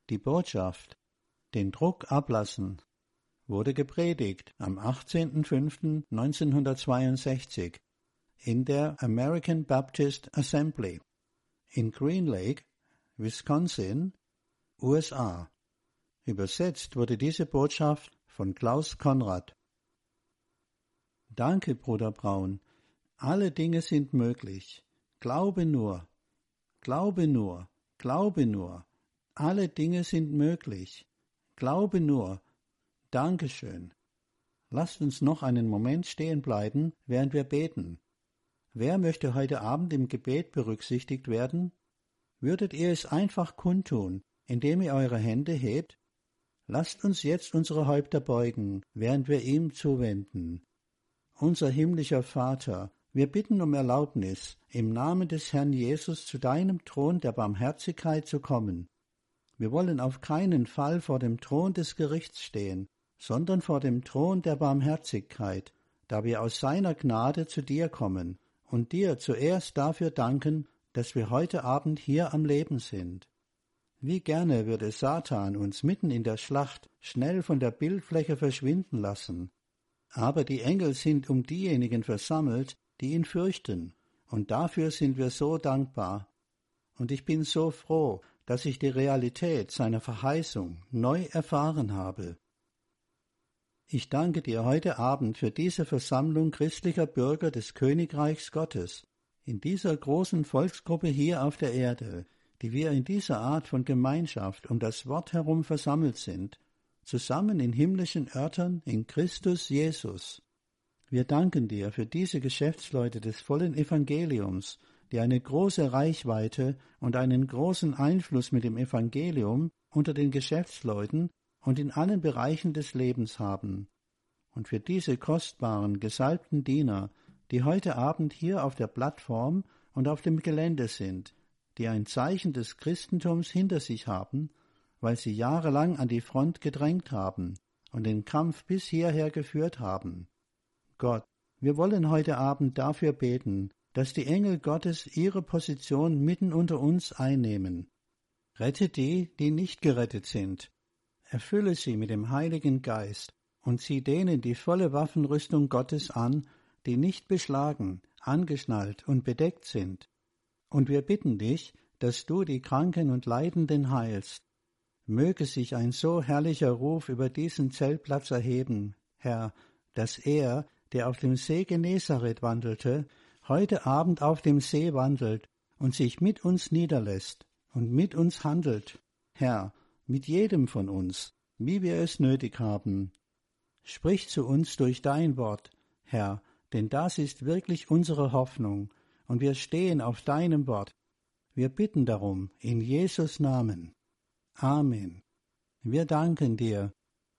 Die Botschaft, den Druck ablassen, wurde gepredigt am 18.05.1962 in der American Baptist Assembly in Green Lake, Wisconsin, USA. Übersetzt wurde diese Botschaft von Klaus Konrad. Danke, Bruder Braun. Alle Dinge sind möglich. Glaube nur, glaube nur, glaube nur. Alle Dinge sind möglich. Glaube nur. Dankeschön. Lasst uns noch einen Moment stehen bleiben, während wir beten. Wer möchte heute Abend im Gebet berücksichtigt werden? Würdet ihr es einfach kundtun, indem ihr eure Hände hebt? Lasst uns jetzt unsere Häupter beugen, während wir ihm zuwenden. Unser himmlischer Vater, wir bitten um Erlaubnis, im Namen des Herrn Jesus zu deinem Thron der Barmherzigkeit zu kommen. Wir wollen auf keinen Fall vor dem Thron des Gerichts stehen, sondern vor dem Thron der Barmherzigkeit, da wir aus seiner Gnade zu dir kommen und dir zuerst dafür danken, dass wir heute Abend hier am Leben sind. Wie gerne würde Satan uns mitten in der Schlacht schnell von der Bildfläche verschwinden lassen. Aber die Engel sind um diejenigen versammelt, die ihn fürchten, und dafür sind wir so dankbar. Und ich bin so froh, dass ich die Realität seiner Verheißung neu erfahren habe. Ich danke dir heute Abend für diese Versammlung christlicher Bürger des Königreichs Gottes, in dieser großen Volksgruppe hier auf der Erde, die wir in dieser Art von Gemeinschaft um das Wort herum versammelt sind, zusammen in himmlischen Örtern in Christus Jesus. Wir danken dir für diese Geschäftsleute des vollen Evangeliums, die eine große Reichweite und einen großen Einfluss mit dem Evangelium unter den Geschäftsleuten und in allen Bereichen des Lebens haben. Und für diese kostbaren, gesalbten Diener, die heute Abend hier auf der Plattform und auf dem Gelände sind, die ein Zeichen des Christentums hinter sich haben, weil sie jahrelang an die Front gedrängt haben und den Kampf bis hierher geführt haben. Gott, wir wollen heute Abend dafür beten, dass die Engel Gottes ihre Position mitten unter uns einnehmen. Rette die, die nicht gerettet sind. Erfülle sie mit dem Heiligen Geist und zieh denen die volle Waffenrüstung Gottes an, die nicht beschlagen, angeschnallt und bedeckt sind. Und wir bitten dich, dass du die Kranken und Leidenden heilst. Möge sich ein so herrlicher Ruf über diesen Zeltplatz erheben, Herr, dass er, der auf dem See Genezareth wandelte, heute Abend auf dem See wandelt und sich mit uns niederlässt und mit uns handelt, Herr, mit jedem von uns, wie wir es nötig haben. Sprich zu uns durch dein Wort, Herr, denn das ist wirklich unsere Hoffnung, und wir stehen auf deinem Wort. Wir bitten darum, in Jesus' Namen. Amen. Wir danken dir.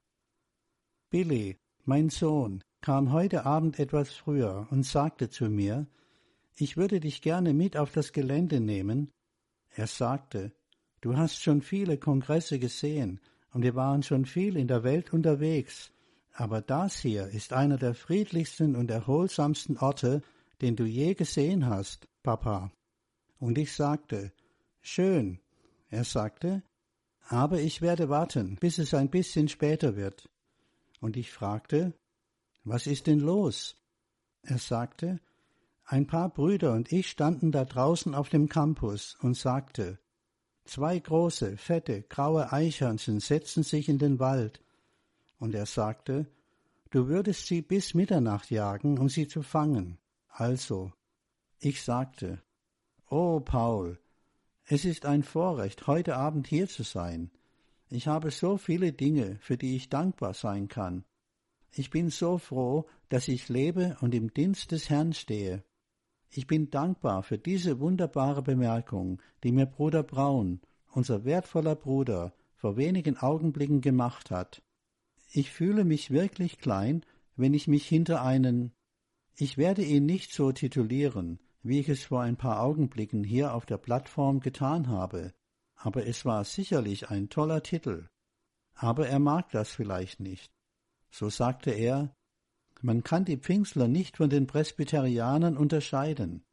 Billy, mein Sohn, kam heute Abend etwas früher und sagte zu mir, ich würde dich gerne mit auf das Gelände nehmen. Er sagte, du hast schon viele Kongresse gesehen und wir waren schon viel in der Welt unterwegs, aber das hier ist einer der friedlichsten und erholsamsten Orte, den du je gesehen hast, Papa. Und ich sagte, schön. Er sagte, aber ich werde warten, bis es ein bisschen später wird. Und ich fragte, was ist denn los? Er sagte, ein paar Brüder und ich standen da draußen auf dem Campus und sagte, 2 große, fette, graue Eichhörnchen setzten sich in den Wald. Und er sagte, du würdest sie bis Mitternacht jagen, um sie zu fangen. Also, ich sagte, oh Paul, es ist ein Vorrecht, heute Abend hier zu sein. Ich habe so viele Dinge, für die ich dankbar sein kann. Ich bin so froh, dass ich lebe und im Dienst des Herrn stehe. Ich bin dankbar für diese wunderbare Bemerkung, die mir Bruder Braun, unser wertvoller Bruder, vor wenigen Augenblicken gemacht hat. Ich fühle mich wirklich klein, wenn ich mich hinter einen... Ich werde ihn nicht so titulieren, wie ich es vor ein paar Augenblicken hier auf der Plattform getan habe, aber es war sicherlich ein toller Titel. Aber er mag das vielleicht nicht. So sagte er, man kann die Pfingstler nicht von den Presbyterianern unterscheiden.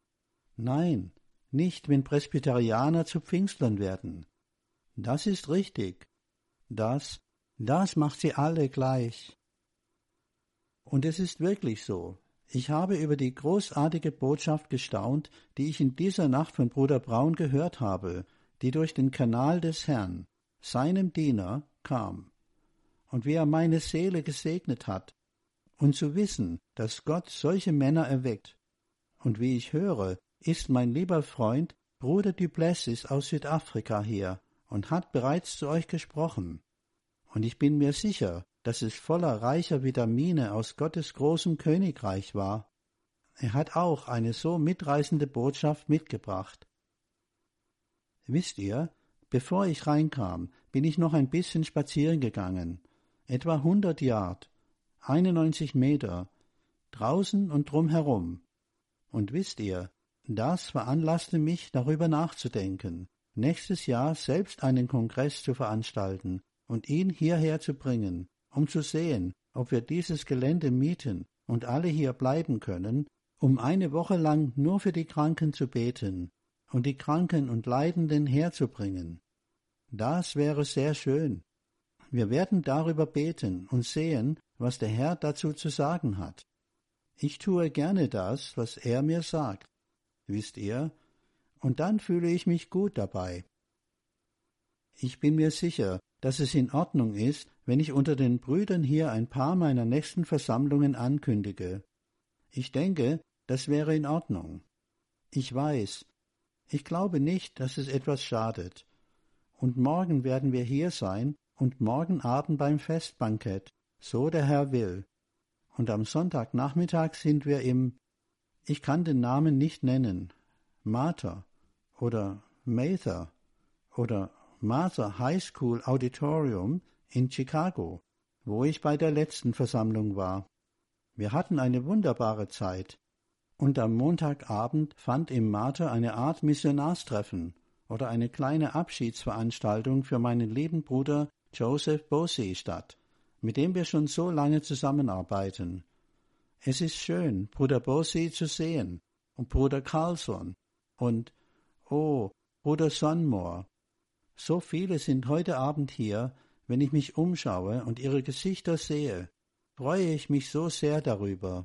Nein, nicht wenn Presbyterianer zu Pfingstlern werden. Das ist richtig, Das macht sie alle gleich. Und es ist wirklich so. Ich habe über die großartige Botschaft gestaunt, die ich in dieser Nacht von Bruder Braun gehört habe, die durch den Kanal des Herrn, seinem Diener, kam. Und wie er meine Seele gesegnet hat. Und zu wissen, dass Gott solche Männer erweckt. Und wie ich höre, ist mein lieber Freund Bruder Du Plessis aus Südafrika hier und hat bereits zu euch gesprochen. Und ich bin mir sicher, dass es voller reicher Vitamine aus Gottes großem Königreich war. Er hat auch eine so mitreißende Botschaft mitgebracht. Wisst ihr, bevor ich reinkam, bin ich noch ein bisschen spazieren gegangen, etwa 100 Yard, 91 Meter, draußen und drumherum. Und wisst ihr, das veranlasste mich, darüber nachzudenken, nächstes Jahr selbst einen Kongress zu veranstalten und ihn hierher zu bringen, um zu sehen, ob wir dieses Gelände mieten und alle hier bleiben können, um eine Woche lang nur für die Kranken zu beten und die Kranken und Leidenden herzubringen. Das wäre sehr schön. Wir werden darüber beten und sehen, was der Herr dazu zu sagen hat. Ich tue gerne das, was er mir sagt, wisst ihr, und dann fühle ich mich gut dabei. Ich bin mir sicher, dass es in Ordnung ist, wenn ich unter den Brüdern hier ein paar meiner nächsten Versammlungen ankündige. Ich denke, das wäre in Ordnung. Ich weiß, ich glaube nicht, dass es etwas schadet. Und morgen werden wir hier sein und morgen Abend beim Festbankett, so der Herr will. Und am Sonntagnachmittag sind wir ich kann den Namen nicht nennen, Martha oder Mather oder Martha High School Auditorium in Chicago, wo ich bei der letzten Versammlung war. Wir hatten eine wunderbare Zeit. Und am Montagabend fand im Martha eine Art Missionarstreffen oder eine kleine Abschiedsveranstaltung für meinen lieben Bruder Joseph Bosey statt, mit dem wir schon so lange zusammenarbeiten. Es ist schön, Bruder Bosey zu sehen und Bruder Carlson und, Bruder Sonmore. So viele sind heute Abend hier, wenn ich mich umschaue und ihre Gesichter sehe, freue ich mich so sehr darüber.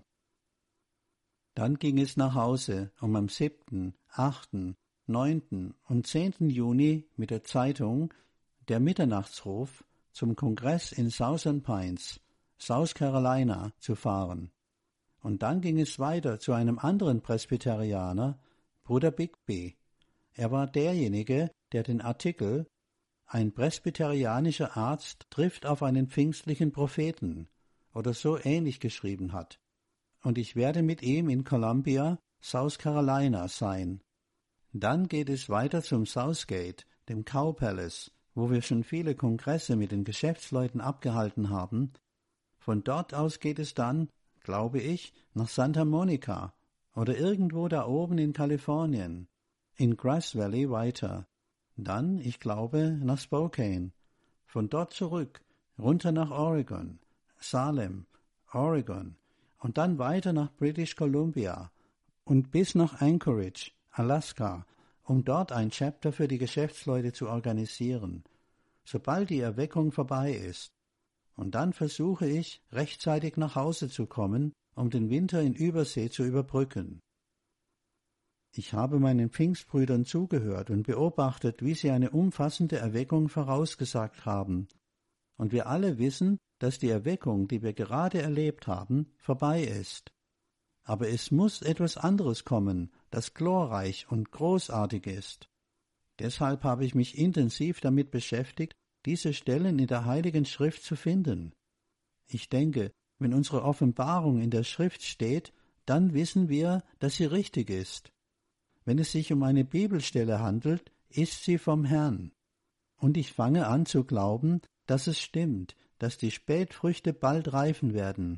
Dann ging es nach Hause, um am 7., 8., 9. und 10. Juni mit der Zeitung Der Mitternachtsruf zum Kongress in Southern Pines, South Carolina, zu fahren. Und dann ging es weiter zu einem anderen Presbyterianer, Bruder Bigby. Er war derjenige, der den Artikel »Ein presbyterianischer Arzt trifft auf einen pfingstlichen Propheten« oder so ähnlich geschrieben hat. Und ich werde mit ihm in Columbia, South Carolina, sein. Dann geht es weiter zum Southgate, dem Cow Palace, wo wir schon viele Kongresse mit den Geschäftsleuten abgehalten haben. Von dort aus geht es dann, glaube ich, nach Santa Monica oder irgendwo da oben in Kalifornien, in Grass Valley weiter. Dann, ich glaube, nach Spokane. Von dort zurück, runter nach Oregon, Salem, Oregon, und dann weiter nach British Columbia und bis nach Anchorage, Alaska, um dort ein Chapter für die Geschäftsleute zu organisieren, sobald die Erweckung vorbei ist. Und dann versuche ich, rechtzeitig nach Hause zu kommen, um den Winter in Übersee zu überbrücken. Ich habe meinen Pfingstbrüdern zugehört und beobachtet, wie sie eine umfassende Erweckung vorausgesagt haben. Und wir alle wissen, dass die Erweckung, die wir gerade erlebt haben, vorbei ist. Aber es muss etwas anderes kommen, das glorreich und großartig ist. Deshalb habe ich mich intensiv damit beschäftigt, diese Stellen in der Heiligen Schrift zu finden. Ich denke, wenn unsere Offenbarung in der Schrift steht, dann wissen wir, dass sie richtig ist. Wenn es sich um eine Bibelstelle handelt, ist sie vom Herrn. Und ich fange an zu glauben, dass es stimmt, dass die Spätfrüchte bald reifen werden.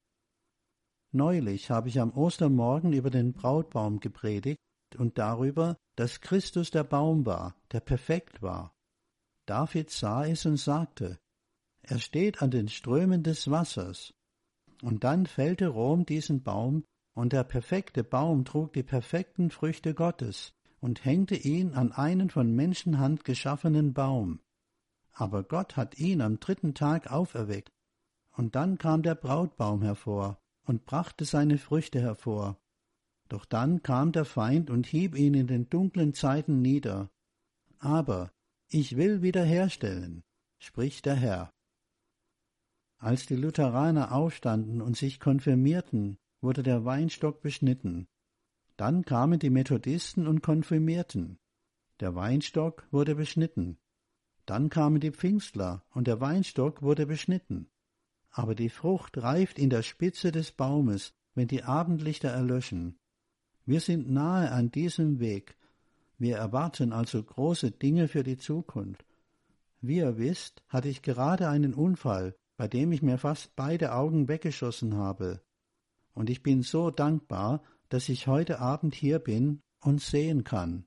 Neulich habe ich am Ostermorgen über den Brautbaum gepredigt und darüber, dass Christus der Baum war, der perfekt war. David sah es und sagte, er steht an den Strömen des Wassers. Und dann fällte Rom diesen Baum, und der perfekte Baum trug die perfekten Früchte Gottes und hängte ihn an einen von Menschenhand geschaffenen Baum. aber Gott hat ihn am 3. Tag auferweckt. Und dann kam der Brautbaum hervor und brachte seine Früchte hervor. Doch dann kam der Feind und hieb ihn in den dunklen Zeiten nieder. Aber ich will wiederherstellen, spricht der Herr. Als die Lutheraner aufstanden und sich konfirmierten, wurde der Weinstock beschnitten. Dann kamen die Methodisten und konfirmierten. Der Weinstock wurde beschnitten. Dann kamen die Pfingstler und der Weinstock wurde beschnitten. Aber die Frucht reift in der Spitze des Baumes, wenn die Abendlichter erlöschen. Wir sind nahe an diesem Weg. Wir erwarten also große Dinge für die Zukunft. Wie ihr wisst, hatte ich gerade einen Unfall, bei dem ich mir fast beide Augen weggeschossen habe. Und ich bin so dankbar, dass ich heute Abend hier bin und sehen kann.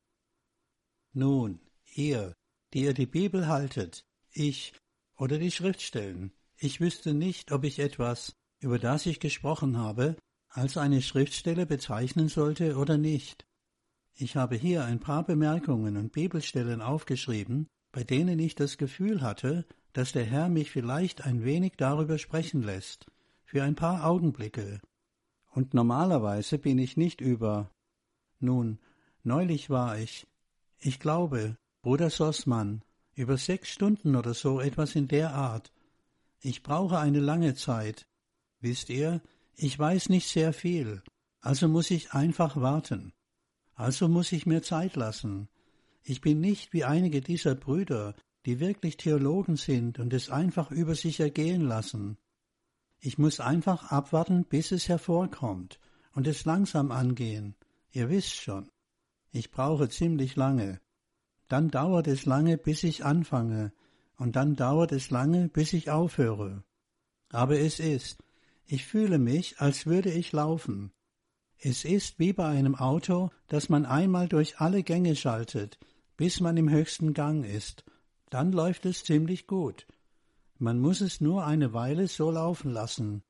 Nun, ihr, die ihr die Bibel haltet, ich oder die Schriftstellen, ich wüsste nicht, ob ich etwas, über das ich gesprochen habe, als eine Schriftstelle bezeichnen sollte oder nicht. Ich habe hier ein paar Bemerkungen und Bibelstellen aufgeschrieben, bei denen ich das Gefühl hatte, dass der Herr mich vielleicht ein wenig darüber sprechen lässt, für ein paar Augenblicke. Und normalerweise bin ich nicht Nun, neulich war ich glaube, Bruder Sossmann, über 6 Stunden oder so etwas in der Art. Ich brauche eine lange Zeit. Wisst ihr, ich weiß nicht sehr viel, also muss ich einfach warten. Also muss ich mir Zeit lassen. Ich bin nicht wie einige dieser Brüder, die wirklich Theologen sind und es einfach über sich ergehen lassen. Ich muss einfach abwarten, bis es hervorkommt und es langsam angehen. Ihr wisst schon. Ich brauche ziemlich lange. Dann dauert es lange, bis ich anfange, und dann dauert es lange, bis ich aufhöre. Aber ich fühle mich, als würde ich laufen. Es ist wie bei einem Auto, das man einmal durch alle Gänge schaltet, bis man im höchsten Gang ist. Dann läuft es ziemlich gut. Man muss es nur eine Weile so laufen lassen.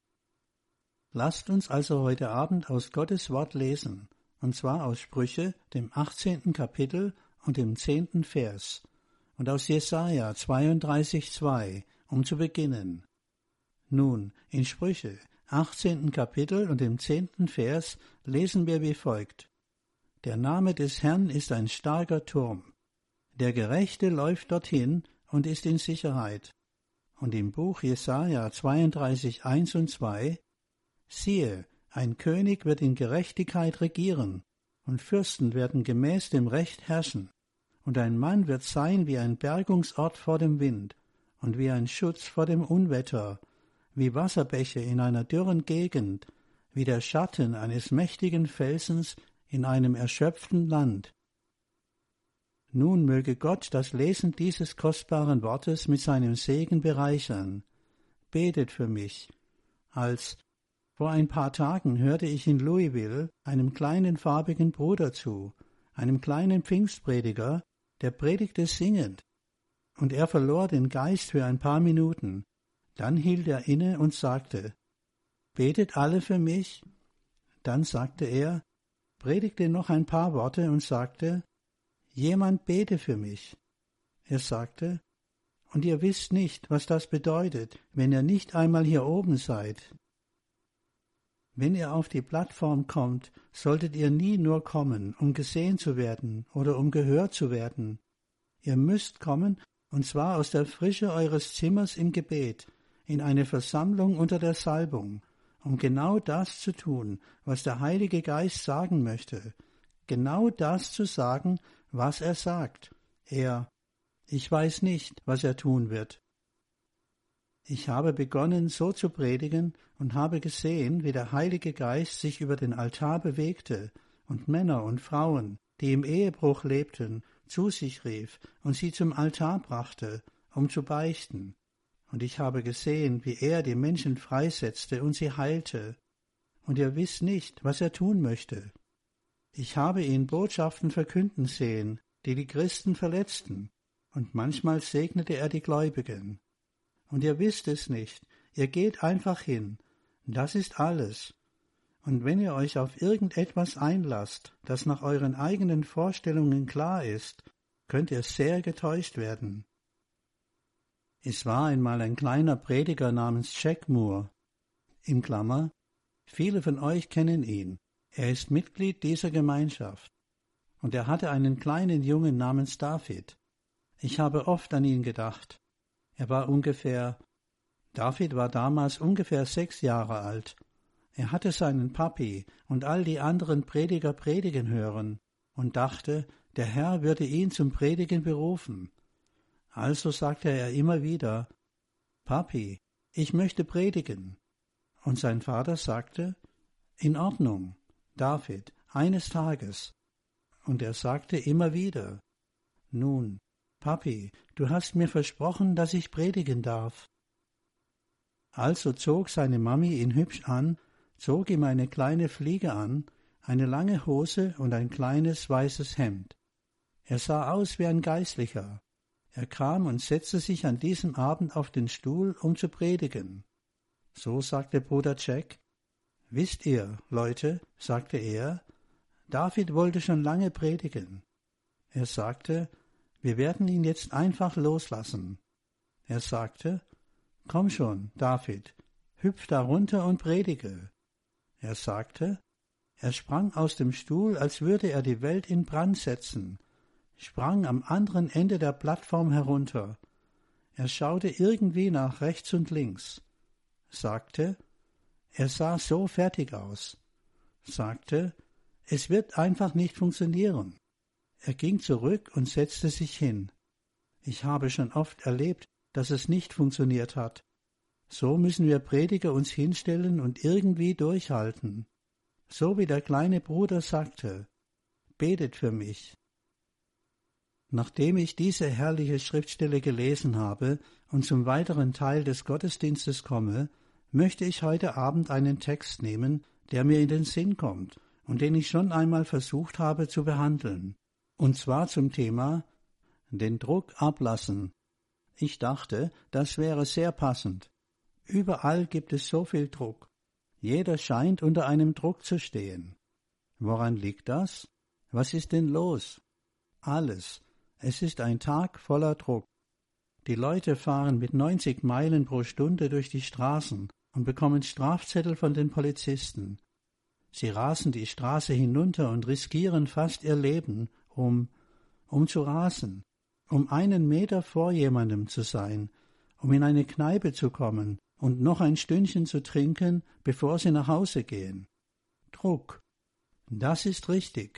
Lasst uns also heute Abend aus Gottes Wort lesen, und zwar aus Sprüche, dem 18. Kapitel und dem 10. Vers, und aus Jesaja 32,2, um zu beginnen. Nun, in Sprüche, 18. Kapitel und dem 10. Vers lesen wir wie folgt. Der Name des Herrn ist ein starker Turm. Der Gerechte läuft dorthin und ist in Sicherheit. Und im Buch Jesaja 32,1 und 2, siehe, ein König wird in Gerechtigkeit regieren, und Fürsten werden gemäß dem Recht herrschen. Und ein Mann wird sein wie ein Bergungsort vor dem Wind und wie ein Schutz vor dem Unwetter, wie Wasserbäche in einer dürren Gegend, wie der Schatten eines mächtigen Felsens in einem erschöpften Land. Nun möge Gott das Lesen dieses kostbaren Wortes mit seinem Segen bereichern. Betet für mich. Vor ein paar Tagen hörte ich in Louisville einem kleinen farbigen Bruder zu, einem kleinen Pfingstprediger, der predigte singend, und er verlor den Geist für ein paar Minuten. Dann hielt er inne und sagte, »Betet alle für mich?« Dann sagte er, predigte noch ein paar Worte und sagte, »Jemand bete für mich.« Er sagte, »Und ihr wisst nicht, was das bedeutet, wenn ihr nicht einmal hier oben seid. Wenn ihr auf die Plattform kommt, solltet ihr nie nur kommen, um gesehen zu werden oder um gehört zu werden. Ihr müsst kommen, und zwar aus der Frische eures Zimmers im Gebet, in eine Versammlung unter der Salbung, um genau das zu tun, was der Heilige Geist sagen möchte, genau das zu sagen, was er sagt. Ich weiß nicht, was er tun wird. Ich habe begonnen, so zu predigen und habe gesehen, wie der Heilige Geist sich über den Altar bewegte und Männer und Frauen, die im Ehebruch lebten, zu sich rief und sie zum Altar brachte, um zu beichten. Und ich habe gesehen, wie er die Menschen freisetzte und sie heilte. Und ihr wisst nicht, was er tun möchte. Ich habe ihn Botschaften verkünden sehen, die die Christen verletzten, und manchmal segnete er die Gläubigen. Und ihr wisst es nicht, ihr geht einfach hin, das ist alles. Und wenn ihr euch auf irgendetwas einlasst, das nach euren eigenen Vorstellungen klar ist, könnt ihr sehr getäuscht werden. Es war einmal ein kleiner Prediger namens Jack Moore. In Klammer, viele von euch kennen ihn. Er ist Mitglied dieser Gemeinschaft. Und er hatte einen kleinen Jungen namens David. Ich habe oft an ihn gedacht. David war damals ungefähr 6 Jahre alt. Er hatte seinen Papi und all die anderen Prediger predigen hören und dachte, der Herr würde ihn zum Predigen berufen. Also sagte er immer wieder, Papi, ich möchte predigen. Und sein Vater sagte, in Ordnung, David, eines Tages. Und er sagte immer wieder, nun, Papi, du hast mir versprochen, dass ich predigen darf. Also zog seine Mami ihn hübsch an, zog ihm eine kleine Fliege an, eine lange Hose und ein kleines weißes Hemd. Er sah aus wie ein Geistlicher. Er kam und setzte sich an diesem Abend auf den Stuhl, um zu predigen. So sagte Bruder Jack, wisst ihr, Leute, sagte er, David wollte schon lange predigen. Er sagte, wir werden ihn jetzt einfach loslassen. Er sagte, komm schon, David, hüpf da runter und predige. Er sagte, er sprang aus dem Stuhl, als würde er die Welt in Brand setzen, sprang am anderen Ende der Plattform herunter. Er schaute irgendwie nach rechts und links, sagte, er sah so fertig aus, sagte, es wird einfach nicht funktionieren. Er ging zurück und setzte sich hin. Ich habe schon oft erlebt, dass es nicht funktioniert hat. So müssen wir Prediger uns hinstellen und irgendwie durchhalten. So wie der kleine Bruder sagte, betet für mich. Nachdem ich diese herrliche Schriftstelle gelesen habe und zum weiteren Teil des Gottesdienstes komme, möchte ich heute Abend einen Text nehmen, der mir in den Sinn kommt und den ich schon einmal versucht habe zu behandeln. Und zwar zum Thema den Druck ablassen. Ich dachte, das wäre sehr passend. Überall gibt es so viel Druck. Jeder scheint unter einem Druck zu stehen. Woran liegt das? Was ist denn los? Alles. Es ist ein Tag voller Druck. Die Leute fahren mit 90 Meilen pro Stunde durch die Straßen und bekommen Strafzettel von den Polizisten. Sie rasen die Straße hinunter und riskieren fast ihr Leben, um zu rasen, um einen Meter vor jemandem zu sein, um in eine Kneipe zu kommen und noch ein Stündchen zu trinken, bevor sie nach Hause gehen. Druck. Das ist richtig.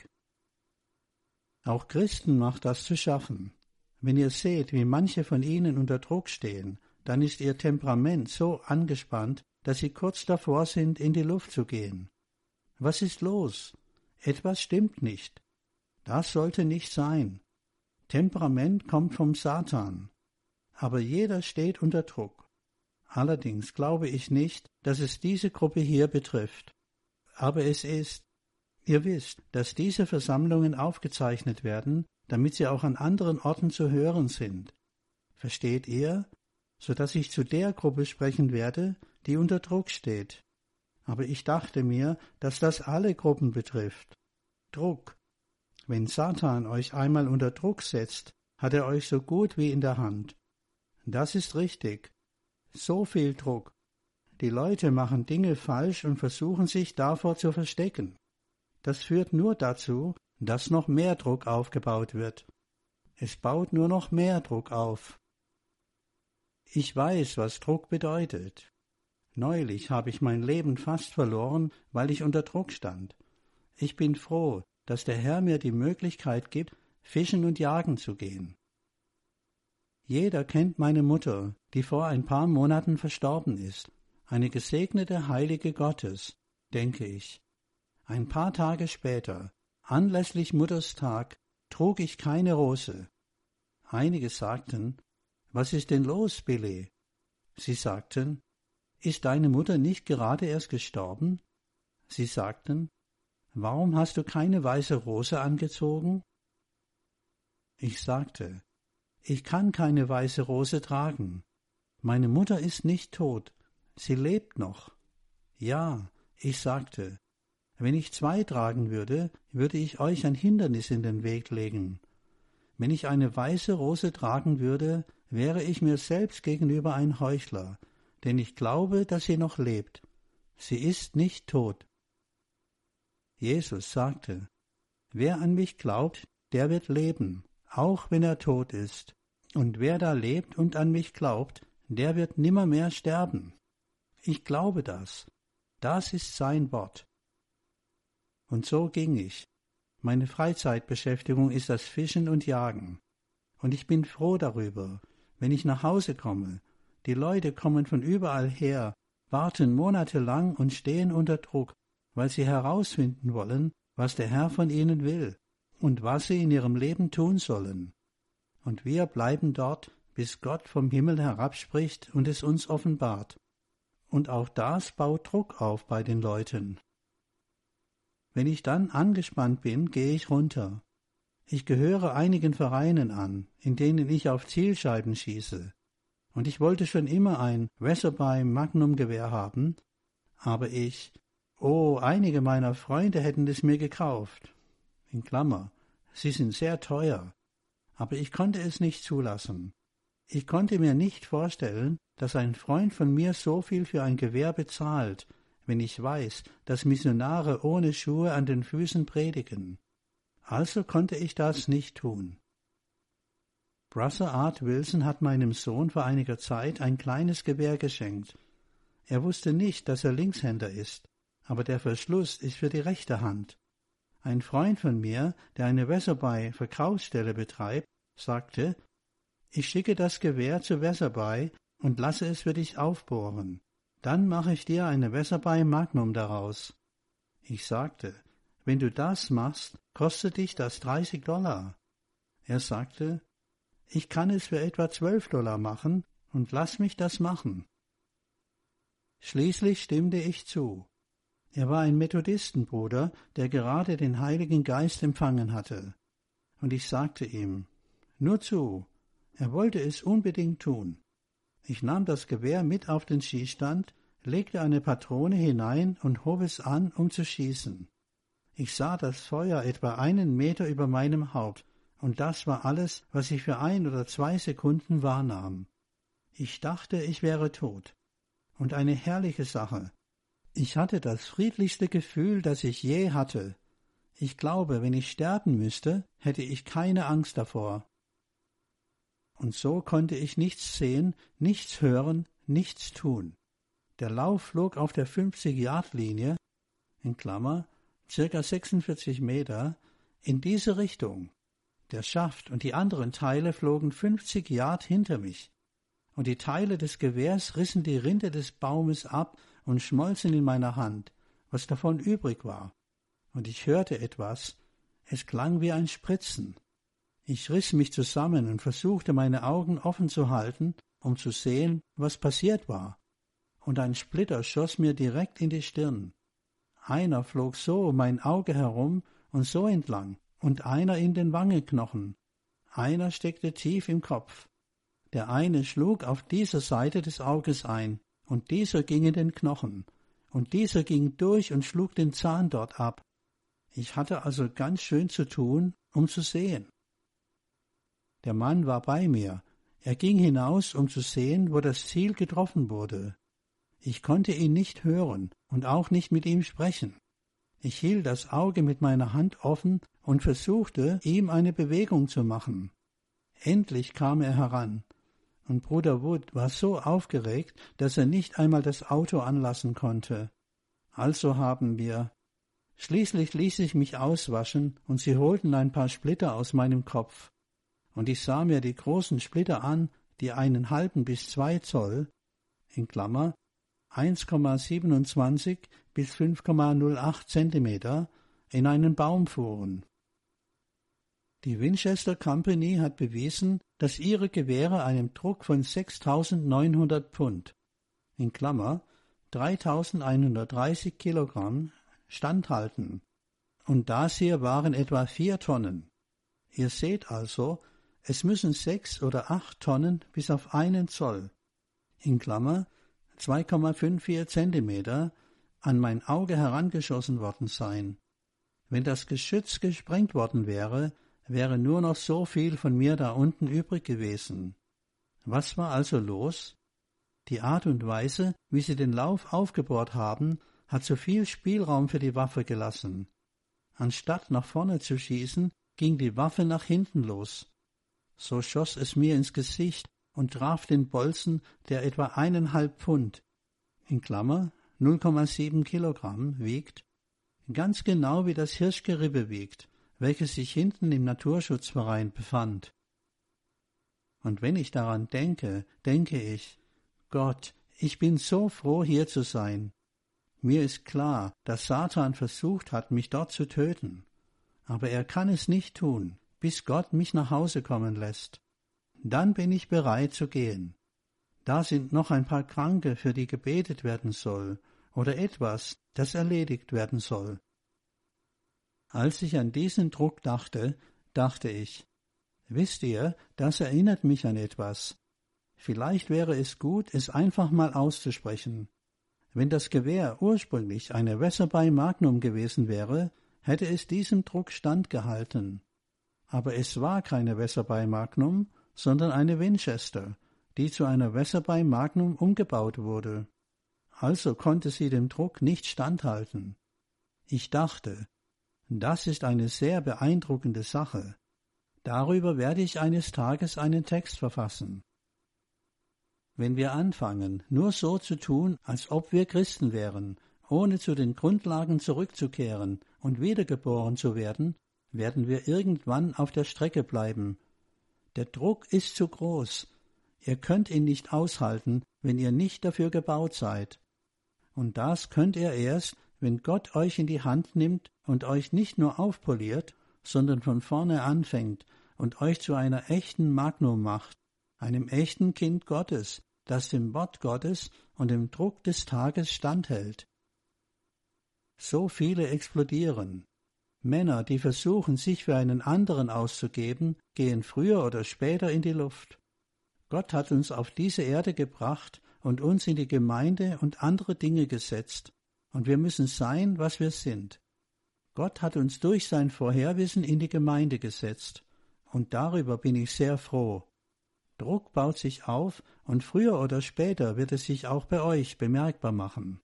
Auch Christen macht das zu schaffen. Wenn ihr seht, wie manche von ihnen unter Druck stehen, dann ist ihr Temperament so angespannt, dass sie kurz davor sind, in die Luft zu gehen. Was ist los? Etwas stimmt nicht. Das sollte nicht sein. Temperament kommt vom Satan. Aber jeder steht unter Druck. Allerdings glaube ich nicht, dass es diese Gruppe hier betrifft. Aber es ist. Ihr wisst, dass diese Versammlungen aufgezeichnet werden, damit sie auch an anderen Orten zu hören sind. Versteht ihr? Sodass ich zu der Gruppe sprechen werde, die unter Druck steht. Aber ich dachte mir, dass das alle Gruppen betrifft. Druck. Wenn Satan euch einmal unter Druck setzt, hat er euch so gut wie in der Hand. Das ist richtig. So viel Druck. Die Leute machen Dinge falsch und versuchen sich davor zu verstecken. Das führt nur dazu, dass noch mehr Druck aufgebaut wird. Es baut nur noch mehr Druck auf. Ich weiß, was Druck bedeutet. Neulich habe ich mein Leben fast verloren, weil ich unter Druck stand. Ich bin froh, dass der Herr mir die Möglichkeit gibt, fischen und jagen zu gehen. Jeder kennt meine Mutter, die vor ein paar Monaten verstorben ist. Eine gesegnete Heilige Gottes, denke ich. Ein paar Tage später, anlässlich Mutterstag, trug ich keine Rose. Einige sagten, »Was ist denn los, Billy?« Sie sagten, »Ist deine Mutter nicht gerade erst gestorben?« Sie sagten, »Warum hast du keine weiße Rose angezogen?« Ich sagte, »Ich kann keine weiße Rose tragen. Meine Mutter ist nicht tot, sie lebt noch.« Ja, ich sagte, »Wenn ich 2 tragen würde, würde ich euch ein Hindernis in den Weg legen. Wenn ich eine weiße Rose tragen würde, wäre ich mir selbst gegenüber ein Heuchler, denn ich glaube, dass sie noch lebt. Sie ist nicht tot. Jesus sagte, wer an mich glaubt, der wird leben, auch wenn er tot ist. Und wer da lebt und an mich glaubt, der wird nimmermehr sterben. Ich glaube das. Das ist sein Wort. Und so ging ich. Meine Freizeitbeschäftigung ist das Fischen und Jagen. Und ich bin froh darüber, wenn ich nach Hause komme. Die Leute kommen von überall her, warten monatelang und stehen unter Druck, weil sie herausfinden wollen, was der Herr von ihnen will und was sie in ihrem Leben tun sollen. Und wir bleiben dort, bis Gott vom Himmel herabspricht und es uns offenbart. Und auch das baut Druck auf bei den Leuten. Wenn ich dann angespannt bin, gehe ich runter. Ich gehöre einigen Vereinen an, in denen ich auf Zielscheiben schieße. Und ich wollte schon immer ein Wesserby Magnum-Gewehr haben, aber einige meiner Freunde hätten es mir gekauft. In Klammer, sie sind sehr teuer, aber ich konnte es nicht zulassen. Ich konnte mir nicht vorstellen, dass ein Freund von mir so viel für ein Gewehr bezahlt, wenn ich weiß, dass Missionare ohne Schuhe an den Füßen predigen. Also konnte ich das nicht tun. Brother Art Wilson hat meinem Sohn vor einiger Zeit ein kleines Gewehr geschenkt. Er wusste nicht, dass er Linkshänder ist, aber der Verschluss ist für die rechte Hand. Ein Freund von mir, der eine Wesserby-Verkaufsstelle betreibt, sagte, ich schicke das Gewehr zu Wesserby und lasse es für dich aufbohren. Dann mache ich dir eine Wesserby Magnum daraus. Ich sagte, wenn du das machst, kostet dich das $30. Er sagte, ich kann es für etwa $12 machen und lass mich das machen. Schließlich stimmte ich zu. Er war ein Methodistenbruder, der gerade den Heiligen Geist empfangen hatte. Und ich sagte ihm, nur zu. Er wollte es unbedingt tun. Ich nahm das Gewehr mit auf den Schießstand, legte eine Patrone hinein und hob es an, um zu schießen. Ich sah das Feuer etwa 1 Meter über meinem Haupt, und das war alles, was ich für 1 oder 2 Sekunden wahrnahm. Ich dachte, ich wäre tot. Und eine herrliche Sache. Ich hatte das friedlichste Gefühl, das ich je hatte. Ich glaube, wenn ich sterben müsste, hätte ich keine Angst davor. Und so konnte ich nichts sehen, nichts hören, nichts tun. Der Lauf flog auf der 50-Yard-Linie, in Klammer, circa 46 Meter, in diese Richtung. Der Schaft und die anderen Teile flogen 50 Yard hinter mich, und die Teile des Gewehrs rissen die Rinde des Baumes ab und schmolzen in meiner Hand, was davon übrig war. Und ich hörte etwas, es klang wie ein Spritzen. Ich riss mich zusammen und versuchte, meine Augen offen zu halten, um zu sehen, was passiert war. Und ein Splitter schoss mir direkt in die Stirn. Einer flog so um mein Auge herum und so entlang, und einer in den Wangenknochen. Einer steckte tief im Kopf. Der eine schlug auf dieser Seite des Auges ein, und dieser ging in den Knochen, und dieser ging durch und schlug den Zahn dort ab. Ich hatte also ganz schön zu tun, um zu sehen. Der Mann war bei mir. Er ging hinaus, um zu sehen, wo das Ziel getroffen wurde. Ich konnte ihn nicht hören und auch nicht mit ihm sprechen. Ich hielt das Auge mit meiner Hand offen und versuchte, ihm eine Bewegung zu machen. Endlich kam er heran, und Bruder Wood war so aufgeregt, dass er nicht einmal das Auto anlassen konnte. Also haben wir. Schließlich ließ ich mich auswaschen, und sie holten ein paar Splitter aus meinem Kopf. Und ich sah mir die großen Splitter an, die 1,5 bis 2 Zoll, in Klammer, 1,27 bis 5,08 Zentimeter, in einen Baum fuhren. Die Winchester Company hat bewiesen, dass ihre Gewehre einem Druck von 6.900 Pfund, in Klammer, 3.130 Kilogramm, standhalten. Und das hier waren etwa 4 Tonnen. Ihr seht also, es müssen 6 oder 8 Tonnen bis auf 1 Zoll, in Klammer, 2,54 Zentimeter, an mein Auge herangeschossen worden sein. Wenn das Geschütz gesprengt worden wäre, wäre nur noch so viel von mir da unten übrig gewesen. Was war also los? Die Art und Weise, wie sie den Lauf aufgebohrt haben, hat zu viel Spielraum für die Waffe gelassen. Anstatt nach vorne zu schießen, ging die Waffe nach hinten los. So schoss es mir ins Gesicht und traf den Bolzen, der etwa 1,5 Pfund, in Klammer 0,7 Kilogramm, wiegt, ganz genau wie das Hirschgerippe wiegt, welches sich hinten im Naturschutzverein befand. Und wenn ich daran denke, denke ich, Gott, ich bin so froh, hier zu sein. Mir ist klar, dass Satan versucht hat, mich dort zu töten. Aber er kann es nicht tun, bis Gott mich nach Hause kommen lässt. Dann bin ich bereit zu gehen. Da sind noch ein paar Kranke, für die gebetet werden soll, oder etwas, das erledigt werden soll. Als ich an diesen Druck dachte, dachte ich, wisst ihr, das erinnert mich an etwas. Vielleicht wäre es gut, es einfach mal auszusprechen. Wenn das Gewehr ursprünglich eine Wesserbey Magnum gewesen wäre, hätte es diesem Druck standgehalten. Aber es war keine Wesserbey Magnum, sondern eine Winchester, die zu einer Wesserbey Magnum umgebaut wurde. Also konnte sie dem Druck nicht standhalten. Ich dachte, das ist eine sehr beeindruckende Sache. Darüber werde ich eines Tages einen Text verfassen. Wenn wir anfangen, nur so zu tun, als ob wir Christen wären, ohne zu den Grundlagen zurückzukehren und wiedergeboren zu werden, werden wir irgendwann auf der Strecke bleiben. Der Druck ist zu groß. Ihr könnt ihn nicht aushalten, wenn ihr nicht dafür gebaut seid. Und das könnt ihr erst, wenn Gott euch in die Hand nimmt und euch nicht nur aufpoliert, sondern von vorne anfängt und euch zu einer echten Magnum macht, einem echten Kind Gottes, das dem Wort Gottes und dem Druck des Tages standhält. So viele explodieren. Männer, die versuchen, sich für einen anderen auszugeben, gehen früher oder später in die Luft. Gott hat uns auf diese Erde gebracht und uns in die Gemeinde und andere Dinge gesetzt, und wir müssen sein, was wir sind. Gott hat uns durch sein Vorherwissen in die Gemeinde gesetzt, und darüber bin ich sehr froh. Druck baut sich auf, und früher oder später wird es sich auch bei euch bemerkbar machen.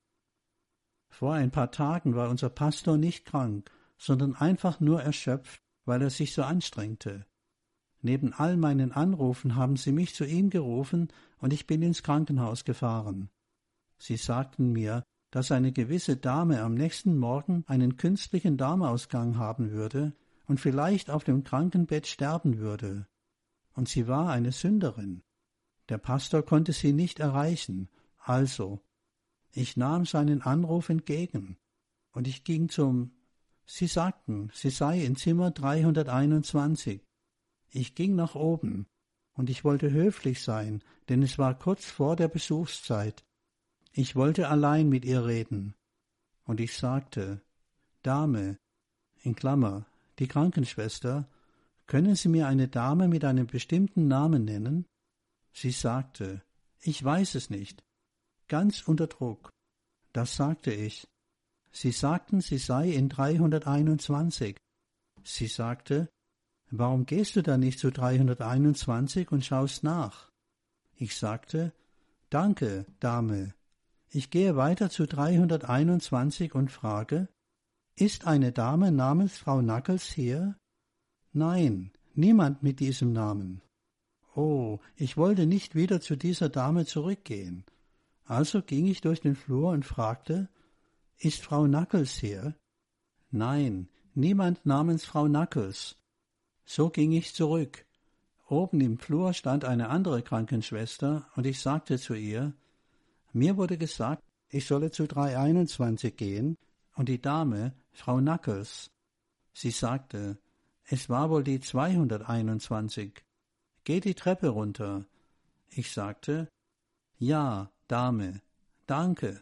Vor ein paar Tagen war unser Pastor nicht krank, sondern einfach nur erschöpft, weil er sich so anstrengte. Neben all meinen Anrufen haben sie mich zu ihm gerufen, und ich bin ins Krankenhaus gefahren. Sie sagten mir, dass eine gewisse Dame am nächsten Morgen einen künstlichen Darmausgang haben würde und vielleicht auf dem Krankenbett sterben würde. Und sie war eine Sünderin. Der Pastor konnte sie nicht erreichen, also ich nahm seinen Anruf entgegen, und ich ging Sie sagten, sie sei in Zimmer 321. Ich ging nach oben, und ich wollte höflich sein, denn es war kurz vor der Besuchszeit. Ich wollte allein mit ihr reden, und ich sagte, Dame, in Klammer, die Krankenschwester, können Sie mir eine Dame mit einem bestimmten Namen nennen? Sie sagte, ich weiß es nicht, ganz unter Druck. Das sagte ich. Sie sagten, sie sei in 321. Sie sagte, warum gehst du da nicht zu 321 und schaust nach? Ich sagte, danke, Dame. Ich gehe weiter zu 321 und frage, ist eine Dame namens Frau Knuckles hier? Nein, niemand mit diesem Namen. Oh, ich wollte nicht wieder zu dieser Dame zurückgehen. Also ging ich durch den Flur und fragte, ist Frau Knuckles hier? Nein, niemand namens Frau Knuckles. So ging ich zurück. Oben im Flur stand eine andere Krankenschwester, und ich sagte zu ihr, mir wurde gesagt, ich solle zu 321 gehen, und die Dame, Frau Knuckles. Sie sagte, es war wohl die 221. Geh die Treppe runter. Ich sagte, ja, Dame, danke.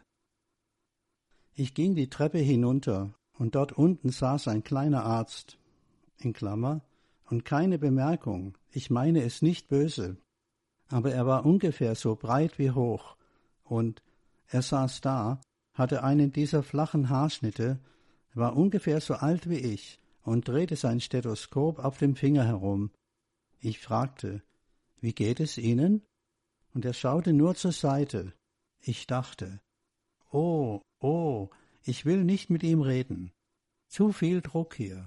Ich ging die Treppe hinunter, und dort unten saß ein kleiner Arzt, in Klammer, und keine Bemerkung, ich meine es nicht böse, aber er war ungefähr so breit wie hoch, und er saß da, hatte einen dieser flachen Haarschnitte, war ungefähr so alt wie ich und drehte sein Stethoskop auf dem Finger herum. Ich fragte, wie geht es Ihnen? Und er schaute nur zur Seite. Ich dachte, oh, ich will nicht mit ihm reden. Zu viel Druck hier.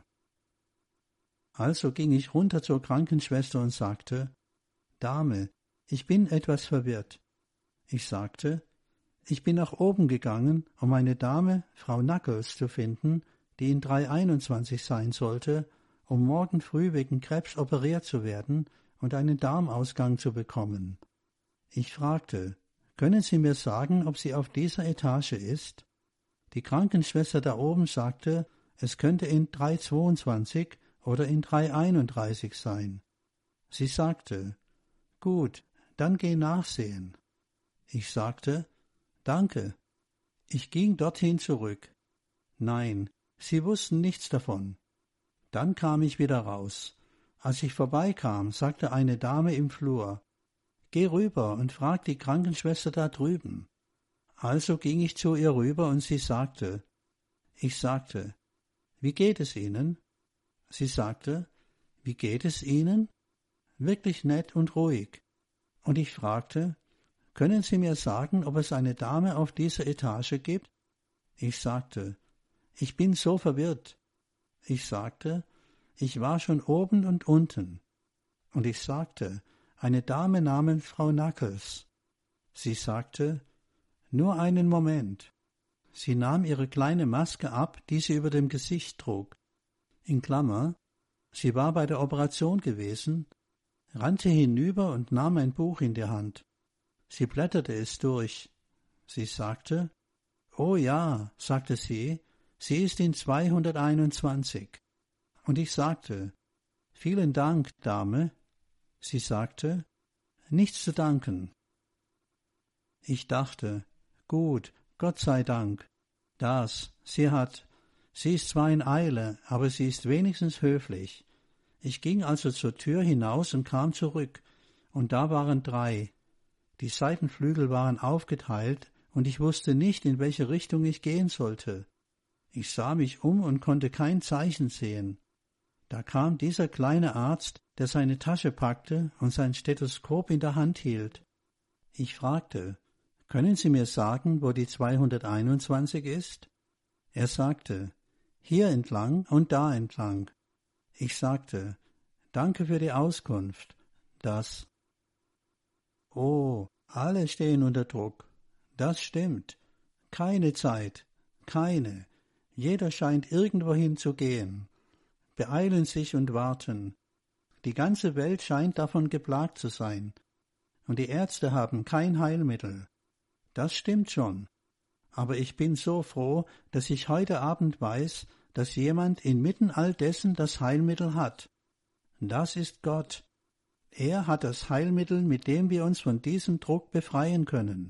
Also ging ich runter zur Krankenschwester und sagte, Dame, ich bin etwas verwirrt. Ich sagte, ich bin nach oben gegangen, um eine Dame, Frau Knuckles, zu finden, die in 321 sein sollte, um morgen früh wegen Krebs operiert zu werden und einen Darmausgang zu bekommen. Ich fragte, können Sie mir sagen, ob sie auf dieser Etage ist? Die Krankenschwester da oben sagte, es könnte in 322 oder in 331 sein. Sie sagte, gut, dann geh nachsehen. Ich sagte, danke. Ich ging dorthin zurück. Nein, sie wussten nichts davon. Dann kam ich wieder raus. Als ich vorbeikam, sagte eine Dame im Flur, geh rüber und frag die Krankenschwester da drüben. Also ging ich zu ihr rüber und sie sagte, ich sagte, wie geht es Ihnen? Sie sagte, wie geht es Ihnen? Wirklich nett und ruhig. Und ich fragte, können Sie mir sagen, ob es eine Dame auf dieser Etage gibt? Ich sagte, ich bin so verwirrt. Ich sagte, ich war schon oben und unten. Und ich sagte, eine Dame namens Frau Knuckles. Sie sagte, nur einen Moment. Sie nahm ihre kleine Maske ab, die sie über dem Gesicht trug. In Klammer, sie war bei der Operation gewesen, rannte hinüber und nahm ein Buch in die Hand. Sie blätterte es durch. Sie sagte, »Oh ja«, sagte sie ist in 221. Und ich sagte, »Vielen Dank, Dame.« Sie sagte, »Nichts zu danken.« Ich dachte, gut, Gott sei Dank, sie ist zwar in Eile, aber sie ist wenigstens höflich. Ich ging also zur Tür hinaus und kam zurück, und da waren 3. Die Seitenflügel waren aufgeteilt, und ich wusste nicht, in welche Richtung ich gehen sollte. Ich sah mich um und konnte kein Zeichen sehen. Da kam dieser kleine Arzt, der seine Tasche packte und sein Stethoskop in der Hand hielt. Ich fragte, »Können Sie mir sagen, wo die 221 ist?« Er sagte, »Hier entlang und da entlang.« Ich sagte, »Danke für die Auskunft. Das.« »Oh, alle stehen unter Druck. Das stimmt. Keine Zeit. Keine. Jeder scheint irgendwohin zu gehen. Beeilen sich und warten. Die ganze Welt scheint davon geplagt zu sein. Und die Ärzte haben kein Heilmittel. Das stimmt schon. Aber ich bin so froh, dass ich heute Abend weiß, dass jemand inmitten all dessen das Heilmittel hat. Das ist Gott. Er hat das Heilmittel, mit dem wir uns von diesem Druck befreien können.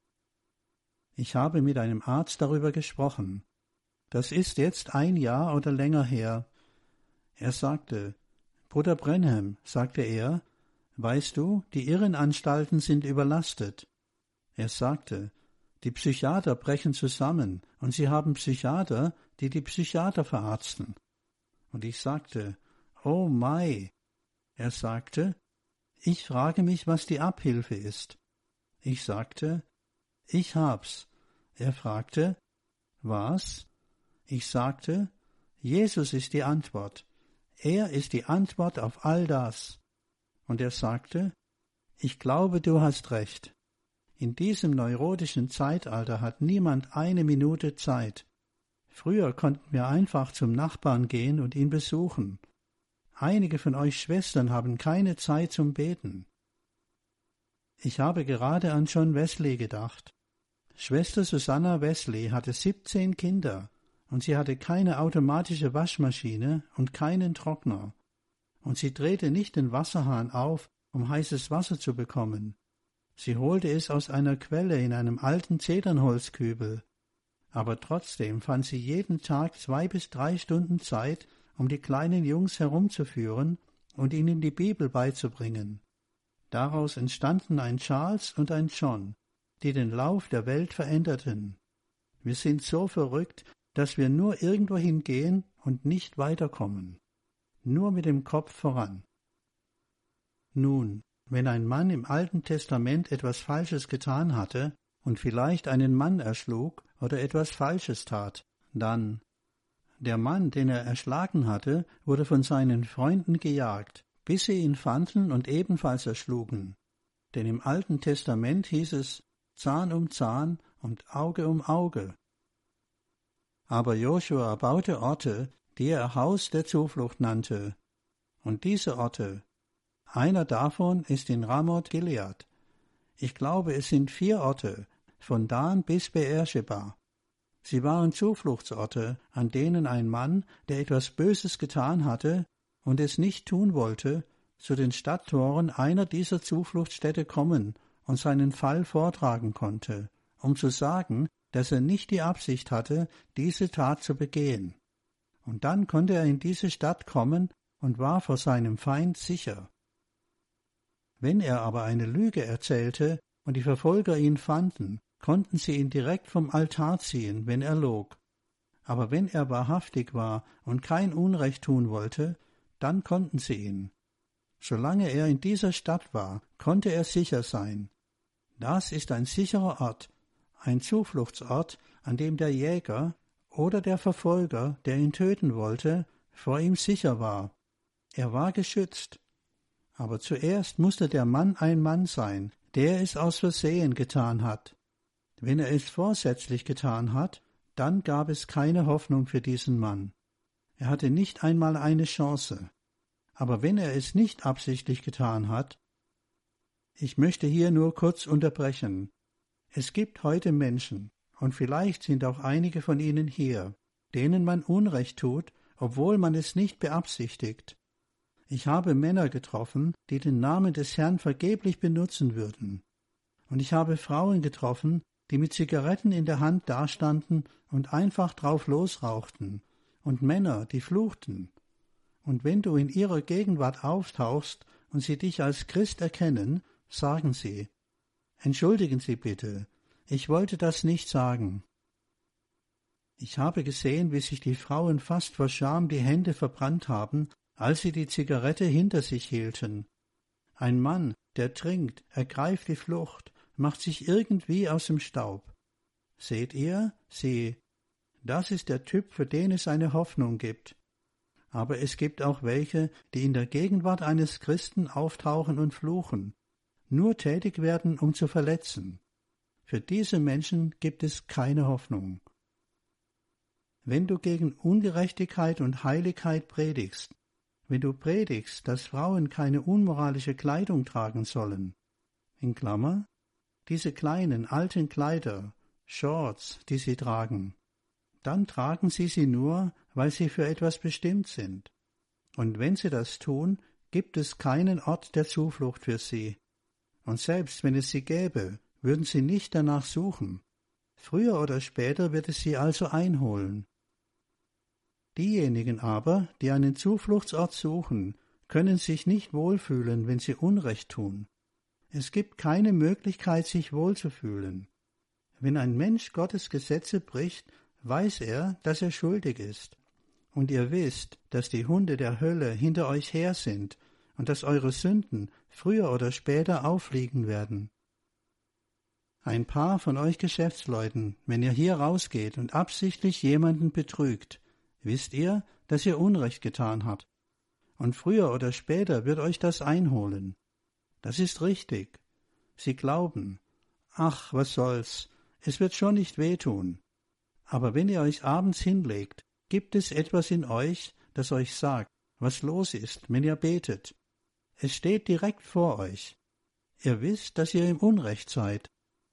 Ich habe mit einem Arzt darüber gesprochen. Das ist jetzt 1 Jahr oder länger her. Er sagte, »Bruder Branham«, sagte er, »weißt du, die Irrenanstalten sind überlastet.« Er sagte, »Die Psychiater brechen zusammen, und sie haben Psychiater, die die Psychiater verarzten.« Und ich sagte, »Oh mei!« Er sagte, »Ich frage mich, was die Abhilfe ist.« Ich sagte, »Ich hab's.« Er fragte, »Was?« Ich sagte, »Jesus ist die Antwort. Er ist die Antwort auf all das.« Und er sagte, »Ich glaube, du hast recht. In diesem neurotischen Zeitalter hat niemand 1 Minute Zeit. Früher konnten wir einfach zum Nachbarn gehen und ihn besuchen. Einige von euch Schwestern haben keine Zeit zum Beten.« Ich habe gerade an John Wesley gedacht. Schwester Susanna Wesley hatte 17 Kinder, und sie hatte keine automatische Waschmaschine und keinen Trockner. Und sie drehte nicht den Wasserhahn auf, um heißes Wasser zu bekommen. Sie holte es aus einer Quelle in einem alten Zedernholzkübel. Aber trotzdem fand sie jeden Tag 2 bis 3 Stunden Zeit, um die kleinen Jungs herumzuführen und ihnen die Bibel beizubringen. Daraus entstanden ein Charles und ein John, die den Lauf der Welt veränderten. Wir sind so verrückt, dass wir nur irgendwo hingehen und nicht weiterkommen. Nur mit dem Kopf voran. Nun, Wenn ein Mann im Alten Testament etwas Falsches getan hatte und vielleicht einen Mann erschlug oder etwas Falsches tat, dann der Mann, den er erschlagen hatte, wurde von seinen Freunden gejagt, bis sie ihn fanden und ebenfalls erschlugen. Denn im Alten Testament hieß es Zahn um Zahn und Auge um Auge. Aber Josua baute Orte, die er Haus der Zuflucht nannte. Und diese Orte, einer davon ist in Ramoth Gilead. Ich glaube, es sind 4 Orte, von Dan bis Beersheba. Sie waren Zufluchtsorte, an denen ein Mann, der etwas Böses getan hatte und es nicht tun wollte, zu den Stadttoren einer dieser Zufluchtsstädte kommen und seinen Fall vortragen konnte, um zu sagen, dass er nicht die Absicht hatte, diese Tat zu begehen. Und dann konnte er in diese Stadt kommen und war vor seinem Feind sicher. Wenn er aber eine Lüge erzählte und die Verfolger ihn fanden, konnten sie ihn direkt vom Altar ziehen, wenn er log. Aber wenn er wahrhaftig war und kein Unrecht tun wollte, dann konnten sie ihn. Solange er in dieser Stadt war, konnte er sicher sein. Das ist ein sicherer Ort, ein Zufluchtsort, an dem der Jäger oder der Verfolger, der ihn töten wollte, vor ihm sicher war. Er war geschützt. Aber zuerst musste der Mann ein Mann sein, der es aus Versehen getan hat. Wenn er es vorsätzlich getan hat, dann gab es keine Hoffnung für diesen Mann. Er hatte nicht einmal eine Chance. Aber wenn er es nicht absichtlich getan hat, ich möchte hier nur kurz unterbrechen. Es gibt heute Menschen, und vielleicht sind auch einige von ihnen hier, denen man Unrecht tut, obwohl man es nicht beabsichtigt. Ich habe Männer getroffen, die den Namen des Herrn vergeblich benutzen würden. Und ich habe Frauen getroffen, die mit Zigaretten in der Hand dastanden und einfach drauf losrauchten, und Männer, die fluchten. Und wenn du in ihrer Gegenwart auftauchst und sie dich als Christ erkennen, sagen sie, entschuldigen Sie bitte, ich wollte das nicht sagen. Ich habe gesehen, wie sich die Frauen fast vor Scham die Hände verbrannt haben, als sie die Zigarette hinter sich hielten. Ein Mann, der trinkt, ergreift die Flucht, macht sich irgendwie aus dem Staub. Seht ihr, das ist der Typ, für den es eine Hoffnung gibt. Aber es gibt auch welche, die in der Gegenwart eines Christen auftauchen und fluchen, nur tätig werden, um zu verletzen. Für diese Menschen gibt es keine Hoffnung. Wenn du gegen Ungerechtigkeit und Heiligkeit predigst, wenn du predigst, dass Frauen keine unmoralische Kleidung tragen sollen, in Klammer, diese kleinen, alten Kleider, Shorts, die sie tragen, dann tragen sie sie nur, weil sie für etwas bestimmt sind. Und wenn sie das tun, gibt es keinen Ort der Zuflucht für sie. Und selbst wenn es sie gäbe, würden sie nicht danach suchen. Früher oder später wird es sie also einholen. Diejenigen aber, die einen Zufluchtsort suchen, können sich nicht wohlfühlen, wenn sie Unrecht tun. Es gibt keine Möglichkeit, sich wohlzufühlen. Wenn ein Mensch Gottes Gesetze bricht, weiß er, dass er schuldig ist. Und ihr wisst, dass die Hunde der Hölle hinter euch her sind und dass eure Sünden früher oder später auffliegen werden. Ein paar von euch Geschäftsleuten, wenn ihr hier rausgeht und absichtlich jemanden betrügt, wisst ihr, dass ihr Unrecht getan habt. Und früher oder später wird euch das einholen. Das ist richtig. Sie glauben, ach, was soll's, es wird schon nicht wehtun. Aber wenn ihr euch abends hinlegt, gibt es etwas in euch, das euch sagt, was los ist, wenn ihr betet. Es steht direkt vor euch. Ihr wisst, dass ihr im Unrecht seid.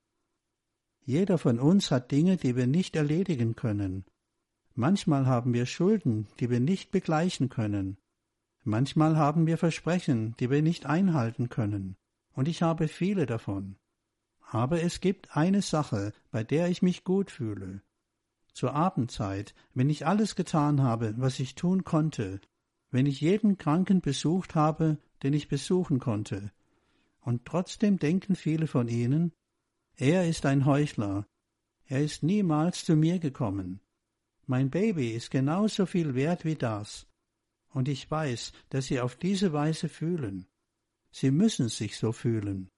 Jeder von uns hat Dinge, die wir nicht erledigen können. Manchmal haben wir Schulden, die wir nicht begleichen können. Manchmal haben wir Versprechen, die wir nicht einhalten können. Und ich habe viele davon. Aber es gibt eine Sache, bei der ich mich gut fühle. Zur Abendzeit, wenn ich alles getan habe, was ich tun konnte, wenn ich jeden Kranken besucht habe, den ich besuchen konnte. Und trotzdem denken viele von ihnen, er ist ein Heuchler, er ist niemals zu mir gekommen. Mein Baby ist genauso viel wert wie das. Und ich weiß, dass sie auf diese Weise fühlen. Sie müssen sich so fühlen.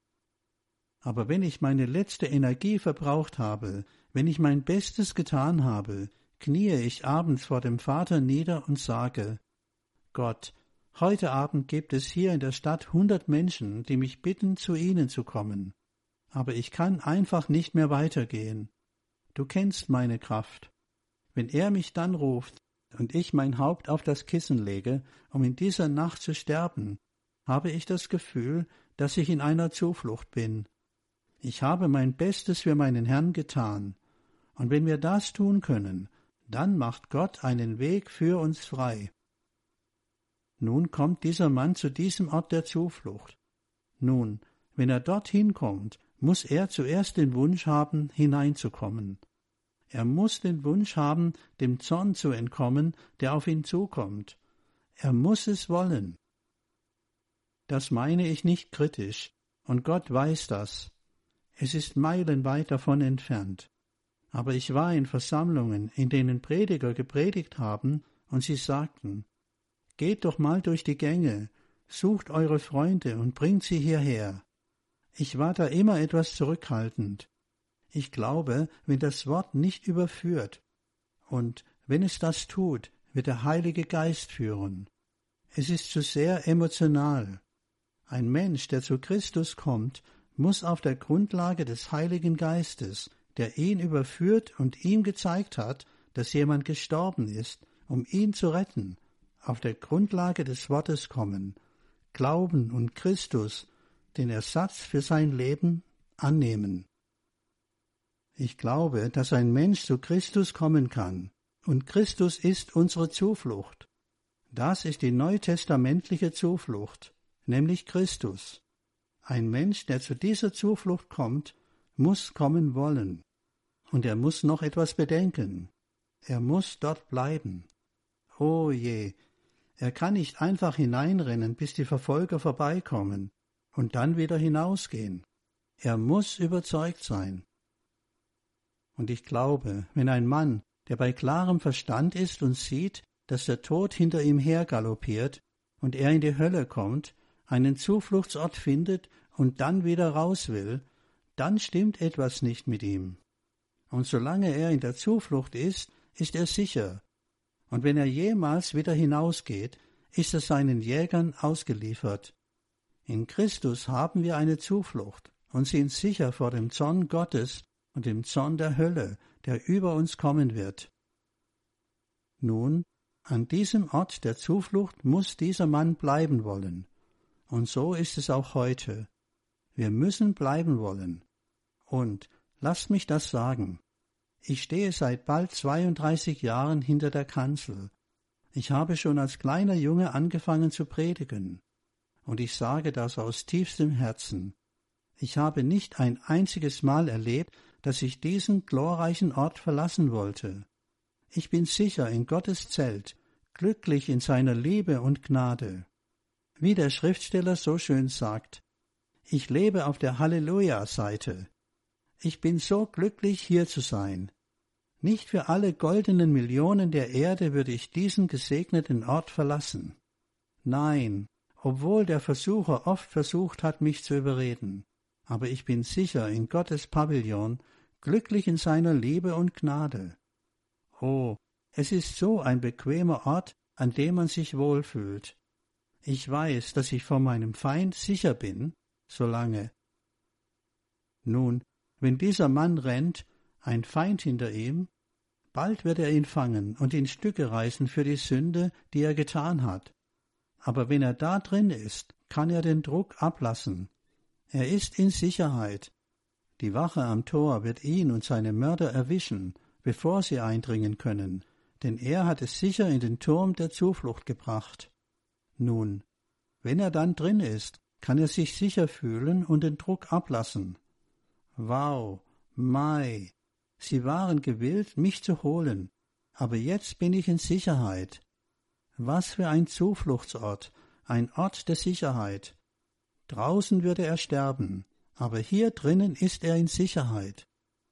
Aber wenn ich meine letzte Energie verbraucht habe, wenn ich mein Bestes getan habe, kniee ich abends vor dem Vater nieder und sage: Gott, heute Abend gibt es hier in der Stadt 100 Menschen, die mich bitten, zu ihnen zu kommen. Aber ich kann einfach nicht mehr weitergehen. Du kennst meine Kraft. Wenn er mich dann ruft und ich mein Haupt auf das Kissen lege, um in dieser Nacht zu sterben, habe ich das Gefühl, dass ich in einer Zuflucht bin. Ich habe mein Bestes für meinen Herrn getan. Und wenn wir das tun können, dann macht Gott einen Weg für uns frei. Nun kommt dieser Mann zu diesem Ort der Zuflucht. Nun, wenn er dorthin kommt, muss er zuerst den Wunsch haben, hineinzukommen. Er muss den Wunsch haben, dem Zorn zu entkommen, der auf ihn zukommt. Er muss es wollen. Das meine ich nicht kritisch, und Gott weiß das. Es ist meilenweit davon entfernt. Aber ich war in Versammlungen, in denen Prediger gepredigt haben, und sie sagten: Geht doch mal durch die Gänge, sucht eure Freunde und bringt sie hierher. Ich war da immer etwas zurückhaltend. Ich glaube, wenn das Wort nicht überführt, und wenn es das tut, wird der Heilige Geist führen. Es ist zu sehr emotional. Ein Mensch, der zu Christus kommt, muss auf der Grundlage des Heiligen Geistes, der ihn überführt und ihm gezeigt hat, dass jemand gestorben ist, um ihn zu retten, auf der Grundlage des Wortes kommen, glauben und Christus, den Ersatz für sein Leben, annehmen. Ich glaube, dass ein Mensch zu Christus kommen kann, und Christus ist unsere Zuflucht. Das ist die neutestamentliche Zuflucht, nämlich Christus. Ein Mensch, der zu dieser Zuflucht kommt, muss kommen wollen. Und er muss noch etwas bedenken. Er muss dort bleiben. Oh je, er kann nicht einfach hineinrennen, bis die Verfolger vorbeikommen, und dann wieder hinausgehen. Er muss überzeugt sein. Und ich glaube, wenn ein Mann, der bei klarem Verstand ist und sieht, dass der Tod hinter ihm hergaloppiert und er in die Hölle kommt, einen Zufluchtsort findet und dann wieder raus will, dann stimmt etwas nicht mit ihm. Und solange er in der Zuflucht ist er sicher. Und wenn er jemals wieder hinausgeht, ist er seinen Jägern ausgeliefert. In Christus haben wir eine Zuflucht und sind sicher vor dem Zorn Gottes und dem Zorn der Hölle, der über uns kommen wird. Nun, an diesem Ort der Zuflucht muss dieser Mann bleiben wollen. Und so ist es auch heute. Wir müssen bleiben wollen. Und, lasst mich das sagen, ich stehe seit bald 32 Jahren hinter der Kanzel. Ich habe schon als kleiner Junge angefangen zu predigen. Und ich sage das aus tiefstem Herzen. Ich habe nicht ein einziges Mal erlebt, dass ich diesen glorreichen Ort verlassen wollte. Ich bin sicher in Gottes Zelt, glücklich in seiner Liebe und Gnade. Wie der Schriftsteller so schön sagt: Ich lebe auf der Halleluja-Seite. Ich bin so glücklich, hier zu sein. Nicht für alle goldenen Millionen der Erde würde ich diesen gesegneten Ort verlassen. Nein, obwohl der Versucher oft versucht hat, mich zu überreden. Aber ich bin sicher in Gottes Pavillon, glücklich in seiner Liebe und Gnade. Oh, es ist so ein bequemer Ort, an dem man sich wohlfühlt. Ich weiß, dass ich vor meinem Feind sicher bin, solange. Nun, wenn dieser Mann rennt, ein Feind hinter ihm, bald wird er ihn fangen und in Stücke reißen für die Sünde, die er getan hat. Aber wenn er da drin ist, kann er den Druck ablassen. Er ist in Sicherheit. Die Wache am Tor wird ihn und seine Mörder erwischen, bevor sie eindringen können, denn er hat es sicher in den Turm der Zuflucht gebracht. Nun, wenn er dann drin ist, kann er sich sicher fühlen und den Druck ablassen. Wow, Mai, sie waren gewillt, mich zu holen, aber jetzt bin ich in Sicherheit. Was für ein Zufluchtsort, ein Ort der Sicherheit. Draußen würde er sterben, aber hier drinnen ist er in Sicherheit.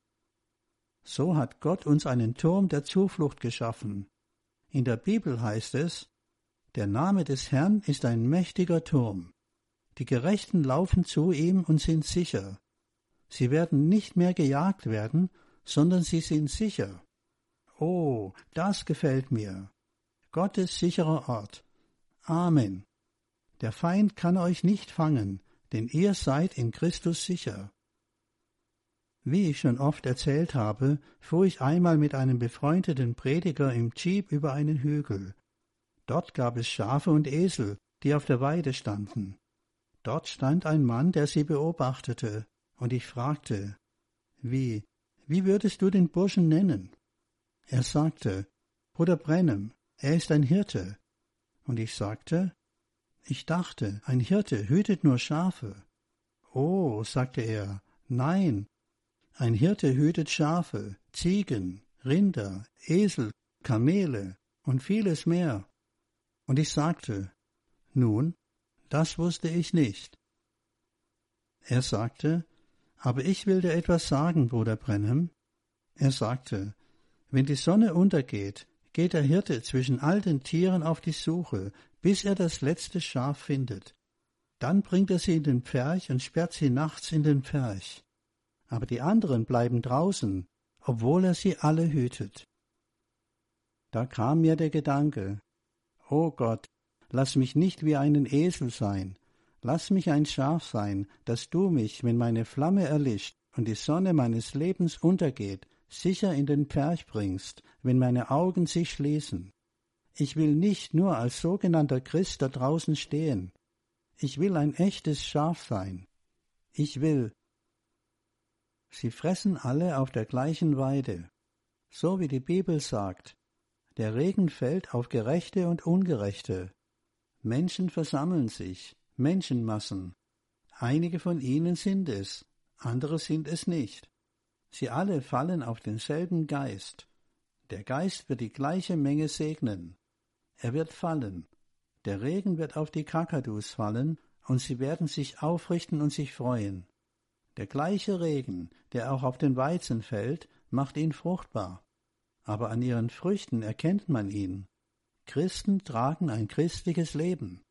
So hat Gott uns einen Turm der Zuflucht geschaffen. In der Bibel heißt es: Der Name des Herrn ist ein mächtiger Turm. Die Gerechten laufen zu ihm und sind sicher. Sie werden nicht mehr gejagt werden, sondern sie sind sicher. Oh, das gefällt mir. Gottes sicherer Ort. Amen. Der Feind kann euch nicht fangen, denn ihr seid in Christus sicher. Wie ich schon oft erzählt habe, fuhr ich einmal mit einem befreundeten Prediger im Jeep über einen Hügel. Dort gab es Schafe und Esel, die auf der Weide standen. Dort stand ein Mann, der sie beobachtete, und ich fragte, wie würdest du den Burschen nennen? Er sagte, Bruder Branham, er ist ein Hirte. Und ich sagte, ich dachte, ein Hirte hütet nur Schafe. Oh, sagte er, nein, ein Hirte hütet Schafe, Ziegen, Rinder, Esel, Kamele und vieles mehr. Und ich sagte, nun, das wusste ich nicht. Er sagte, aber ich will dir etwas sagen, Bruder Branham. Er sagte, wenn die Sonne untergeht, geht der Hirte zwischen all den Tieren auf die Suche, bis er das letzte Schaf findet. Dann bringt er sie in den Pferch und sperrt sie nachts in den Pferch. Aber die anderen bleiben draußen, obwohl er sie alle hütet. Da kam mir der Gedanke, O Gott, lass mich nicht wie einen Esel sein, lass mich ein Schaf sein, dass du mich, wenn meine Flamme erlischt und die Sonne meines Lebens untergeht, sicher in den Pferch bringst, wenn meine Augen sich schließen. Ich will nicht nur als sogenannter Christ da draußen stehen. Ich will ein echtes Schaf sein. Ich will. Sie fressen alle auf der gleichen Weide. So wie die Bibel sagt, der Regen fällt auf Gerechte und Ungerechte. Menschen versammeln sich, Menschenmassen. Einige von ihnen sind es, andere sind es nicht. Sie alle fallen auf denselben Geist. Der Geist wird die gleiche Menge segnen. Er wird fallen. Der Regen wird auf die Kakadus fallen, und sie werden sich aufrichten und sich freuen. Der gleiche Regen, der auch auf den Weizen fällt, macht ihn fruchtbar. Aber an ihren Früchten erkennt man ihn. Christen tragen ein christliches Leben.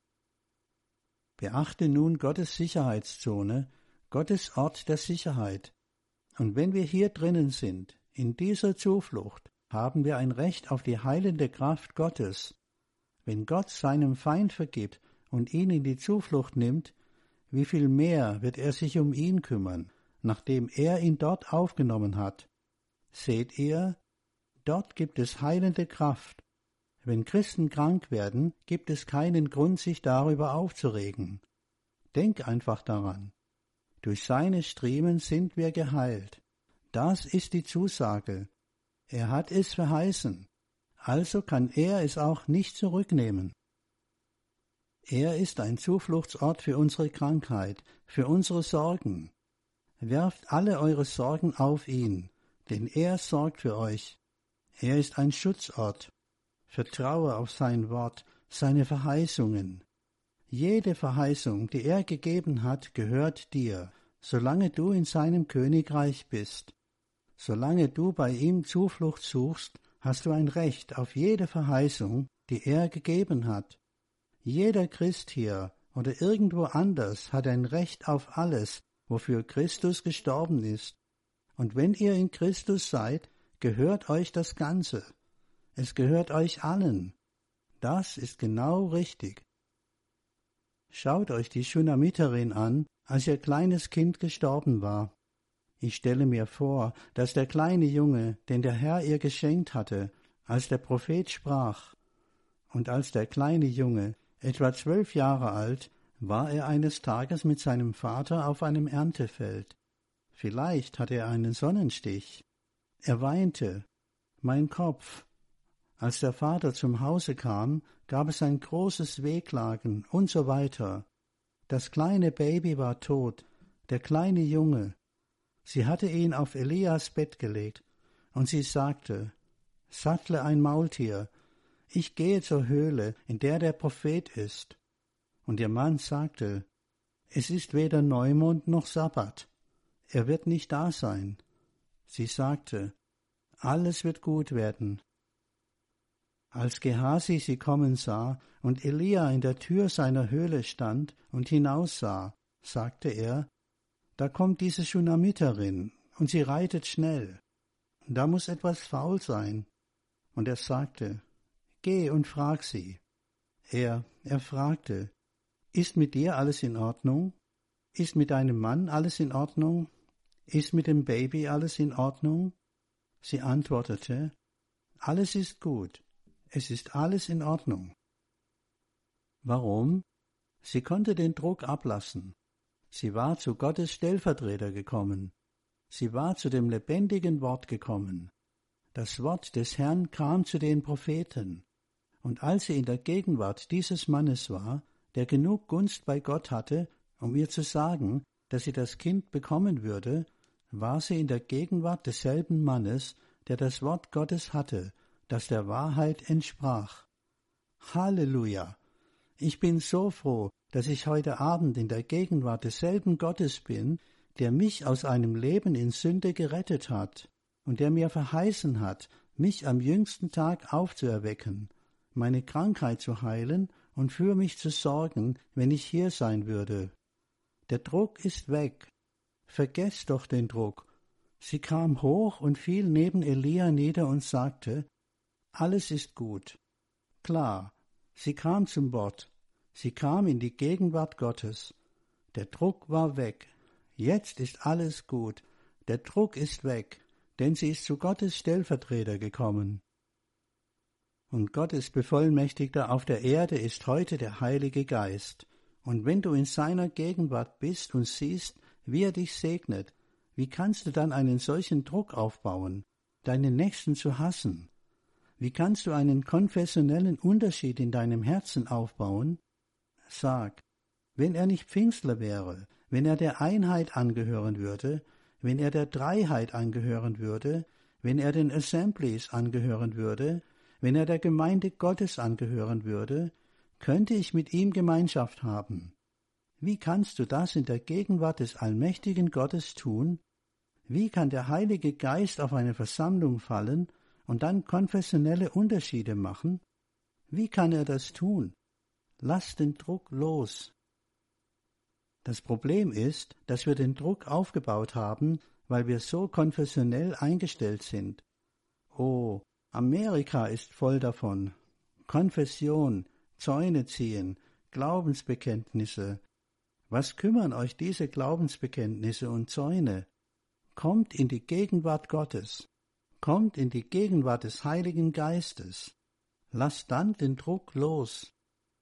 Beachte nun Gottes Sicherheitszone, Gottes Ort der Sicherheit. Und wenn wir hier drinnen sind, in dieser Zuflucht, haben wir ein Recht auf die heilende Kraft Gottes. Wenn Gott seinem Feind vergibt und ihn in die Zuflucht nimmt, wie viel mehr wird er sich um ihn kümmern, nachdem er ihn dort aufgenommen hat. Seht ihr, dort gibt es heilende Kraft. Wenn Christen krank werden, gibt es keinen Grund, sich darüber aufzuregen. Denk einfach daran. Durch seine Striemen sind wir geheilt. Das ist die Zusage. Er hat es verheißen. Also kann er es auch nicht zurücknehmen. Er ist ein Zufluchtsort für unsere Krankheit, für unsere Sorgen. Werft alle eure Sorgen auf ihn, denn er sorgt für euch. Er ist ein Schutzort. Vertraue auf sein Wort, seine Verheißungen. Jede Verheißung, die er gegeben hat, gehört dir, solange du in seinem Königreich bist. Solange du bei ihm Zuflucht suchst, hast du ein Recht auf jede Verheißung, die er gegeben hat. Jeder Christ hier oder irgendwo anders hat ein Recht auf alles, wofür Christus gestorben ist. Und wenn ihr in Christus seid, gehört euch das Ganze. Es gehört euch allen. Das ist genau richtig. Schaut euch die Schunamiterin an, als ihr kleines Kind gestorben war. Ich stelle mir vor, dass der kleine Junge, den der Herr ihr geschenkt hatte, als der Prophet sprach, und als der kleine Junge, etwa 12 Jahre alt, war er eines Tages mit seinem Vater auf einem Erntefeld. Vielleicht hatte er einen Sonnenstich. Er weinte. Mein Kopf. Als der Vater zum Hause kam, gab es ein großes Wehklagen und so weiter. Das kleine Baby war tot, der kleine Junge. Sie hatte ihn auf Elias Bett gelegt, und sie sagte, sattle ein Maultier, ich gehe zur Höhle, in der der Prophet ist. Und ihr Mann sagte, es ist weder Neumond noch Sabbat, er wird nicht da sein. Sie sagte, alles wird gut werden. Als Gehasi sie kommen sah und Elia in der Tür seiner Höhle stand und hinaussah, sagte er, da kommt diese Schunamiterin, und sie reitet schnell. Da muss etwas faul sein. Und er sagte, geh und frag sie. Er fragte, ist mit dir alles in Ordnung? Ist mit deinem Mann alles in Ordnung? Ist mit dem Baby alles in Ordnung? Sie antwortete, alles ist gut, es ist alles in Ordnung. Warum? Sie konnte den Druck ablassen. Sie war zu Gottes Stellvertreter gekommen. Sie war zu dem lebendigen Wort gekommen. Das Wort des Herrn kam zu den Propheten. Und als sie in der Gegenwart dieses Mannes war, der genug Gunst bei Gott hatte, um ihr zu sagen, dass sie das Kind bekommen würde, war sie in der Gegenwart desselben Mannes, der das Wort Gottes hatte, das der Wahrheit entsprach. Halleluja! Ich bin so froh, dass ich heute Abend in der Gegenwart desselben Gottes bin, der mich aus einem Leben in Sünde gerettet hat und der mir verheißen hat, mich am jüngsten Tag aufzuerwecken, meine Krankheit zu heilen und für mich zu sorgen, wenn ich hier sein würde. Der Druck ist weg. Vergesst doch den Druck. Sie kam hoch und fiel neben Elia nieder und sagte, alles ist gut. Klar, sie kam zum Wort. Sie kam in die Gegenwart Gottes. Der Druck war weg. Jetzt ist alles gut. Der Druck ist weg, denn sie ist zu Gottes Stellvertreter gekommen. Und Gottes Bevollmächtigter auf der Erde ist heute der Heilige Geist. Und wenn du in seiner Gegenwart bist und siehst, wie er dich segnet, wie kannst du dann einen solchen Druck aufbauen, deinen Nächsten zu hassen? Wie kannst du einen konfessionellen Unterschied in deinem Herzen aufbauen? Sag, wenn er nicht Pfingstler wäre, wenn er der Einheit angehören würde, wenn er der Dreiheit angehören würde, wenn er den Assemblies angehören würde, wenn er der Gemeinde Gottes angehören würde, könnte ich mit ihm Gemeinschaft haben. Wie kannst du das in der Gegenwart des allmächtigen Gottes tun? Wie kann der Heilige Geist auf eine Versammlung fallen und dann konfessionelle Unterschiede machen? Wie kann er das tun? Lass den Druck los. Das Problem ist, dass wir den Druck aufgebaut haben, weil wir so konfessionell eingestellt sind. Oh, Amerika ist voll davon. Konfession, Zäune ziehen, Glaubensbekenntnisse. Was kümmern euch diese Glaubensbekenntnisse und Zäune? Kommt in die Gegenwart Gottes. Kommt in die Gegenwart des Heiligen Geistes. Lasst dann den Druck los.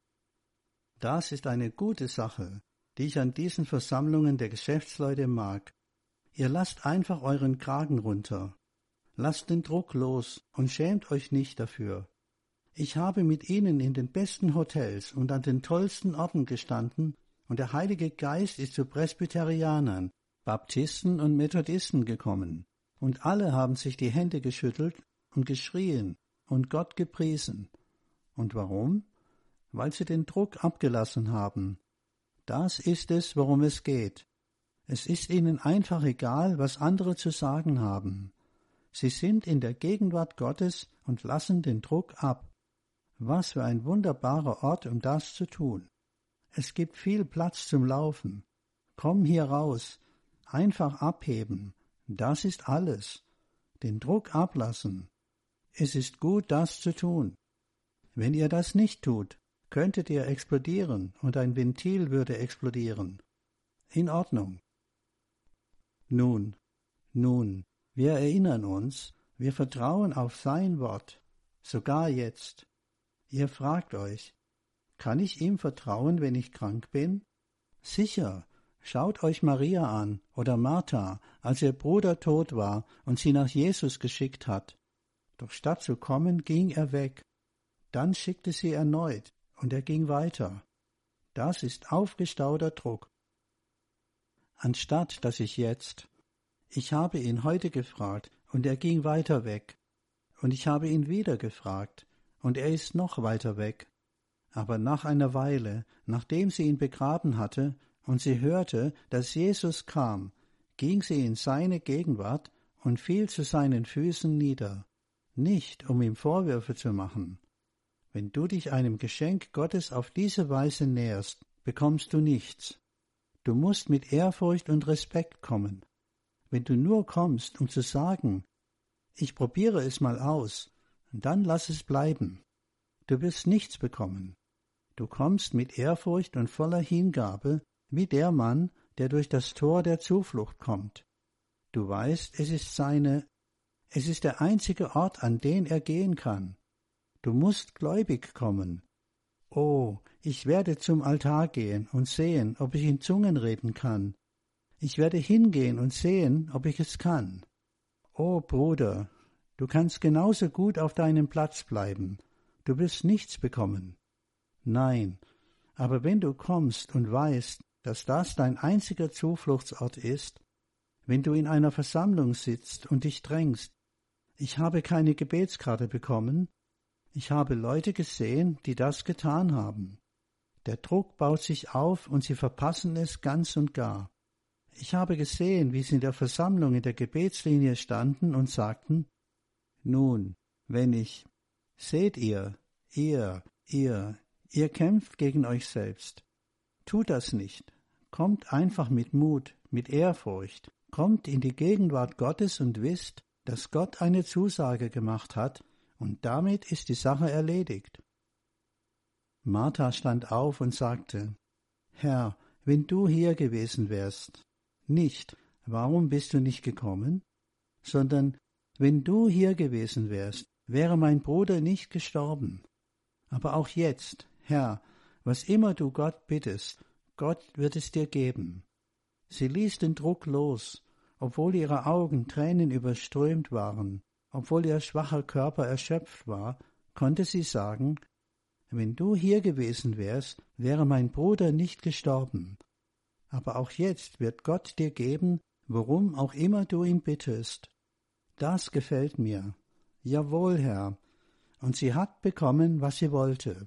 Das ist eine gute Sache, die ich an diesen Versammlungen der Geschäftsleute mag. Ihr lasst einfach euren Kragen runter. Lasst den Druck los und schämt euch nicht dafür. Ich habe mit ihnen in den besten Hotels und an den tollsten Orten gestanden, und der Heilige Geist ist zu Presbyterianern, Baptisten und Methodisten gekommen, und alle haben sich die Hände geschüttelt und geschrien und Gott gepriesen. Und warum? Weil sie den Druck abgelassen haben. Das ist es, worum es geht. Es ist ihnen einfach egal, was andere zu sagen haben. Sie sind in der Gegenwart Gottes und lassen den Druck ab. Was für ein wunderbarer Ort, um das zu tun. Es gibt viel Platz zum Laufen. Komm hier raus, einfach abheben. Das ist alles. Den Druck ablassen. Es ist gut, das zu tun. Wenn ihr das nicht tut, könntet ihr explodieren und ein Ventil würde explodieren. In Ordnung. Nun, wir erinnern uns, wir vertrauen auf sein Wort, sogar jetzt. Ihr fragt euch, kann ich ihm vertrauen, wenn ich krank bin? Sicher, schaut euch Maria an oder Martha, als ihr Bruder tot war und sie nach Jesus geschickt hat. Doch statt zu kommen, ging er weg. Dann schickte sie erneut, und er ging weiter. Das ist aufgestauter Druck. Anstatt dass ich habe ihn heute gefragt, und er ging weiter weg. Und ich habe ihn wieder gefragt, und er ist noch weiter weg. Aber nach einer Weile, nachdem sie ihn begraben hatte, und sie hörte, dass Jesus kam, ging sie in seine Gegenwart und fiel zu seinen Füßen nieder, nicht um ihm Vorwürfe zu machen, Wenn du dich einem Geschenk Gottes auf diese Weise näherst, bekommst du nichts. Du musst mit Ehrfurcht und Respekt kommen. Wenn du nur kommst, um zu sagen, ich probiere es mal aus, dann lass es bleiben. Du wirst nichts bekommen. Du kommst mit Ehrfurcht und voller Hingabe, wie der Mann, der durch das Tor der Zuflucht kommt. Du weißt, es ist der einzige Ort, an den er gehen kann. Du musst gläubig kommen. Oh, ich werde zum Altar gehen und sehen, ob ich in Zungen reden kann. Ich werde hingehen und sehen, ob ich es kann. Oh, Bruder, du kannst genauso gut auf deinem Platz bleiben. Du wirst nichts bekommen. Nein, aber wenn du kommst und weißt, dass das dein einziger Zufluchtsort ist, wenn du in einer Versammlung sitzt und dich drängst, ich habe keine Gebetskarte bekommen, ich habe Leute gesehen, die das getan haben. Der Druck baut sich auf und sie verpassen es ganz und gar. Ich habe gesehen, wie sie in der Versammlung in der Gebetslinie standen und sagten, nun, seht ihr kämpft gegen euch selbst. Tut das nicht. Kommt einfach mit Mut, mit Ehrfurcht. Kommt in die Gegenwart Gottes und wisst, dass Gott eine Zusage gemacht hat, und damit ist die Sache erledigt. Martha stand auf und sagte, Herr, wenn du hier gewesen wärst, nicht, warum bist du nicht gekommen, sondern, wenn du hier gewesen wärst, wäre mein Bruder nicht gestorben. Aber auch jetzt, Herr, was immer du Gott bittest, Gott wird es dir geben. Sie ließ den Druck los, obwohl ihre Augen tränenüberströmt waren, obwohl ihr schwacher Körper erschöpft war, konnte sie sagen, wenn du hier gewesen wärst, wäre mein Bruder nicht gestorben. Aber auch jetzt wird Gott dir geben, worum auch immer du ihn bittest. Das gefällt mir. Jawohl, Herr. Und sie hat bekommen, was sie wollte.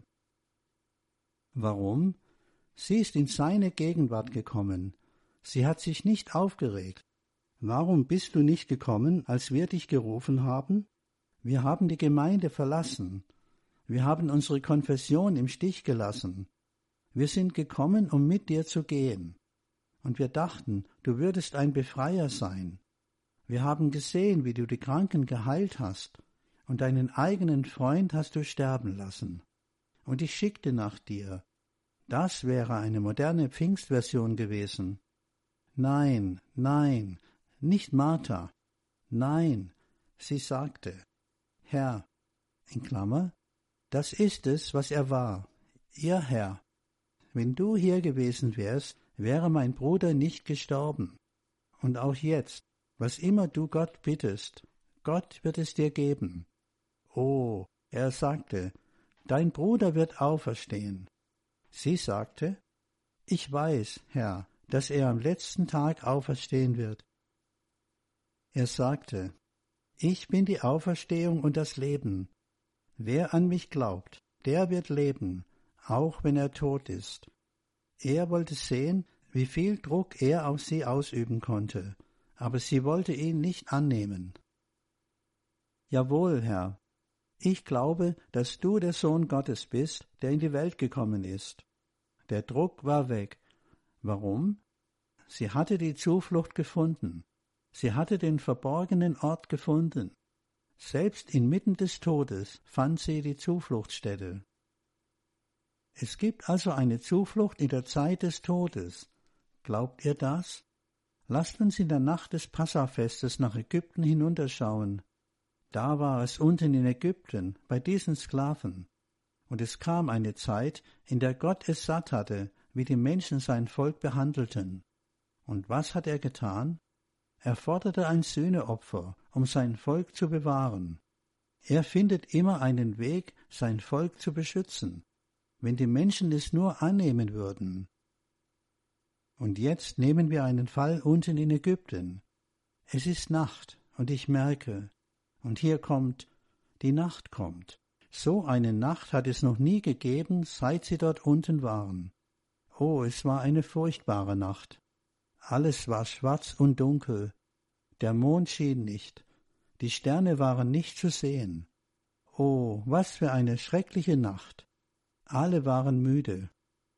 Warum? Sie ist in seine Gegenwart gekommen. Sie hat sich nicht aufgeregt. Warum bist du nicht gekommen, als wir dich gerufen haben? Wir haben die Gemeinde verlassen. Wir haben unsere Konfession im Stich gelassen. Wir sind gekommen, um mit dir zu gehen. Und wir dachten, du würdest ein Befreier sein. Wir haben gesehen, wie du die Kranken geheilt hast, und deinen eigenen Freund hast du sterben lassen. Und ich schickte nach dir. Das wäre eine moderne Pfingstversion gewesen. Nein, nicht Martha. Nein, sie sagte, Herr, in Klammer, das ist es, was er war, ihr Herr. Wenn du hier gewesen wärst, wäre mein Bruder nicht gestorben. Und auch jetzt, was immer du Gott bittest, Gott wird es dir geben. Oh, er sagte, dein Bruder wird auferstehen. Sie sagte, ich weiß, Herr, dass er am letzten Tag auferstehen wird. Er sagte, ich bin die Auferstehung und das Leben. Wer an mich glaubt, der wird leben, auch wenn er tot ist. Er wollte sehen, wie viel Druck er auf sie ausüben konnte, aber sie wollte ihn nicht annehmen. Jawohl, Herr, ich glaube, dass du der Sohn Gottes bist, der in die Welt gekommen ist. Der Druck war weg. Warum? Sie hatte die Zuflucht gefunden. Sie hatte den verborgenen Ort gefunden. Selbst inmitten des Todes fand sie die Zufluchtsstätte. Es gibt also eine Zuflucht in der Zeit des Todes. Glaubt ihr das? Lasst uns in der Nacht des Passafestes nach Ägypten hinunterschauen. Da war es unten in Ägypten, bei diesen Sklaven. Und es kam eine Zeit, in der Gott es satt hatte, wie die Menschen sein Volk behandelten. Und was hat er getan? Er forderte ein Sühneopfer, um sein Volk zu bewahren. Er findet immer einen Weg, sein Volk zu beschützen, wenn die Menschen es nur annehmen würden. Und jetzt nehmen wir einen Fall unten in Ägypten. Es ist Nacht, und ich merke, und hier kommt, die Nacht kommt. So eine Nacht hat es noch nie gegeben, seit sie dort unten waren. Oh, es war eine furchtbare Nacht. Alles war schwarz und dunkel. Der Mond schien nicht. Die Sterne waren nicht zu sehen. Oh, was für eine schreckliche Nacht. Alle waren müde.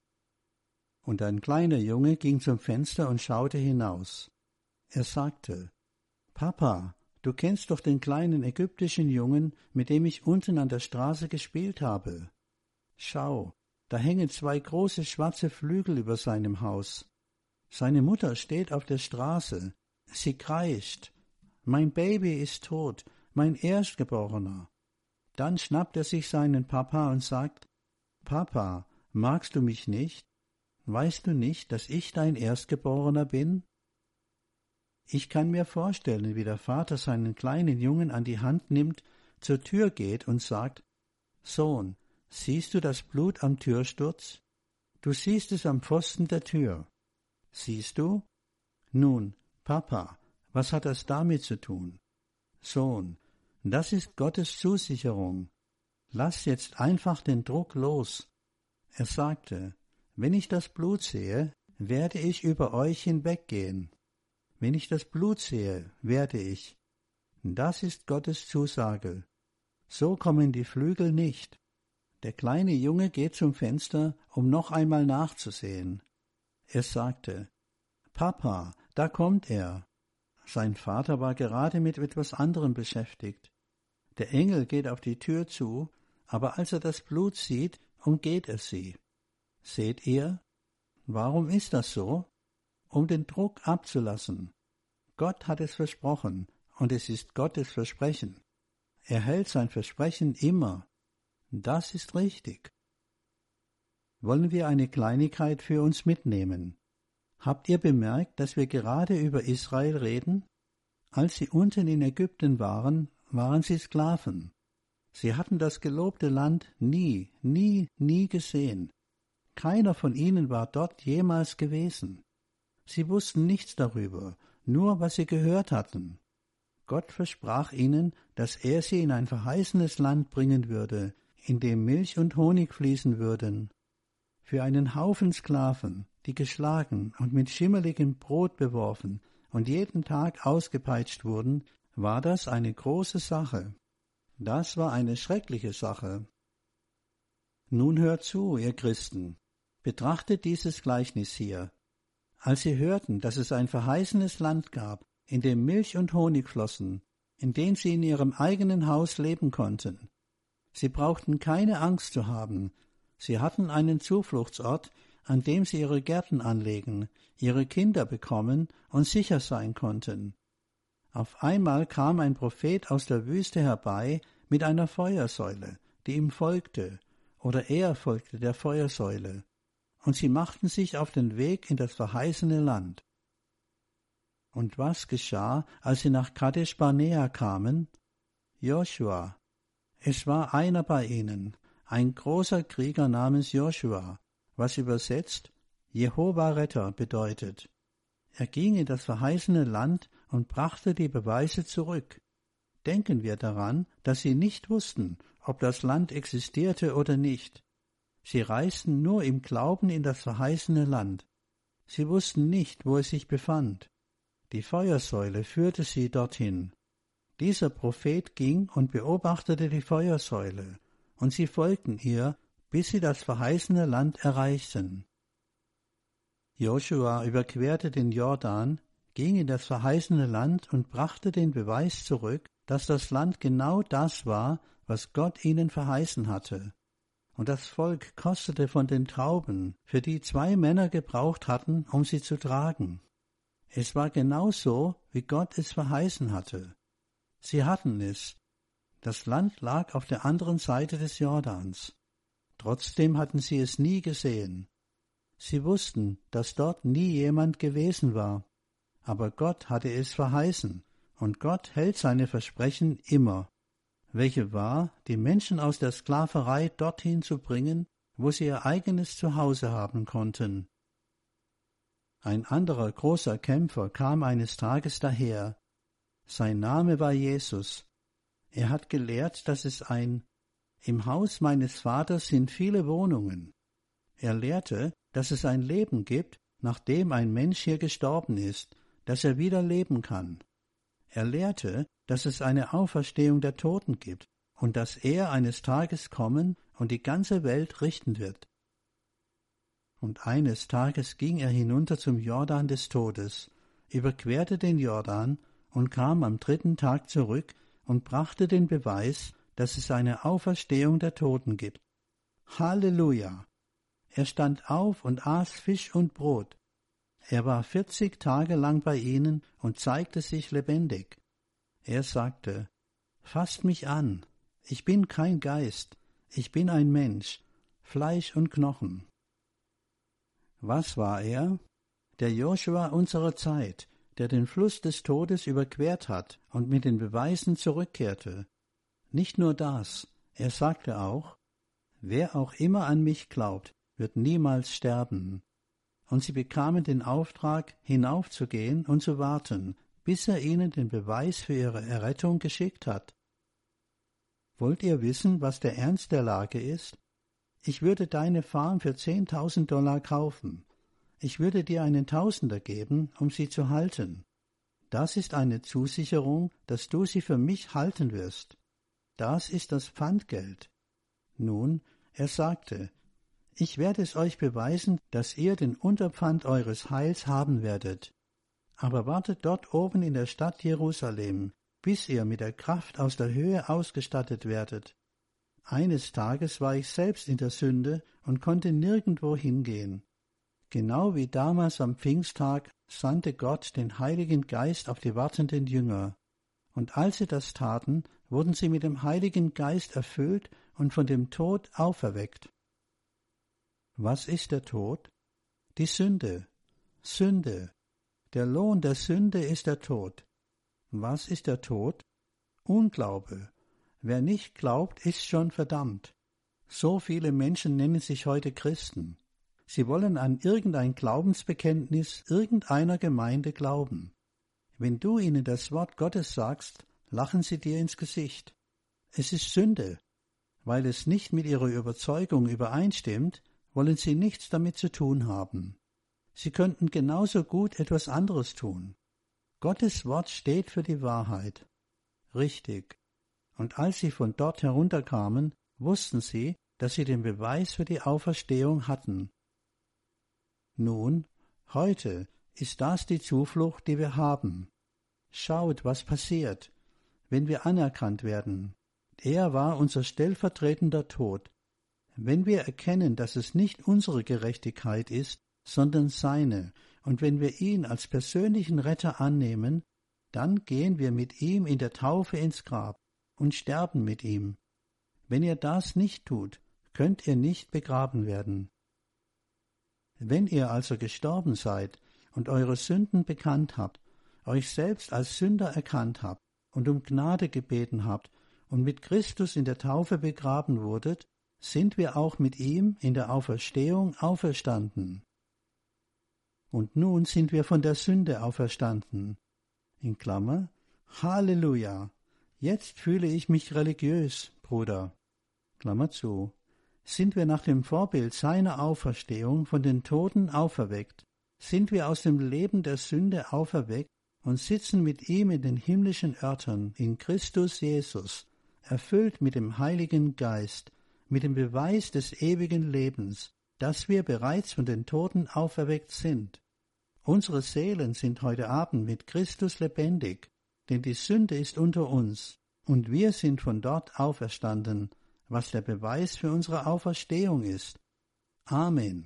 Und ein kleiner Junge ging zum Fenster und schaute hinaus. Er sagte, »Papa, du kennst doch den kleinen ägyptischen Jungen, mit dem ich unten an der Straße gespielt habe. Schau, da hängen 2 große schwarze Flügel über seinem Haus. Seine Mutter steht auf der Straße. Sie kreischt. Mein Baby ist tot, mein Erstgeborener.« Dann schnappt er sich seinen Papa und sagt, »Papa, magst du mich nicht? Weißt du nicht, dass ich dein Erstgeborener bin?« Ich kann mir vorstellen, wie der Vater seinen kleinen Jungen an die Hand nimmt, zur Tür geht und sagt, »Sohn, siehst du das Blut am Türsturz? Du siehst es am Pfosten der Tür. Siehst du? Nun, Papa, was hat das damit zu tun? Sohn, das ist Gottes Zusicherung. Lass jetzt einfach den Druck los.« Er sagte, »Wenn ich das Blut sehe, werde ich über euch hinweggehen. Wenn ich das Blut sehe, werde ich.« Das ist Gottes Zusage. So kommen die Flügel nicht. Der kleine Junge geht zum Fenster, um noch einmal nachzusehen. Er sagte, »Papa, da kommt er.« Sein Vater war gerade mit etwas anderem beschäftigt. Der Engel geht auf die Tür zu, aber als er das Blut sieht, umgeht er sie. Seht ihr? Warum ist das so? Um den Druck abzulassen. Gott hat es versprochen, und es ist Gottes Versprechen. Er hält sein Versprechen immer. Das ist richtig. Wollen wir eine Kleinigkeit für uns mitnehmen? Habt ihr bemerkt, dass wir gerade über Israel reden? Als sie unten in Ägypten waren, waren sie Sklaven. Sie hatten das gelobte Land nie gesehen. Keiner von ihnen war dort jemals gewesen. Sie wussten nichts darüber, nur was sie gehört hatten. Gott versprach ihnen, dass er sie in ein verheißenes Land bringen würde, in dem Milch und Honig fließen würden. Für einen Haufen Sklaven, die geschlagen und mit schimmerligem Brot beworfen und jeden Tag ausgepeitscht wurden, war das eine große Sache. Das war eine schreckliche Sache. Nun hört zu, ihr Christen. Betrachtet dieses Gleichnis hier. Als sie hörten, dass es ein verheißenes Land gab, in dem Milch und Honig flossen, in dem sie in ihrem eigenen Haus leben konnten. Sie brauchten keine Angst zu haben. Sie hatten einen Zufluchtsort, an dem sie ihre Gärten anlegen, ihre Kinder bekommen und sicher sein konnten. Auf einmal kam ein Prophet aus der Wüste herbei mit einer Feuersäule, die ihm folgte, oder er folgte der Feuersäule, und sie machten sich auf den Weg in das verheißene Land. Und was geschah, als sie nach Kadesh Barnea kamen? Joshua. Es war einer bei ihnen, ein großer Krieger namens Joshua, was übersetzt Jehova Retter bedeutet. Er ging in das verheißene Land und brachte die Beweise zurück. Denken wir daran, dass sie nicht wussten, ob das Land existierte oder nicht. Sie reisten nur im Glauben in das verheißene Land. Sie wussten nicht, wo es sich befand. Die Feuersäule führte sie dorthin. Dieser Prophet ging und beobachtete die Feuersäule, und sie folgten ihr, bis sie das verheißene Land erreichten. Joshua überquerte den Jordan, ging in das verheißene Land und brachte den Beweis zurück, dass das Land genau das war, was Gott ihnen verheißen hatte. Und das Volk kostete von den Trauben, für die 2 Männer gebraucht hatten, um sie zu tragen. Es war genau so, wie Gott es verheißen hatte. Sie hatten es. Das Land lag auf der anderen Seite des Jordans. Trotzdem hatten sie es nie gesehen. Sie wussten, dass dort nie jemand gewesen war. Aber Gott hatte es verheißen, und Gott hält seine Versprechen immer. Welche war, die Menschen aus der Sklaverei dorthin zu bringen, wo sie ihr eigenes Zuhause haben konnten. Ein anderer großer Kämpfer kam eines Tages daher. Sein Name war Jesus. Er hat gelehrt, dass es im Haus meines Vaters sind viele Wohnungen. Er lehrte, dass es ein Leben gibt, nachdem ein Mensch hier gestorben ist, dass er wieder leben kann. Er lehrte, dass es eine Auferstehung der Toten gibt und dass er eines Tages kommen und die ganze Welt richten wird. Und eines Tages ging er hinunter zum Jordan des Todes, überquerte den Jordan und kam am 3. Tag zurück und brachte den Beweis, dass es eine Auferstehung der Toten gibt. Halleluja! Er stand auf und aß Fisch und Brot. Er war 40 Tage lang bei ihnen und zeigte sich lebendig. Er sagte, »Fasst mich an, ich bin kein Geist, ich bin ein Mensch, Fleisch und Knochen.« Was war er? Der Joshua unserer Zeit, der den Fluss des Todes überquert hat und mit den Beweisen zurückkehrte. Nicht nur das, er sagte auch, »Wer auch immer an mich glaubt, wird niemals sterben.« Und sie bekamen den Auftrag, hinaufzugehen und zu warten, bis er ihnen den Beweis für ihre Errettung geschickt hat. Wollt ihr wissen, was der Ernst der Lage ist? Ich würde deine Farm für $10.000 kaufen. Ich würde dir einen Tausender geben, um sie zu halten. Das ist eine Zusicherung, dass du sie für mich halten wirst. Das ist das Pfandgeld. Nun, er sagte, ich werde es euch beweisen, dass ihr den Unterpfand eures Heils haben werdet. Aber wartet dort oben in der Stadt Jerusalem, bis ihr mit der Kraft aus der Höhe ausgestattet werdet. Eines Tages war ich selbst in der Sünde und konnte nirgendwo hingehen. Genau wie damals am Pfingsttag sandte Gott den Heiligen Geist auf die wartenden Jünger. Und als sie das taten, wurden sie mit dem Heiligen Geist erfüllt und von dem Tod auferweckt. Was ist der Tod? Die Sünde. Sünde. Der Lohn der Sünde ist der Tod. Was ist der Tod? Unglaube. Wer nicht glaubt, ist schon verdammt. So viele Menschen nennen sich heute Christen. Sie wollen an irgendein Glaubensbekenntnis irgendeiner Gemeinde glauben. Wenn du ihnen das Wort Gottes sagst, lachen sie dir ins Gesicht. Es ist Sünde. Weil es nicht mit ihrer Überzeugung übereinstimmt, wollen sie nichts damit zu tun haben. Sie könnten genauso gut etwas anderes tun. Gottes Wort steht für die Wahrheit. Richtig. Und als sie von dort herunterkamen, wussten sie, dass sie den Beweis für die Auferstehung hatten. Nun, heute ist das die Zuflucht, die wir haben. Schaut, was passiert, wenn wir anerkannt werden. Er war unser stellvertretender Tod. Wenn wir erkennen, dass es nicht unsere Gerechtigkeit ist, sondern seine, und wenn wir ihn als persönlichen Retter annehmen, dann gehen wir mit ihm in der Taufe ins Grab und sterben mit ihm. Wenn ihr das nicht tut, könnt ihr nicht begraben werden. Wenn ihr also gestorben seid und eure Sünden bekannt habt, euch selbst als Sünder erkannt habt und um Gnade gebeten habt und mit Christus in der Taufe begraben wurdet, sind wir auch mit ihm in der Auferstehung auferstanden. Und nun sind wir von der Sünde auferstanden. In Klammer, Halleluja, jetzt fühle ich mich religiös, Bruder. Klammer zu. Sind wir nach dem Vorbild seiner Auferstehung von den Toten auferweckt, sind wir aus dem Leben der Sünde auferweckt und sitzen mit ihm in den himmlischen Örtern in Christus Jesus, erfüllt mit dem Heiligen Geist, mit dem Beweis des ewigen Lebens, dass wir bereits von den Toten auferweckt sind. Unsere Seelen sind heute Abend mit Christus lebendig, denn die Sünde ist unter uns, und wir sind von dort auferstanden, was der Beweis für unsere Auferstehung ist. Amen.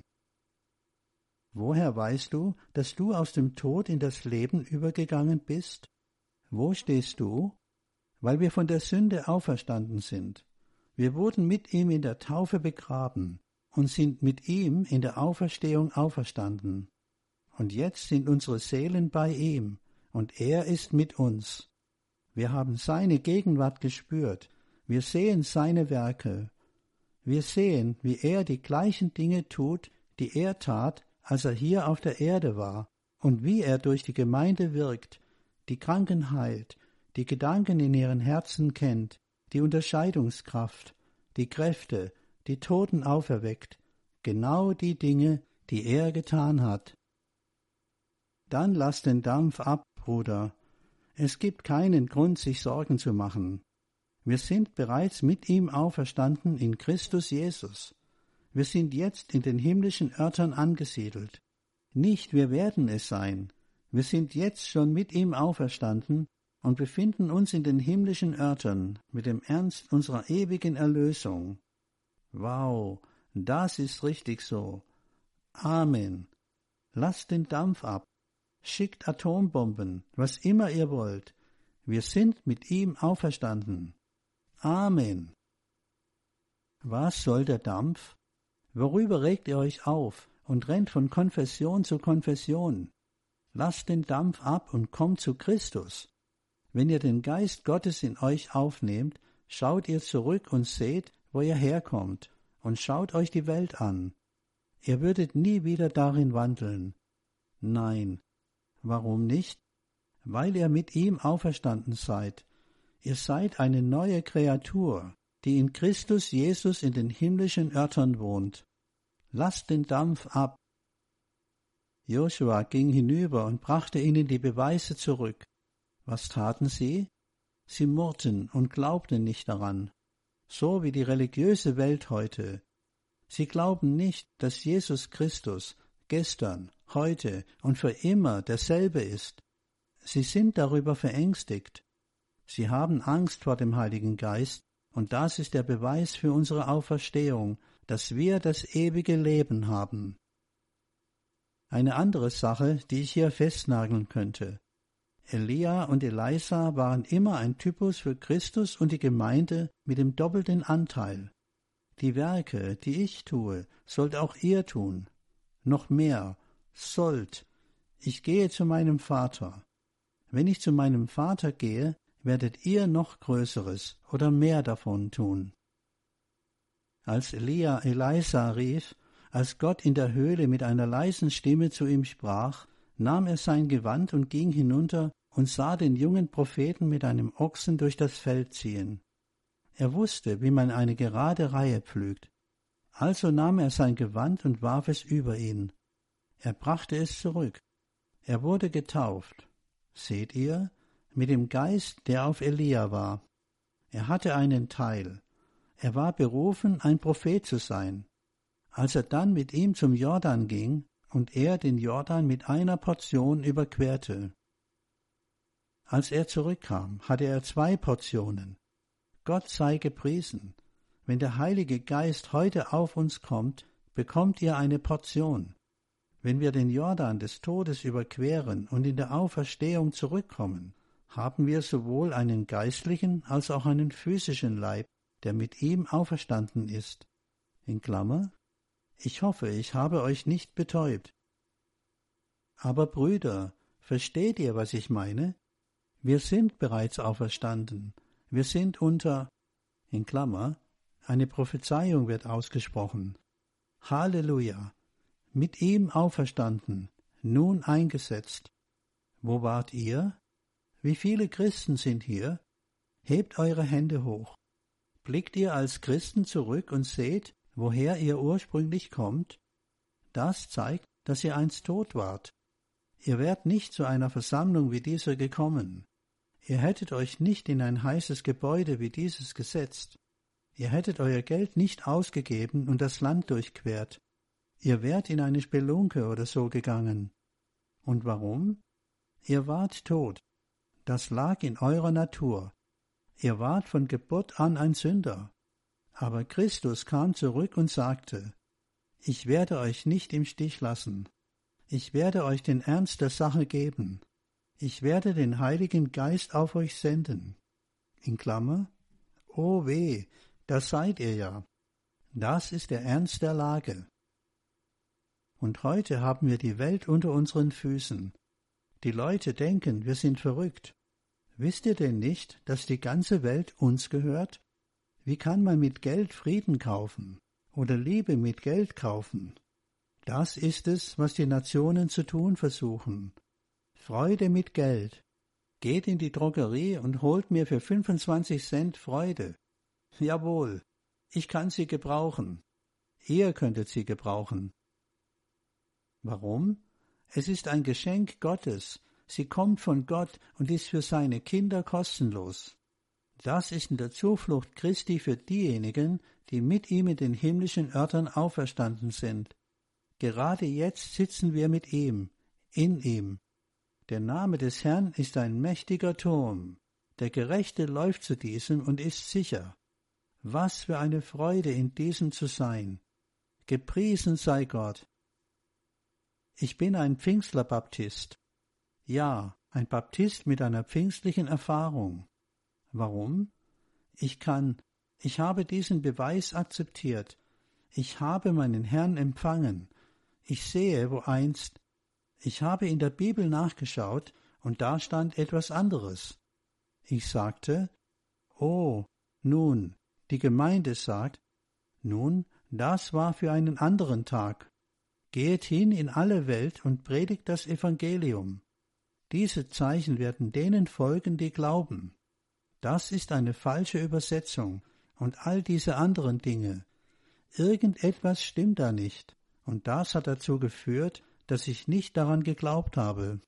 Woher weißt du, dass du aus dem Tod in das Leben übergegangen bist? Wo stehst du? Weil wir von der Sünde auferstanden sind. Wir wurden mit ihm in der Taufe begraben und sind mit ihm in der Auferstehung auferstanden. Und jetzt sind unsere Seelen bei ihm, und er ist mit uns. Wir haben seine Gegenwart gespürt, wir sehen seine Werke. Wir sehen, wie er die gleichen Dinge tut, die er tat, als er hier auf der Erde war, und wie er durch die Gemeinde wirkt, die Kranken heilt, die Gedanken in ihren Herzen kennt, die Unterscheidungskraft, die Kräfte, die Toten auferweckt, genau die Dinge, die er getan hat. Dann lass den Dampf ab, Bruder. Es gibt keinen Grund, sich Sorgen zu machen. Wir sind bereits mit ihm auferstanden in Christus Jesus. Wir sind jetzt in den himmlischen Örtern angesiedelt. Nicht wir werden es sein. Wir sind jetzt schon mit ihm auferstanden und befinden uns in den himmlischen Örtern mit dem Ernst unserer ewigen Erlösung. Wow, das ist richtig so. Amen. Lasst den Dampf ab. Schickt Atombomben, was immer ihr wollt. Wir sind mit ihm auferstanden. Amen. Was soll der Dampf? Worüber regt ihr euch auf und rennt von Konfession zu Konfession? Lasst den Dampf ab und kommt zu Christus. Wenn ihr den Geist Gottes in euch aufnehmt, schaut ihr zurück und seht, wo ihr herkommt, und schaut euch die Welt an. Ihr würdet nie wieder darin wandeln. Nein. Warum nicht? Weil ihr mit ihm auferstanden seid. Ihr seid eine neue Kreatur, die in Christus Jesus in den himmlischen Örtern wohnt. Lasst den Dampf ab. Josua ging hinüber und brachte ihnen die Beweise zurück. Was taten sie? Sie murrten und glaubten nicht daran, so wie die religiöse Welt heute. Sie glauben nicht, dass Jesus Christus gestern, heute und für immer derselbe ist. Sie sind darüber verängstigt. Sie haben Angst vor dem Heiligen Geist, und das ist der Beweis für unsere Auferstehung, dass wir das ewige Leben haben. Eine andere Sache, die ich hier festnageln könnte. Elia und Elisa waren immer ein Typus für Christus und die Gemeinde mit dem doppelten Anteil. Die Werke, die ich tue, sollt auch ihr tun. Noch mehr, sollt. Ich gehe zu meinem Vater. Wenn ich zu meinem Vater gehe, werdet ihr noch Größeres oder mehr davon tun. Als Elia Elisa rief, als Gott in der Höhle mit einer leisen Stimme zu ihm sprach, nahm er sein Gewand und ging hinunter und sah den jungen Propheten mit einem Ochsen durch das Feld ziehen. Er wusste, wie man eine gerade Reihe pflügt. Also nahm er sein Gewand und warf es über ihn. Er brachte es zurück. Er wurde getauft. Seht ihr? Mit dem Geist, der auf Elia war. Er hatte einen Teil. Er war berufen, ein Prophet zu sein. Als er dann mit ihm zum Jordan ging und er den Jordan mit einer Portion überquerte. Als er zurückkam, hatte er 2 Portionen. Gott sei gepriesen. Wenn der Heilige Geist heute auf uns kommt, bekommt ihr eine Portion. Wenn wir den Jordan des Todes überqueren und in der Auferstehung zurückkommen, haben wir sowohl einen geistlichen als auch einen physischen Leib, der mit ihm auferstanden ist. In Klammer: Ich hoffe, ich habe euch nicht betäubt. Aber Brüder, versteht ihr, was ich meine? Wir sind bereits auferstanden. Wir sind unter, in Klammer, eine Prophezeiung wird ausgesprochen. Halleluja! Mit ihm auferstanden, nun eingesetzt. Wo wart ihr? Wie viele Christen sind hier? Hebt eure Hände hoch. Blickt ihr als Christen zurück und seht, woher ihr ursprünglich kommt? Das zeigt, dass ihr einst tot wart. Ihr wärt nicht zu einer Versammlung wie dieser gekommen. Ihr hättet euch nicht in ein heißes Gebäude wie dieses gesetzt. Ihr hättet euer Geld nicht ausgegeben und das Land durchquert. Ihr wärt in eine Spelunke oder so gegangen. Und warum? Ihr wart tot. Das lag in eurer Natur. Ihr wart von Geburt an ein Sünder. Aber Christus kam zurück und sagte: Ich werde euch nicht im Stich lassen. Ich werde euch den Ernst der Sache geben. Ich werde den Heiligen Geist auf euch senden. In Klammer: Oh weh, das seid ihr ja. Das ist der Ernst der Lage. Und heute haben wir die Welt unter unseren Füßen. Die Leute denken, wir sind verrückt. Wisst ihr denn nicht, dass die ganze Welt uns gehört? Wie kann man mit Geld Frieden kaufen oder Liebe mit Geld kaufen? Das ist es, was die Nationen zu tun versuchen. Freude mit Geld. Geht in die Drogerie und holt mir für 25 Cent Freude. Jawohl, ich kann sie gebrauchen. Ihr könntet sie gebrauchen. Warum? Es ist ein Geschenk Gottes. Sie kommt von Gott und ist für seine Kinder kostenlos. Das ist in der Zuflucht Christi für diejenigen, die mit ihm in den himmlischen Örtern auferstanden sind. Gerade jetzt sitzen wir mit ihm, in ihm. Der Name des Herrn ist ein mächtiger Turm. Der Gerechte läuft zu diesem und ist sicher. Was für eine Freude, in diesem zu sein. Gepriesen sei Gott. Ich bin ein Pfingstler-Baptist. Ja, ein Baptist mit einer pfingstlichen Erfahrung. Warum? Ich habe diesen Beweis akzeptiert. Ich habe meinen Herrn empfangen. Ich sehe, wo einst. Ich habe in der Bibel nachgeschaut, und da stand etwas anderes. Ich sagte, oh, nun, die Gemeinde sagt, nun, das war für einen anderen Tag. Geht hin in alle Welt und predigt das Evangelium. Diese Zeichen werden denen folgen, die glauben. Das ist eine falsche Übersetzung und all diese anderen Dinge. Irgendetwas stimmt da nicht, und das hat dazu geführt, dass ich nicht daran geglaubt habe.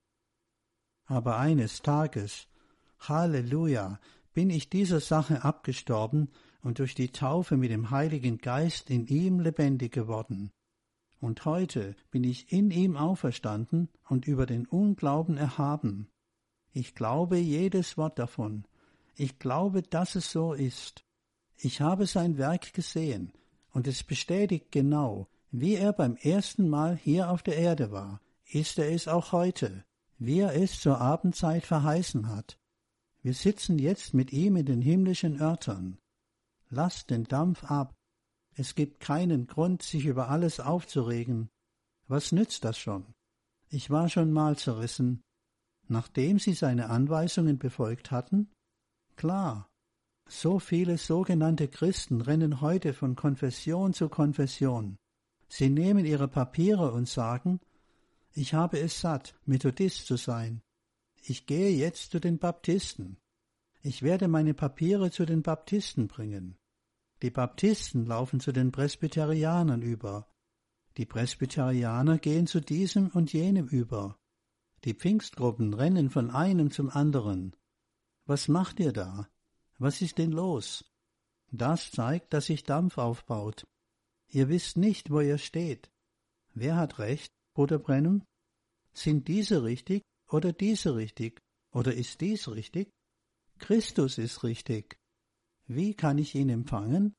Aber eines Tages, Halleluja, bin ich dieser Sache abgestorben und durch die Taufe mit dem Heiligen Geist in ihm lebendig geworden. Und heute bin ich in ihm auferstanden und über den Unglauben erhaben. Ich glaube jedes Wort davon. Ich glaube, dass es so ist. Ich habe sein Werk gesehen, und es bestätigt genau, wie er beim ersten Mal hier auf der Erde war, ist er es auch heute, wie er es zur Abendzeit verheißen hat. Wir sitzen jetzt mit ihm in den himmlischen Örtern. Lasst den Dampf ab. Es gibt keinen Grund, sich über alles aufzuregen. Was nützt das schon? Ich war schon mal zerrissen. Nachdem sie seine Anweisungen befolgt hatten? Klar. So viele sogenannte Christen rennen heute von Konfession zu Konfession. Sie nehmen ihre Papiere und sagen, ich habe es satt, Methodist zu sein. Ich gehe jetzt zu den Baptisten. Ich werde meine Papiere zu den Baptisten bringen. Die Baptisten laufen zu den Presbyterianern über. Die Presbyterianer gehen zu diesem und jenem über. Die Pfingstgruppen rennen von einem zum anderen. Was macht ihr da? Was ist denn los? Das zeigt, dass sich Dampf aufbaut. Ihr wisst nicht, wo ihr steht. Wer hat recht, Bruder Branham? Sind diese richtig oder diese richtig? Oder ist dies richtig? Christus ist richtig. Wie kann ich ihn empfangen?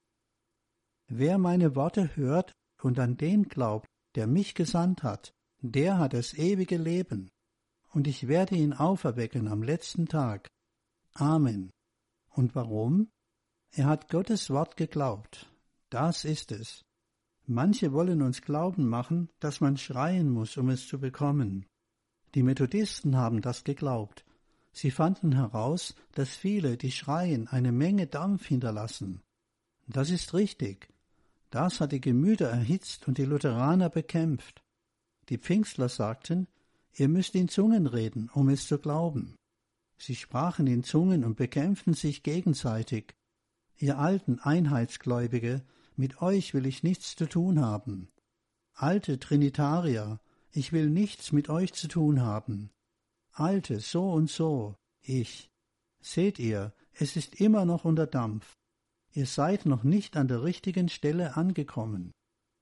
Wer meine Worte hört und an den glaubt, der mich gesandt hat, der hat das ewige Leben, und ich werde ihn auferwecken am letzten Tag. Amen. Und warum? Er hat Gottes Wort geglaubt. Das ist es. Manche wollen uns glauben machen, dass man schreien muss, um es zu bekommen. Die Methodisten haben das geglaubt. Sie fanden heraus, dass viele, die schreien, eine Menge Dampf hinterlassen. Das ist richtig. Das hat die Gemüter erhitzt und die Lutheraner bekämpft. Die Pfingstler sagten, ihr müsst in Zungen reden, um es zu glauben. Sie sprachen in Zungen und bekämpften sich gegenseitig. Ihr alten Einheitsgläubige, mit euch will ich nichts zu tun haben. Alte Trinitarier, ich will nichts mit euch zu tun haben. Alte so und so, ich. Seht ihr, es ist immer noch unter Dampf. Ihr seid noch nicht an der richtigen Stelle angekommen.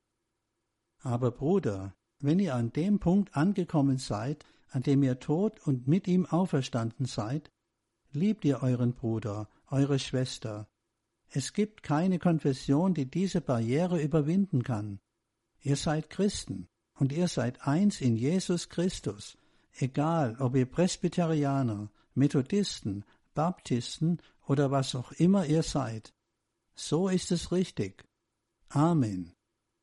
Aber Bruder, wenn ihr an dem Punkt angekommen seid, an dem ihr tot und mit ihm auferstanden seid, liebt ihr euren Bruder, eure Schwester. Es gibt keine Konfession, die diese Barriere überwinden kann. Ihr seid Christen, und ihr seid eins in Jesus Christus, egal ob ihr Presbyterianer, Methodisten, Baptisten oder was auch immer ihr seid. So ist es richtig. Amen.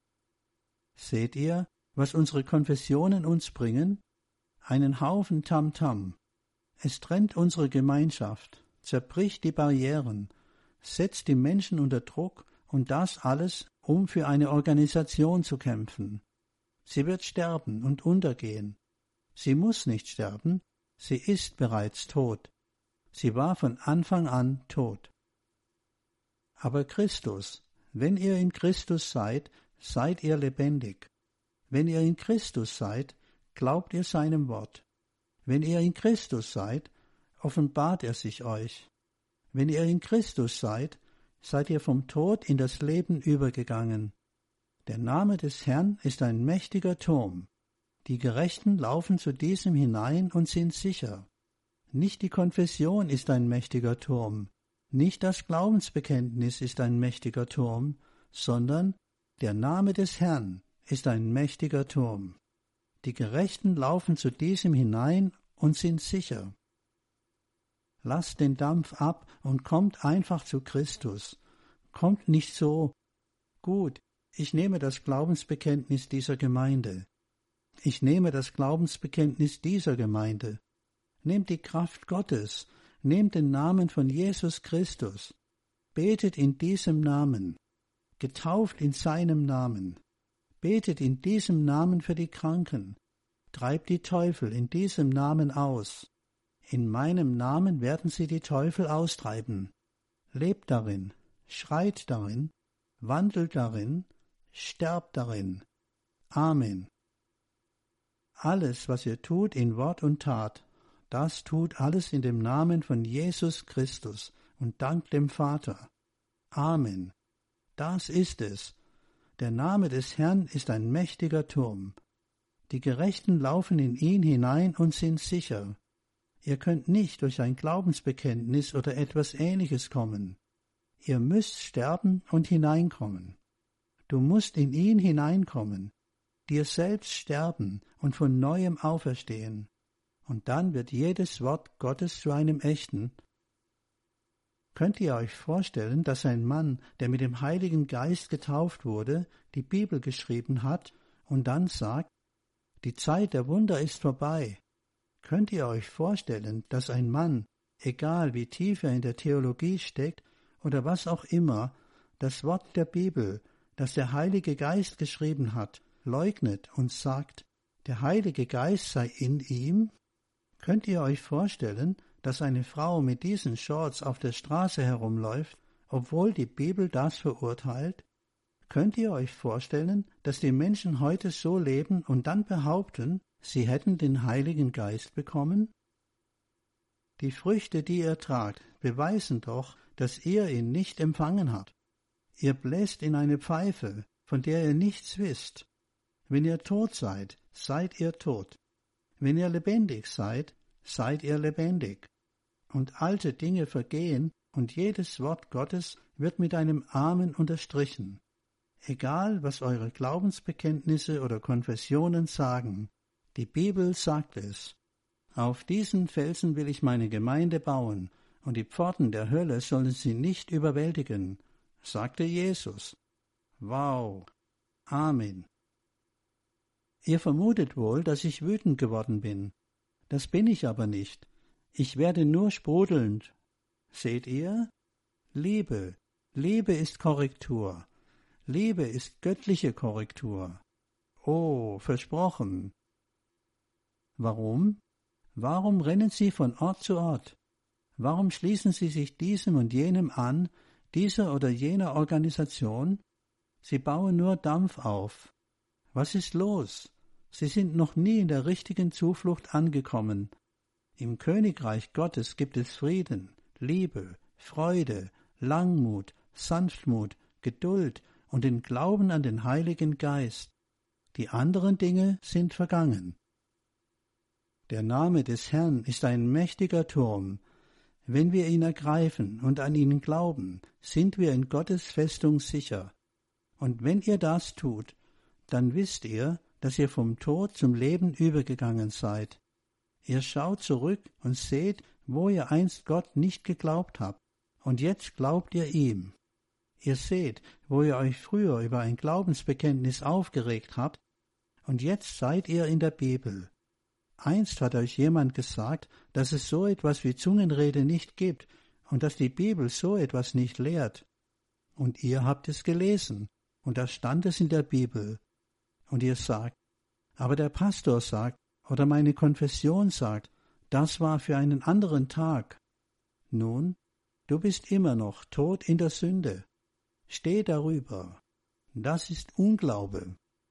Seht ihr, was unsere Konfessionen uns bringen? Einen Haufen Tamtam. Es trennt unsere Gemeinschaft, zerbricht die Barrieren, setzt die Menschen unter Druck, und das alles, um für eine Organisation zu kämpfen. Sie wird sterben und untergehen. Sie muss nicht sterben, sie ist bereits tot. Sie war von Anfang an tot. Aber Christus, wenn ihr in Christus seid, seid ihr lebendig. Wenn ihr in Christus seid, glaubt ihr seinem Wort. Wenn ihr in Christus seid, offenbart er sich euch. Wenn ihr in Christus seid, seid ihr vom Tod in das Leben übergegangen. Der Name des Herrn ist ein mächtiger Turm. Die Gerechten laufen zu diesem hinein und sind sicher. Nicht die Konfession ist ein mächtiger Turm, nicht das Glaubensbekenntnis ist ein mächtiger Turm, sondern der Name des Herrn ist ein mächtiger Turm. Die Gerechten laufen zu diesem hinein und sind sicher. Lasst den Dampf ab und kommt einfach zu Christus. Kommt nicht so, gut, ich nehme das Glaubensbekenntnis dieser Gemeinde. Ich nehme das Glaubensbekenntnis dieser Gemeinde. Nehmt die Kraft Gottes, nehmt den Namen von Jesus Christus. Betet in diesem Namen, getauft in seinem Namen. Betet in diesem Namen für die Kranken. Treibt die Teufel in diesem Namen aus. In meinem Namen werden sie die Teufel austreiben. Lebt darin, schreit darin, wandelt darin, sterbt darin. Amen. Alles, was ihr tut in Wort und Tat, das tut alles in dem Namen von Jesus Christus und dankt dem Vater. Amen. Das ist es. Der Name des Herrn ist ein mächtiger Turm. Die Gerechten laufen in ihn hinein und sind sicher. Ihr könnt nicht durch ein Glaubensbekenntnis oder etwas Ähnliches kommen. Ihr müsst sterben und hineinkommen. Du musst in ihn hineinkommen, dir selbst sterben und von neuem auferstehen. Und dann wird jedes Wort Gottes zu einem echten. Könnt ihr euch vorstellen, dass ein Mann, der mit dem Heiligen Geist getauft wurde, die Bibel geschrieben hat und dann sagt, die Zeit der Wunder ist vorbei? Könnt ihr euch vorstellen, dass ein Mann, egal wie tief er in der Theologie steckt oder was auch immer, das Wort der Bibel, das der Heilige Geist geschrieben hat, leugnet und sagt, der Heilige Geist sei in ihm? Könnt ihr euch vorstellen, dass eine Frau mit diesen Shorts auf der Straße herumläuft, obwohl die Bibel das verurteilt? Könnt ihr euch vorstellen, dass die Menschen heute so leben und dann behaupten, sie hätten den Heiligen Geist bekommen? Die Früchte, die ihr tragt, beweisen doch, dass ihr ihn nicht empfangen habt. Ihr bläst in eine Pfeife, von der ihr nichts wisst. Wenn ihr tot seid, seid ihr tot. Wenn ihr lebendig seid, seid ihr lebendig. Und alte Dinge vergehen, und jedes Wort Gottes wird mit einem Amen unterstrichen. Egal, was eure Glaubensbekenntnisse oder Konfessionen sagen, die Bibel sagt es. Auf diesen Felsen will ich meine Gemeinde bauen, und die Pforten der Hölle sollen sie nicht überwältigen, sagte Jesus. Wow. Amen. Ihr vermutet wohl, dass ich wütend geworden bin. Das bin ich aber nicht. Ich werde nur sprudelnd. Seht ihr? Liebe. Liebe ist Korrektur. Liebe ist göttliche Korrektur. Oh, versprochen. Warum? Warum rennen Sie von Ort zu Ort? Warum schließen Sie sich diesem und jenem an, dieser oder jener Organisation? Sie bauen nur Dampf auf. Was ist los? Sie sind noch nie in der richtigen Zuflucht angekommen. Im Königreich Gottes gibt es Frieden, Liebe, Freude, Langmut, Sanftmut, Geduld und den Glauben an den Heiligen Geist. Die anderen Dinge sind vergangen. Der Name des Herrn ist ein mächtiger Turm. Wenn wir ihn ergreifen und an ihn glauben, sind wir in Gottes Festung sicher. Und wenn ihr das tut, dann wisst ihr, dass ihr vom Tod zum Leben übergegangen seid. Ihr schaut zurück und seht, wo ihr einst Gott nicht geglaubt habt, und jetzt glaubt ihr ihm. Ihr seht, wo ihr euch früher über ein Glaubensbekenntnis aufgeregt habt, und jetzt seid ihr in der Bibel. Einst hat euch jemand gesagt, dass es so etwas wie Zungenrede nicht gibt und dass die Bibel so etwas nicht lehrt. Und ihr habt es gelesen, und da stand es in der Bibel. Und ihr sagt, aber der Pastor sagt, oder meine Konfession sagt, das war für einen anderen Tag. Nun, du bist immer noch tot in der Sünde. Steh darüber. Das ist Unglaube.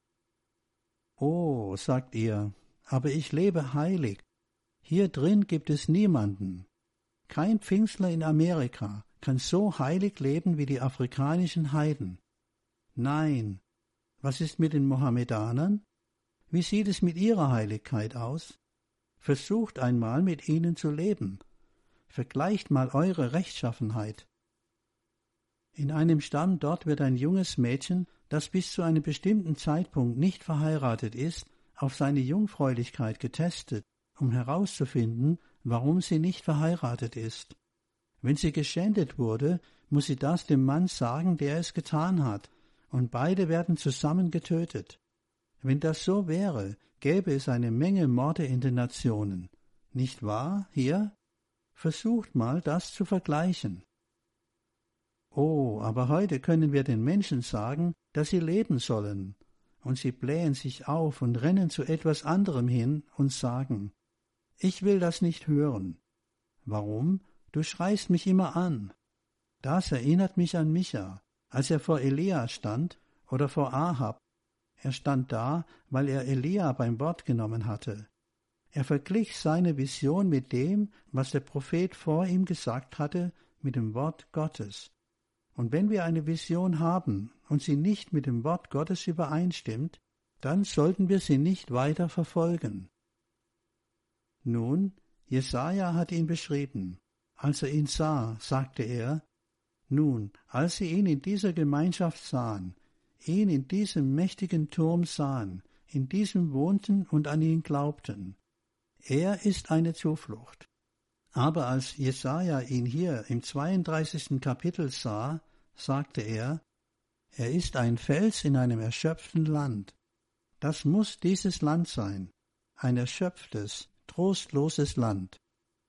Oh, sagt ihr, aber ich lebe heilig. Hier drin gibt es niemanden. Kein Pfingstler in Amerika kann so heilig leben wie die afrikanischen Heiden. Nein. Was ist mit den Mohammedanern? Wie sieht es mit ihrer Heiligkeit aus? Versucht einmal mit ihnen zu leben. Vergleicht mal eure Rechtschaffenheit. In einem Stamm dort wird ein junges Mädchen, das bis zu einem bestimmten Zeitpunkt nicht verheiratet ist, auf seine Jungfräulichkeit getestet, um herauszufinden, warum sie nicht verheiratet ist. Wenn sie geschändet wurde, muss sie das dem Mann sagen, der es getan hat, und beide werden zusammen getötet. Wenn das so wäre, gäbe es eine Menge Morde in den Nationen. Nicht wahr, hier? Versucht mal, das zu vergleichen. Oh, aber heute können wir den Menschen sagen, dass sie leben sollen, und sie blähen sich auf und rennen zu etwas anderem hin und sagen, ich will das nicht hören. Warum? Du schreist mich immer an. Das erinnert mich an Micha, als er vor Elia stand oder vor Ahab. Er stand da, weil er Elia beim Wort genommen hatte. Er verglich seine Vision mit dem, was der Prophet vor ihm gesagt hatte, mit dem Wort Gottes. Und wenn wir eine Vision haben und sie nicht mit dem Wort Gottes übereinstimmt, dann sollten wir sie nicht weiter verfolgen. Nun, Jesaja hat ihn beschrieben. Als er ihn sah, sagte er, nun, als sie ihn in dieser Gemeinschaft sahen, ihn in diesem mächtigen Turm sahen, in diesem wohnten und an ihn glaubten. Er ist eine Zuflucht. Aber als Jesaja ihn hier im 32. Kapitel sah, sagte er ist ein Fels in einem erschöpften Land. Das muss dieses Land sein, ein erschöpftes, trostloses Land.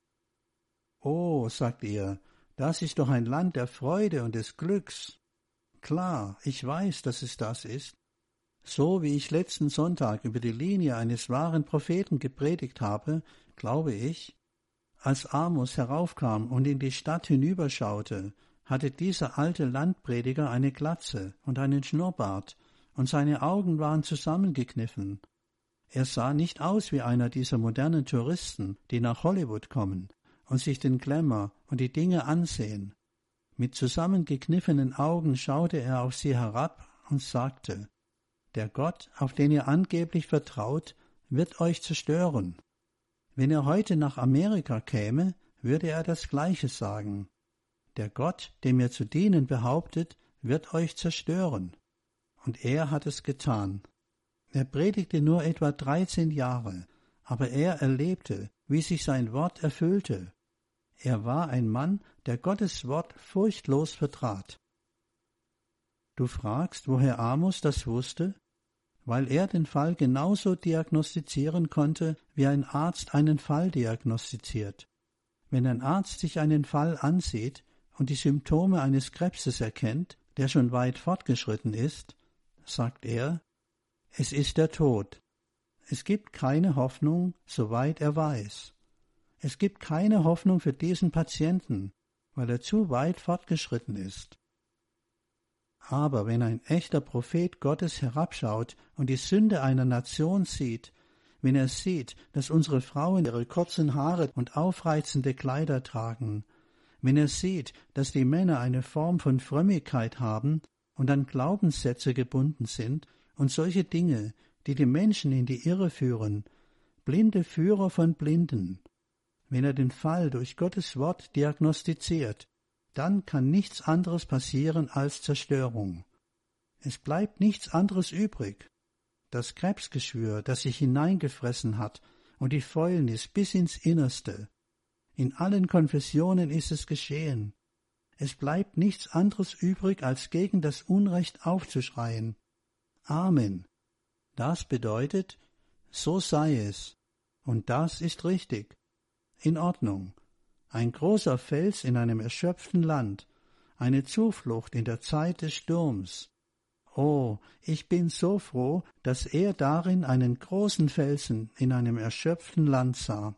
Oh, sagt ihr, das ist doch ein Land der Freude und des Glücks. Klar, ich weiß, dass es das ist. So wie ich letzten Sonntag über die Linie eines wahren Propheten gepredigt habe, glaube ich, als Amos heraufkam und in die Stadt hinüberschaute, hatte dieser alte Landprediger eine Glatze und einen Schnurrbart, und seine Augen waren zusammengekniffen. Er sah nicht aus wie einer dieser modernen Touristen, die nach Hollywood kommen und sich den Glamour und die Dinge ansehen. Mit zusammengekniffenen Augen schaute er auf sie herab und sagte, der Gott, auf den ihr angeblich vertraut, wird euch zerstören. Wenn er heute nach Amerika käme, würde er das Gleiche sagen. Der Gott, dem ihr zu dienen behauptet, wird euch zerstören. Und er hat es getan. Er predigte nur etwa 13 Jahre, aber er erlebte, wie sich sein Wort erfüllte. Er war ein Mann, der Gottes Wort furchtlos vertrat. Du fragst, woher Amos das wusste? Weil er den Fall genauso diagnostizieren konnte, wie ein Arzt einen Fall diagnostiziert. Wenn ein Arzt sich einen Fall ansieht und die Symptome eines Krebses erkennt, der schon weit fortgeschritten ist, sagt er, es ist der Tod. Es gibt keine Hoffnung, soweit er weiß. Es gibt keine Hoffnung für diesen Patienten, weil er zu weit fortgeschritten ist. Aber wenn ein echter Prophet Gottes herabschaut und die Sünde einer Nation sieht, wenn er sieht, dass unsere Frauen ihre kurzen Haare und aufreizende Kleider tragen, wenn er sieht, dass die Männer eine Form von Frömmigkeit haben und an Glaubenssätze gebunden sind und solche Dinge, die die Menschen in die Irre führen, blinde Führer von Blinden, wenn er den Fall durch Gottes Wort diagnostiziert, dann kann nichts anderes passieren als Zerstörung. Es bleibt nichts anderes übrig. Das Krebsgeschwür, das sich hineingefressen hat, und die Fäulnis bis ins Innerste. In allen Konfessionen ist es geschehen. Es bleibt nichts anderes übrig, als gegen das Unrecht aufzuschreien. Amen. Das bedeutet, so sei es. Und das ist richtig. In Ordnung. Ein großer Fels in einem erschöpften Land, eine Zuflucht in der Zeit des Sturms. Oh, ich bin so froh, dass er darin einen großen Felsen in einem erschöpften Land sah.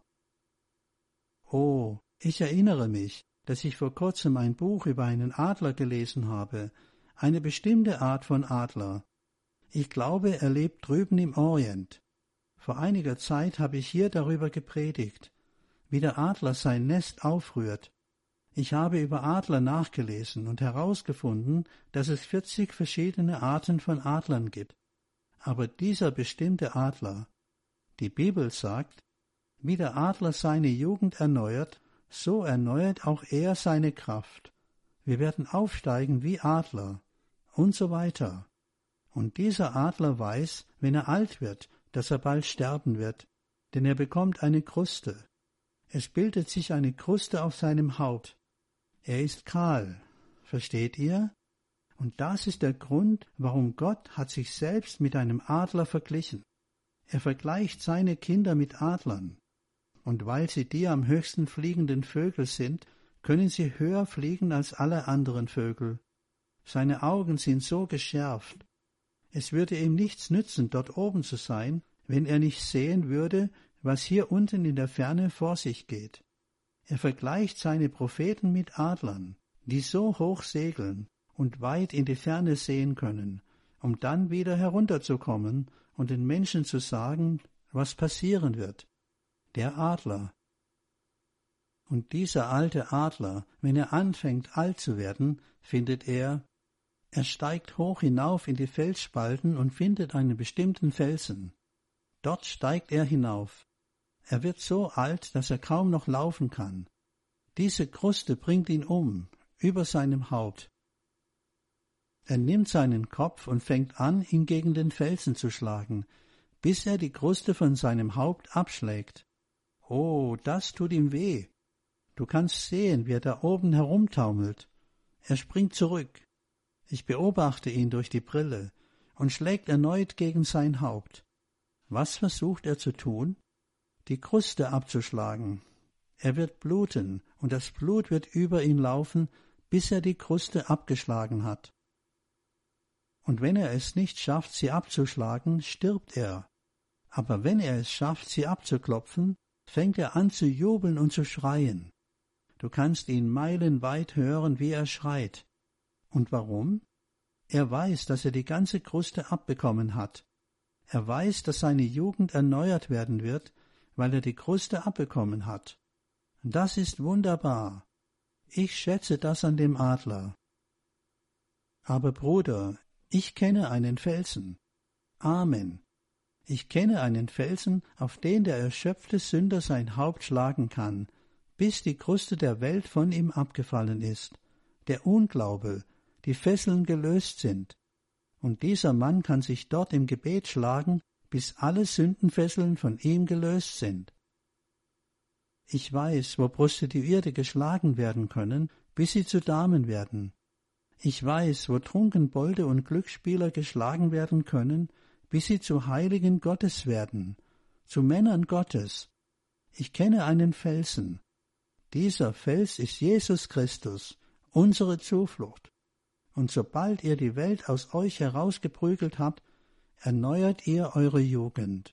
Oh, ich erinnere mich, dass ich vor kurzem ein Buch über einen Adler gelesen habe, eine bestimmte Art von Adler. Ich glaube, er lebt drüben im Orient. Vor einiger Zeit habe ich hier darüber gepredigt, wie der Adler sein Nest aufrührt Ich habe über Adler nachgelesen und herausgefunden, dass es 40 verschiedene Arten von Adlern gibt. Aber dieser bestimmte Adler, die Bibel sagt, wie der Adler seine Jugend erneuert, so erneuert auch er seine Kraft. Wir werden aufsteigen wie Adler und so weiter. Und dieser Adler weiß, wenn er alt wird, dass er bald sterben wird, denn er bekommt eine Kruste. Es bildet sich eine Kruste auf seinem Haupt. Er ist kahl, versteht ihr? Und das ist der Grund, warum Gott hat sich selbst mit einem Adler verglichen. Er vergleicht seine Kinder mit Adlern. Und weil sie die am höchsten fliegenden Vögel sind, können sie höher fliegen als alle anderen Vögel. Seine Augen sind so geschärft. Es würde ihm nichts nützen, dort oben zu sein, wenn er nicht sehen würde, was hier unten in der Ferne vor sich geht. Er vergleicht seine Propheten mit Adlern, die so hoch segeln und weit in die Ferne sehen können, um dann wieder herunterzukommen und den Menschen zu sagen, was passieren wird. Der Adler. Und dieser alte Adler, wenn er anfängt alt zu werden, findet er steigt hoch hinauf in die Felsspalten und findet einen bestimmten Felsen. Dort steigt er hinauf. Er wird so alt, dass er kaum noch laufen kann. Diese Kruste bringt ihn über seinem Haupt. Er nimmt seinen Kopf und fängt an, ihn gegen den Felsen zu schlagen, bis er die Kruste von seinem Haupt abschlägt. Oh, das tut ihm weh. Du kannst sehen, wie er da oben herumtaumelt. Er springt zurück. Ich beobachte ihn durch die Brille und schlägt erneut gegen sein Haupt. Was versucht er zu tun? Die Kruste abzuschlagen. Er wird bluten, und das Blut wird über ihn laufen, bis er die Kruste abgeschlagen hat. Und wenn er es nicht schafft, sie abzuschlagen, stirbt er. Aber wenn er es schafft, sie abzuklopfen, fängt er an zu jubeln und zu schreien. Du kannst ihn meilenweit hören, wie er schreit. Und warum? Er weiß, dass er die ganze Kruste abbekommen hat. Er weiß, dass seine Jugend erneuert werden wird, weil er die Kruste abbekommen hat. Das ist wunderbar. Ich schätze das an dem Adler. Aber Bruder, ich kenne einen Felsen. Amen. Ich kenne einen Felsen, auf den der erschöpfte Sünder sein Haupt schlagen kann, bis die Kruste der Welt von ihm abgefallen ist. Der Unglaube, die Fesseln gelöst sind. Und dieser Mann kann sich dort im Gebet schlagen, bis alle Sündenfesseln von ihm gelöst sind. Ich weiß, wo Prostituierte geschlagen werden können, bis sie zu Damen werden. Ich weiß, wo Trunkenbolde und Glücksspieler geschlagen werden können, bis sie zu Heiligen Gottes werden, zu Männern Gottes. Ich kenne einen Felsen. Dieser Fels ist Jesus Christus, unsere Zuflucht. Und sobald ihr die Welt aus euch herausgeprügelt habt, erneuert ihr eure Jugend.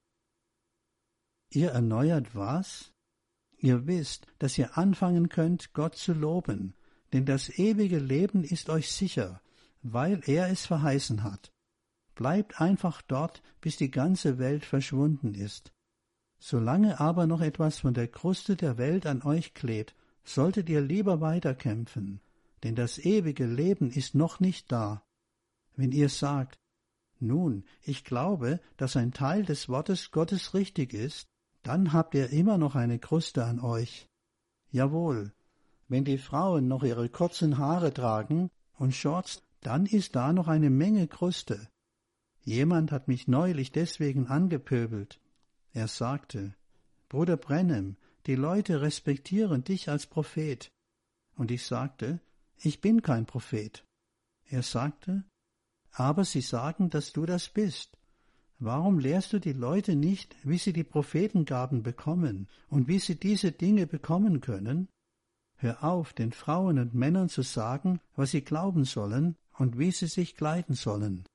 Ihr erneuert was? Ihr wisst, dass ihr anfangen könnt, Gott zu loben, denn das ewige Leben ist euch sicher, weil er es verheißen hat. Bleibt einfach dort, bis die ganze Welt verschwunden ist. Solange aber noch etwas von der Kruste der Welt an euch klebt, solltet ihr lieber weiterkämpfen, denn das ewige Leben ist noch nicht da. Wenn ihr sagt, nun, ich glaube, dass ein Teil des Wortes Gottes richtig ist, dann habt ihr immer noch eine Kruste an euch. Jawohl, wenn die Frauen noch ihre kurzen Haare tragen und Shorts, dann ist da noch eine Menge Kruste. Jemand hat mich neulich deswegen angepöbelt. Er sagte, Bruder Branham, die Leute respektieren dich als Prophet. Und ich sagte, ich bin kein Prophet. Er sagte, aber sie sagen, dass du das bist. Warum lehrst du die Leute nicht, wie sie die Prophetengaben bekommen und wie sie diese Dinge bekommen können? Hör auf, den Frauen und Männern zu sagen, was sie glauben sollen und wie sie sich kleiden sollen.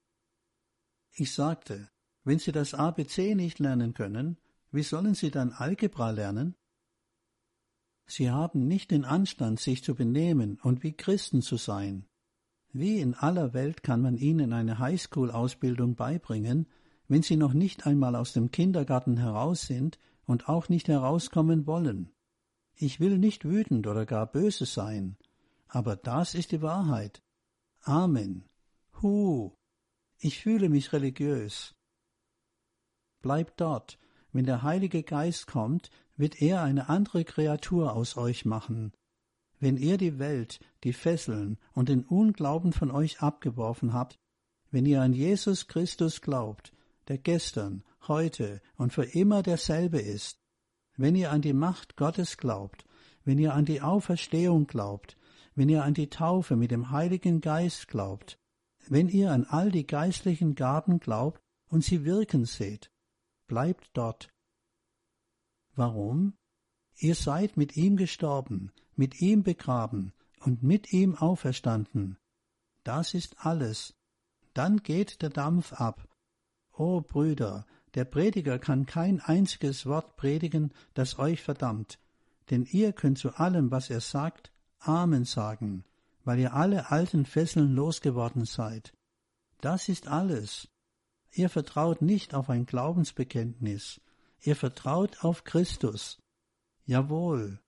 Ich sagte, wenn sie das ABC nicht lernen können, wie sollen sie dann Algebra lernen? Sie haben nicht den Anstand, sich zu benehmen und wie Christen zu sein. Wie in aller Welt kann man ihnen eine Highschool-Ausbildung beibringen, wenn sie noch nicht einmal aus dem Kindergarten heraus sind und auch nicht herauskommen wollen? Ich will nicht wütend oder gar böse sein, aber das ist die Wahrheit. Amen. Ich fühle mich religiös. Bleibt dort. Wenn der Heilige Geist kommt, wird er eine andere Kreatur aus euch machen. Wenn ihr die Welt, die Fesseln und den Unglauben von euch abgeworfen habt, wenn ihr an Jesus Christus glaubt, der gestern, heute und für immer derselbe ist, wenn ihr an die Macht Gottes glaubt, wenn ihr an die Auferstehung glaubt, wenn ihr an die Taufe mit dem Heiligen Geist glaubt, wenn ihr an all die geistlichen Gaben glaubt und sie wirken seht, bleibt dort. Warum? Ihr seid mit ihm gestorben, mit ihm begraben und mit ihm auferstanden. Das ist alles. Dann geht der Dampf ab. O Brüder, der Prediger kann kein einziges Wort predigen, das euch verdammt, denn ihr könnt zu allem, was er sagt, Amen sagen, weil ihr alle alten Fesseln losgeworden seid. Das ist alles. Ihr vertraut nicht auf ein Glaubensbekenntnis, ihr vertraut auf Christus. Jawohl.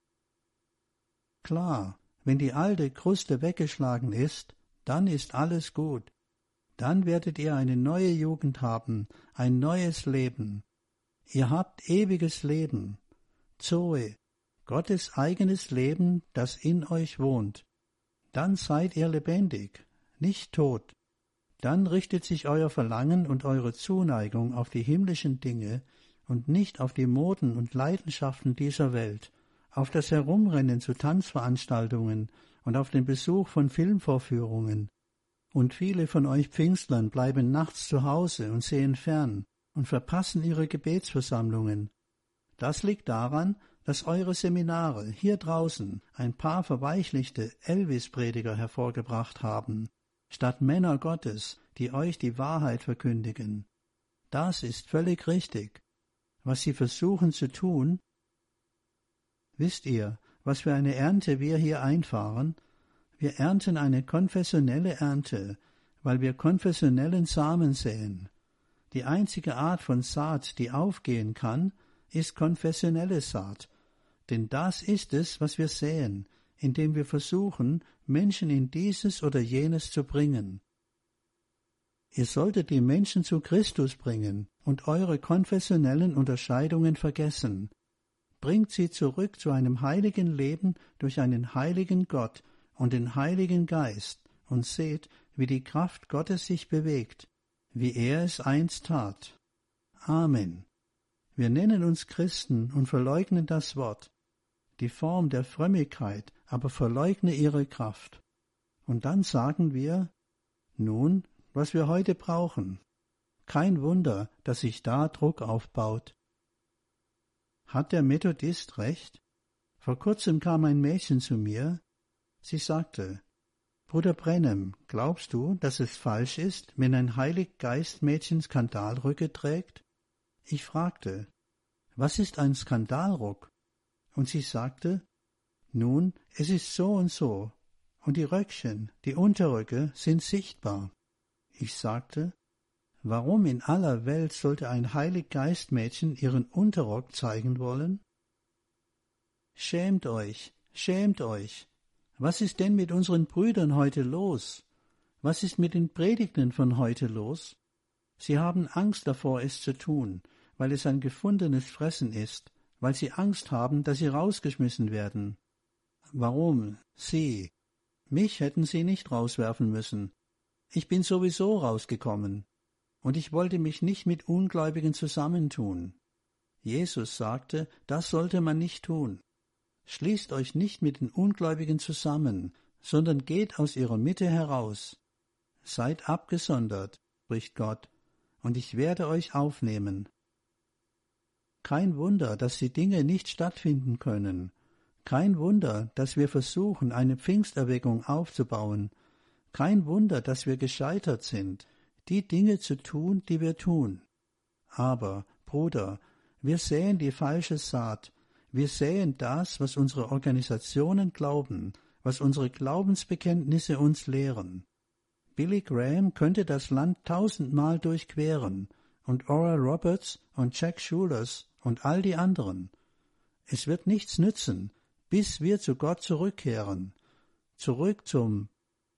Klar, wenn die alte Kruste weggeschlagen ist, dann ist alles gut. Dann werdet ihr eine neue Jugend haben, ein neues Leben. Ihr habt ewiges Leben. Zoe, Gottes eigenes Leben, das in euch wohnt. Dann seid ihr lebendig, nicht tot. Dann richtet sich euer Verlangen und eure Zuneigung auf die himmlischen Dinge und nicht auf die Moden und Leidenschaften dieser Welt, auf das Herumrennen zu Tanzveranstaltungen und auf den Besuch von Filmvorführungen. Und viele von euch Pfingstlern bleiben nachts zu Hause und sehen fern und verpassen ihre Gebetsversammlungen. Das liegt daran, dass eure Seminare hier draußen ein paar verweichlichte Elvis-Prediger hervorgebracht haben, statt Männer Gottes, die euch die Wahrheit verkündigen. Das ist völlig richtig. Was sie versuchen zu tun, wisst ihr, was für eine Ernte wir hier einfahren? Wir ernten eine konfessionelle Ernte, weil wir konfessionellen Samen säen. Die einzige Art von Saat, die aufgehen kann, ist konfessionelle Saat, denn das ist es, was wir säen, indem wir versuchen, Menschen in dieses oder jenes zu bringen. Ihr solltet die Menschen zu Christus bringen und eure konfessionellen Unterscheidungen vergessen. Bringt sie zurück zu einem heiligen Leben durch einen heiligen Gott und den Heiligen Geist und seht, wie die Kraft Gottes sich bewegt, wie er es einst tat. Amen. Wir nennen uns Christen und verleugnen das Wort, die Form der Frömmigkeit, aber verleugne ihre Kraft. Und dann sagen wir, nun, was wir heute brauchen. Kein Wunder, dass sich da Druck aufbaut. Hat der Methodist recht? Vor kurzem kam ein Mädchen zu mir. Sie sagte, Bruder Branham, glaubst du, dass es falsch ist, wenn ein Heiliggeistmädchen Skandalröcke trägt? Ich fragte, was ist ein Skandalrock? Und sie sagte, nun, es ist so und die Röckchen, die Unterröcke sind sichtbar. Ich sagte, warum in aller Welt sollte ein Heiliggeistmädchen ihren Unterrock zeigen wollen? Schämt euch, schämt euch! Was ist denn mit unseren Brüdern heute los? Was ist mit den Predigten von heute los? Sie haben Angst davor, es zu tun, weil es ein gefundenes Fressen ist, weil sie Angst haben, dass sie rausgeschmissen werden. Warum? Sie. Mich hätten sie nicht rauswerfen müssen. Ich bin sowieso rausgekommen. Und ich wollte mich nicht mit Ungläubigen zusammentun. Jesus sagte, das sollte man nicht tun. Schließt euch nicht mit den Ungläubigen zusammen, sondern geht aus ihrer Mitte heraus. Seid abgesondert, spricht Gott, und ich werde euch aufnehmen. Kein Wunder, dass die Dinge nicht stattfinden können. Kein Wunder, dass wir versuchen, eine Pfingsterweckung aufzubauen. Kein Wunder, dass wir gescheitert sind, die Dinge zu tun, die wir tun. Aber, Bruder, wir säen die falsche Saat. Wir säen das, was unsere Organisationen glauben, was unsere Glaubensbekenntnisse uns lehren. Billy Graham könnte das Land 1000-mal durchqueren und Oral Roberts und Jack Schulers und all die anderen. Es wird nichts nützen. bis wir zu Gott zurückkehren, zurück zum.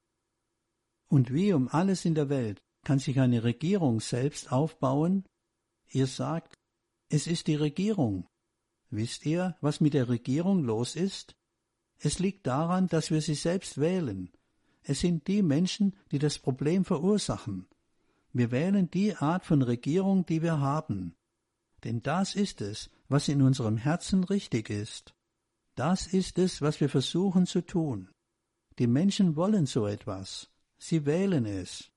Und wie um alles in der Welt kann sich eine Regierung selbst aufbauen? Ihr sagt, es ist die Regierung. Wisst ihr, was mit der Regierung los ist? Es liegt daran, dass wir sie selbst wählen. Es sind die Menschen, die das Problem verursachen. Wir wählen die Art von Regierung, die wir haben. Denn das ist es, was in unserem Herzen richtig ist. Das ist es, was wir versuchen zu tun. Die Menschen wollen so etwas. Sie wählen es.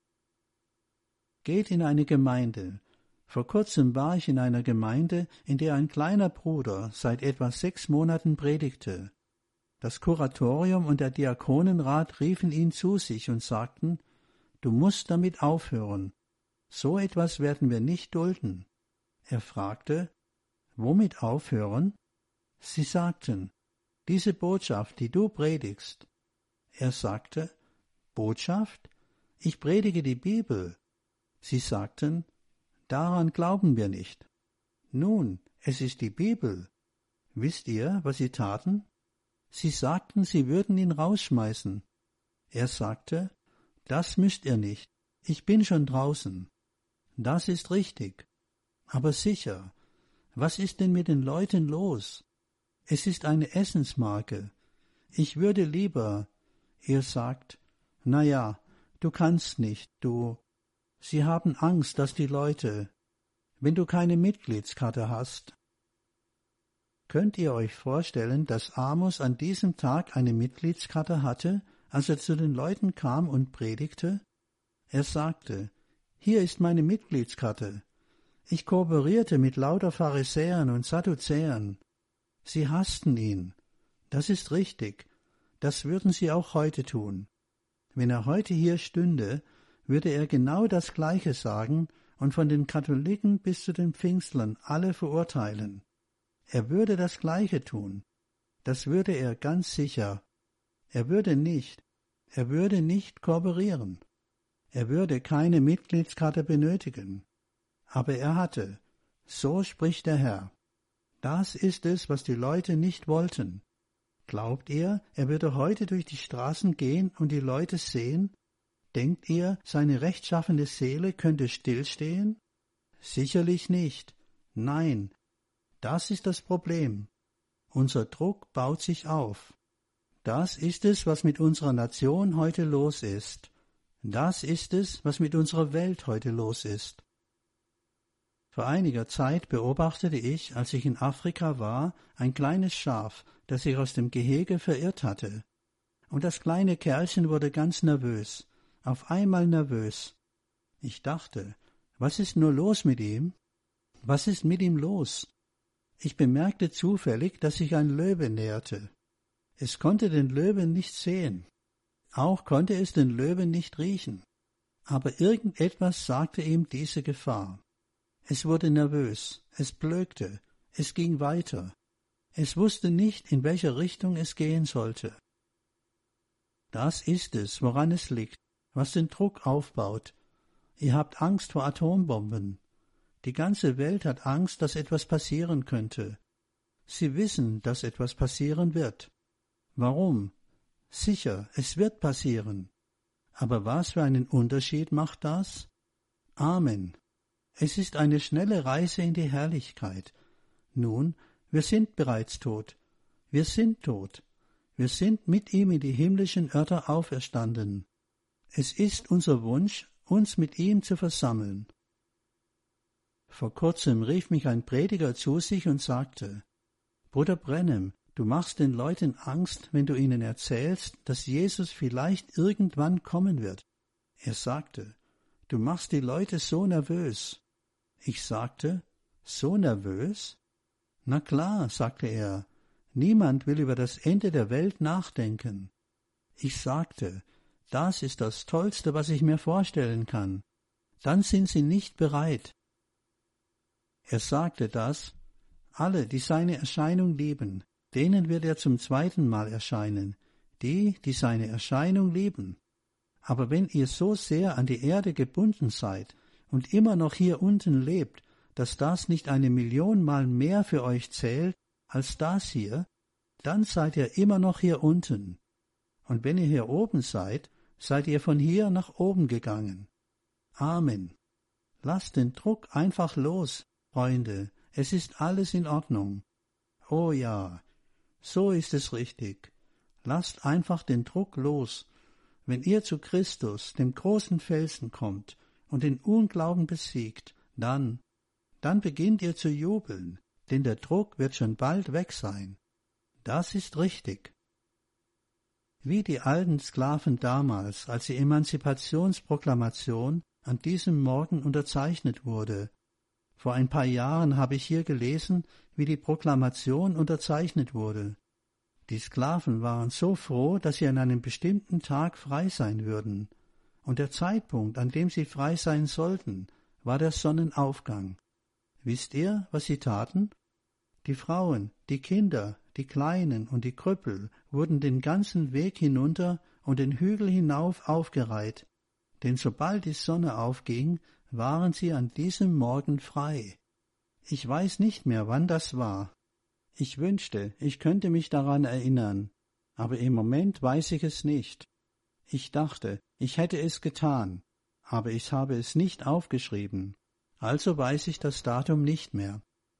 Geht in eine Gemeinde. Vor kurzem war ich in einer Gemeinde, in der ein kleiner Bruder seit etwa 6 Monaten predigte. Das Kuratorium und der Diakonenrat riefen ihn zu sich und sagten, »Du musst damit aufhören. So etwas werden wir nicht dulden.« Er fragte, »Womit aufhören?« Sie sagten, »Diese Botschaft, die du predigst.« Er sagte, »Botschaft? Ich predige die Bibel.« Sie sagten, »Daran glauben wir nicht.« »Nun, es ist die Bibel.« Wisst ihr, was sie taten? Sie sagten, sie würden ihn rausschmeißen. Er sagte, »Das müsst ihr nicht. Ich bin schon draußen.« Das ist richtig. Aber sicher, was ist denn mit den Leuten los? Es ist eine Essensmarke. Ich würde lieber, ihr sagt, »Na ja, du kannst nicht, du.« Sie haben Angst, dass die Leute, wenn du keine Mitgliedskarte hast. Könnt ihr euch vorstellen, dass Amos an diesem Tag eine Mitgliedskarte hatte, als er zu den Leuten kam und predigte? Er sagte, »Hier ist meine Mitgliedskarte. Ich kooperierte mit lauter Pharisäern und Sadduzäern. Sie hassten ihn. Das ist richtig. Das würden sie auch heute tun. Wenn er heute hier stünde, würde er genau das Gleiche sagen und von den Katholiken bis zu den Pfingstlern alle verurteilen. Er würde das Gleiche tun. Das würde er ganz sicher. Er würde nicht kooperieren. Er würde keine Mitgliedskarte benötigen. Aber er hatte. So spricht der Herr. Das ist es, was die Leute nicht wollten. Glaubt ihr, er würde heute durch die Straßen gehen und die Leute sehen? Denkt ihr, seine rechtschaffene Seele könnte stillstehen? Sicherlich nicht. Nein, das ist das Problem. Unser Druck baut sich auf. Das ist es, was mit unserer Nation heute los ist. Das ist es, was mit unserer Welt heute los ist. Vor einiger Zeit beobachtete ich, als ich in Afrika war, ein kleines Schaf, das sich aus dem Gehege verirrt hatte. Und das kleine Kerlchen wurde ganz nervös, auf einmal nervös. Ich dachte, was ist nur los mit ihm? Was ist mit ihm los? Ich bemerkte zufällig, dass sich ein Löwe näherte. Es konnte den Löwen nicht sehen. Auch konnte es den Löwen nicht riechen. Aber irgendetwas sagte ihm diese Gefahr. Es wurde nervös, es blökte, es ging weiter. Es wusste nicht, in welche Richtung es gehen sollte. Das ist es, woran es liegt, was den Druck aufbaut. Ihr habt Angst vor Atombomben. Die ganze Welt hat Angst, dass etwas passieren könnte. Sie wissen, dass etwas passieren wird. Warum? Sicher, es wird passieren. Aber was für einen Unterschied macht das? Amen. Es ist eine schnelle Reise in die Herrlichkeit. Nun, wir sind bereits tot. Wir sind tot. Wir sind mit ihm in die himmlischen Örter auferstanden. Es ist unser Wunsch, uns mit ihm zu versammeln. Vor kurzem rief mich ein Prediger zu sich und sagte, »Bruder Branham, du machst den Leuten Angst, wenn du ihnen erzählst, dass Jesus vielleicht irgendwann kommen wird.« Er sagte, »Du machst die Leute so nervös.« Ich sagte, »So nervös?« »Na klar«, sagte er, »niemand will über das Ende der Welt nachdenken.« Ich sagte, »Das ist das Tollste, was ich mir vorstellen kann. Dann sind sie nicht bereit.« Er sagte das, »Alle, die seine Erscheinung lieben, denen wird er zum 2. Mal erscheinen, die seine Erscheinung lieben. Aber wenn ihr so sehr an die Erde gebunden seid und immer noch hier unten lebt, dass das nicht 1.000.000 Mal mehr für euch zählt als das hier, dann seid ihr immer noch hier unten. Und wenn ihr hier oben seid, seid ihr von hier nach oben gegangen. Amen. Lasst den Druck einfach los, Freunde, es ist alles in Ordnung. Oh ja, so ist es richtig. Lasst einfach den Druck los. Wenn ihr zu Christus, dem großen Felsen, kommt und den Unglauben besiegt, dann beginnt ihr zu jubeln, denn der Druck wird schon bald weg sein. Das ist richtig. Wie die alten Sklaven damals, als die Emanzipationsproklamation an diesem Morgen unterzeichnet wurde. Vor ein paar Jahren habe ich hier gelesen, wie die Proklamation unterzeichnet wurde. Die Sklaven waren so froh, dass sie an einem bestimmten Tag frei sein würden, und der Zeitpunkt, an dem sie frei sein sollten, war der Sonnenaufgang. Wisst ihr, was sie taten? Die Frauen, die Kinder, die Kleinen und die Krüppel wurden den ganzen Weg hinunter und den Hügel hinauf aufgereiht, denn sobald die Sonne aufging, waren sie an diesem Morgen frei. Ich weiß nicht mehr, wann das war. Ich wünschte, ich könnte mich daran erinnern, aber im Moment weiß ich es nicht. Ich dachte, ich hätte es getan, aber ich habe es nicht aufgeschrieben, also weiß ich das Datum nicht mehr.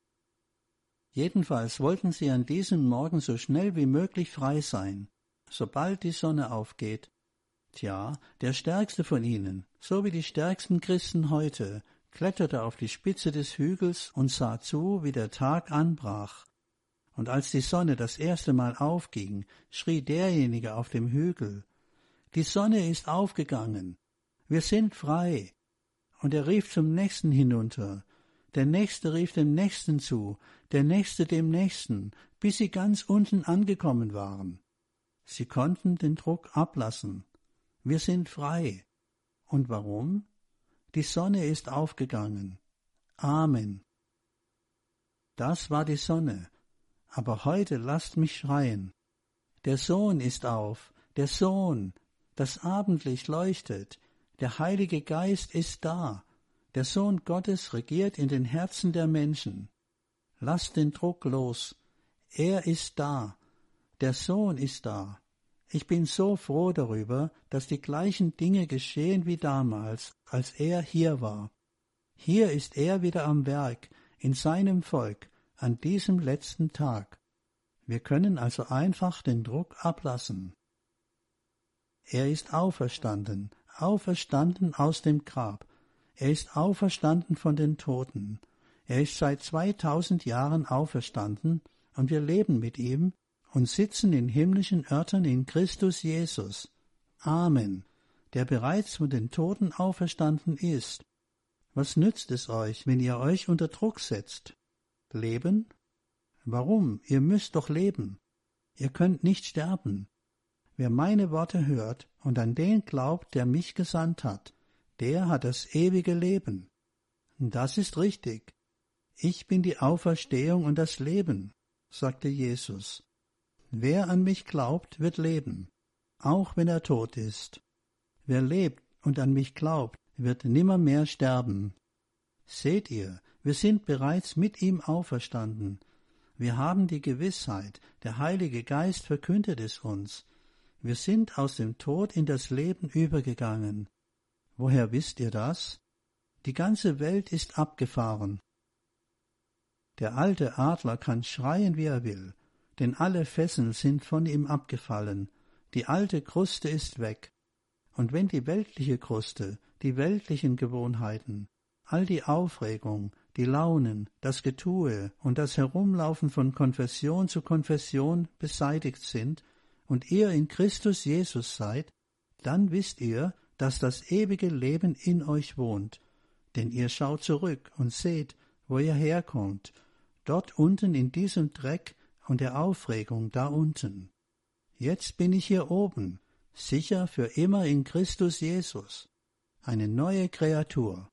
Jedenfalls wollten sie an diesem Morgen so schnell wie möglich frei sein, sobald die Sonne aufgeht. Tja, der Stärkste von ihnen, so wie die stärksten Christen heute, kletterte auf die Spitze des Hügels und sah zu, wie der Tag anbrach. Und als die Sonne das erste Mal aufging, schrie derjenige auf dem Hügel: »Die Sonne ist aufgegangen, wir sind frei!« Und er rief zum Nächsten hinunter, der Nächste rief dem Nächsten zu, der Nächste dem Nächsten, bis sie ganz unten angekommen waren. Sie konnten den Druck ablassen. Wir sind frei. Und warum? Die Sonne ist aufgegangen. Amen. Das war die Sonne. Aber heute lasst mich schreien. Der Sohn ist auf, der Sohn. Das Abendlicht leuchtet. Der Heilige Geist ist da. Der Sohn Gottes regiert in den Herzen der Menschen. Lasst den Druck los. Er ist da. Der Sohn ist da. Ich bin so froh darüber, dass die gleichen Dinge geschehen wie damals, als er hier war. Hier ist er wieder am Werk, in seinem Volk, an diesem letzten Tag. Wir können also einfach den Druck ablassen. Er ist auferstanden, auferstanden aus dem Grab. Er ist auferstanden von den Toten. Er ist seit 2000 Jahren auferstanden, und wir leben mit ihm und sitzen in himmlischen Örtern in Christus Jesus. Amen, der bereits von den Toten auferstanden ist. Was nützt es euch, wenn ihr euch unter Druck setzt? Leben? Warum? Ihr müsst doch leben. Ihr könnt nicht sterben. Wer meine Worte hört und an den glaubt, der mich gesandt hat, der hat das ewige Leben. Das ist richtig. Ich bin die Auferstehung und das Leben, sagte Jesus. Wer an mich glaubt, wird leben, auch wenn er tot ist. Wer lebt und an mich glaubt, wird nimmermehr sterben. Seht ihr, wir sind bereits mit ihm auferstanden. Wir haben die Gewissheit, der Heilige Geist verkündet es uns. Wir sind aus dem Tod in das Leben übergegangen. Woher wisst ihr das? Die ganze Welt ist abgefahren. Der alte Adler kann schreien, wie er will, denn alle Fesseln sind von ihm abgefallen. Die alte Kruste ist weg. Und wenn die weltliche Kruste, die weltlichen Gewohnheiten, all die Aufregung, die Launen, das Getue und das Herumlaufen von Konfession zu Konfession beseitigt sind und ihr in Christus Jesus seid, dann wisst ihr, dass das ewige Leben in euch wohnt. Denn ihr schaut zurück und seht, wo ihr herkommt, dort unten in diesem Dreck und der Aufregung da unten. Jetzt bin ich hier oben, sicher für immer in Christus Jesus, eine neue Kreatur.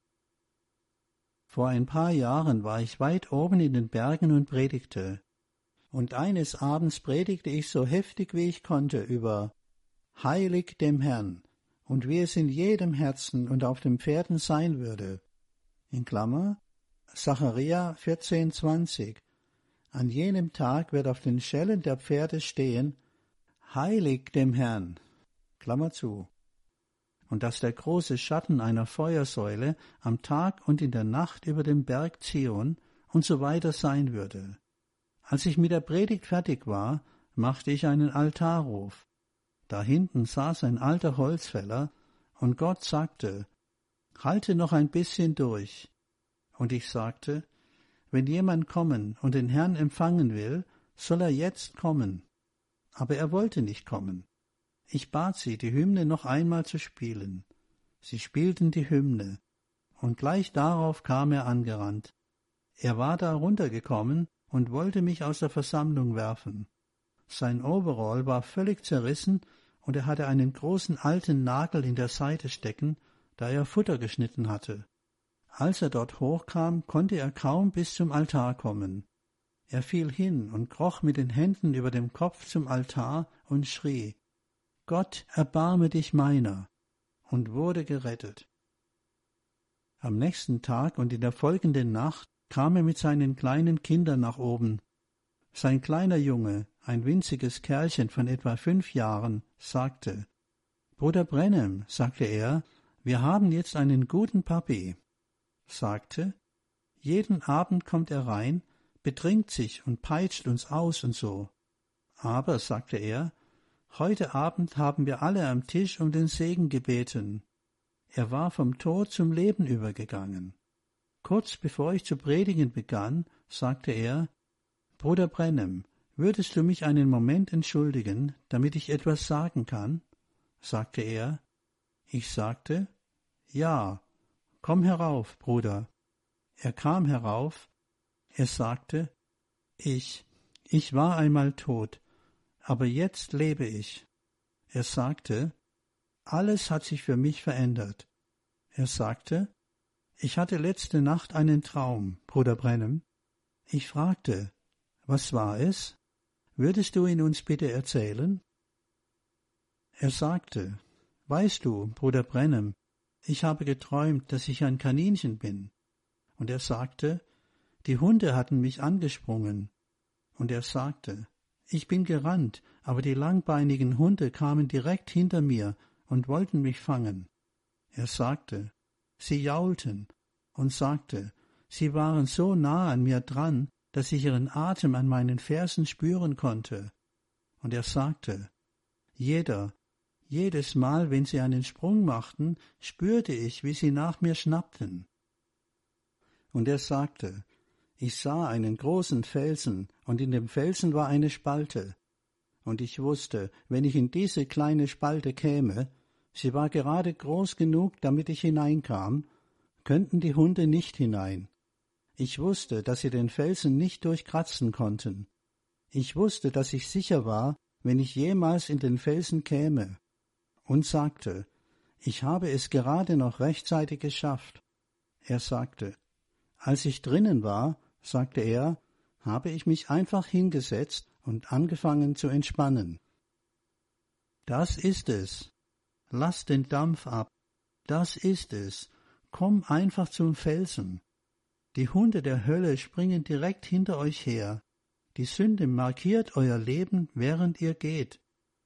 Vor ein paar Jahren war ich weit oben in den Bergen und predigte. Und eines Abends predigte ich so heftig wie ich konnte über »Heilig dem Herrn« und wie es in jedem Herzen und auf den Pferden sein würde. In Klammer, Sacharja 14,20. An jenem Tag wird auf den Schellen der Pferde stehen, Heilig dem Herrn, Klammer zu. Und dass der große Schatten einer Feuersäule am Tag und in der Nacht über dem Berg Zion und so weiter sein würde. Als ich mit der Predigt fertig war, machte ich einen Altarruf. Da hinten saß ein alter Holzfäller, und Gott sagte, halte noch ein bisschen durch. Und ich sagte, wenn jemand kommen und den Herrn empfangen will, soll er jetzt kommen. Aber er wollte nicht kommen. Ich bat sie, die Hymne noch einmal zu spielen. Sie spielten die Hymne, und gleich darauf kam er angerannt. Er war da runtergekommen und wollte mich aus der Versammlung werfen. Sein Overall war völlig zerrissen, und er hatte einen großen alten Nagel in der Seite stecken, da er Futter geschnitten hatte. Als er dort hochkam, konnte er kaum bis zum Altar kommen. Er fiel hin und kroch mit den Händen über dem Kopf zum Altar und schrie, Gott, erbarme dich meiner, und wurde gerettet. Am nächsten Tag und in der folgenden Nacht kam er mit seinen kleinen Kindern nach oben. Sein kleiner Junge, ein winziges Kerlchen von etwa 5 Jahren, sagte, Bruder Branham, sagte er, wir haben jetzt einen guten Papi. Sagte, jeden Abend kommt er rein, betrinkt sich und peitscht uns aus und so. Aber, sagte er, heute Abend haben wir alle am Tisch um den Segen gebeten. Er war vom Tod zum Leben übergegangen. Kurz bevor ich zu predigen begann, sagte er, Bruder Branham, würdest du mich einen Moment entschuldigen, damit ich etwas sagen kann? Sagte er. Ich sagte, ja, komm herauf, Bruder. Er kam herauf. Er sagte, ich war einmal tot, aber jetzt lebe ich. Er sagte, alles hat sich für mich verändert. Er sagte, ich hatte letzte Nacht einen Traum, Bruder Branham. Ich fragte, was war es? Würdest du ihn uns bitte erzählen? Er sagte, weißt du, Bruder Branham, ich habe geträumt, dass ich ein Kaninchen bin. Und er sagte, die Hunde hatten mich angesprungen. Und er sagte, ich bin gerannt, aber die langbeinigen Hunde kamen direkt hinter mir und wollten mich fangen. Er sagte, sie jaulten und sagte, sie waren so nah an mir dran, dass ich ihren Atem an meinen Fersen spüren konnte. Und er sagte, jedes Mal, wenn sie einen Sprung machten, spürte ich, wie sie nach mir schnappten. Und er sagte, ich sah einen großen Felsen, und in dem Felsen war eine Spalte. Und ich wusste, wenn ich in diese kleine Spalte käme, sie war gerade groß genug, damit ich hineinkam, könnten die Hunde nicht hinein. Ich wusste, dass sie den Felsen nicht durchkratzen konnten. Ich wusste, dass ich sicher war, wenn ich jemals in den Felsen käme. Und sagte, ich habe es gerade noch rechtzeitig geschafft. Er sagte, als ich drinnen war, sagte er, habe ich mich einfach hingesetzt und angefangen zu entspannen. Das ist es. Lass den Dampf ab. Das ist es. Komm einfach zum Felsen. Die Hunde der Hölle springen direkt hinter euch her. Die Sünde markiert euer Leben, während ihr geht.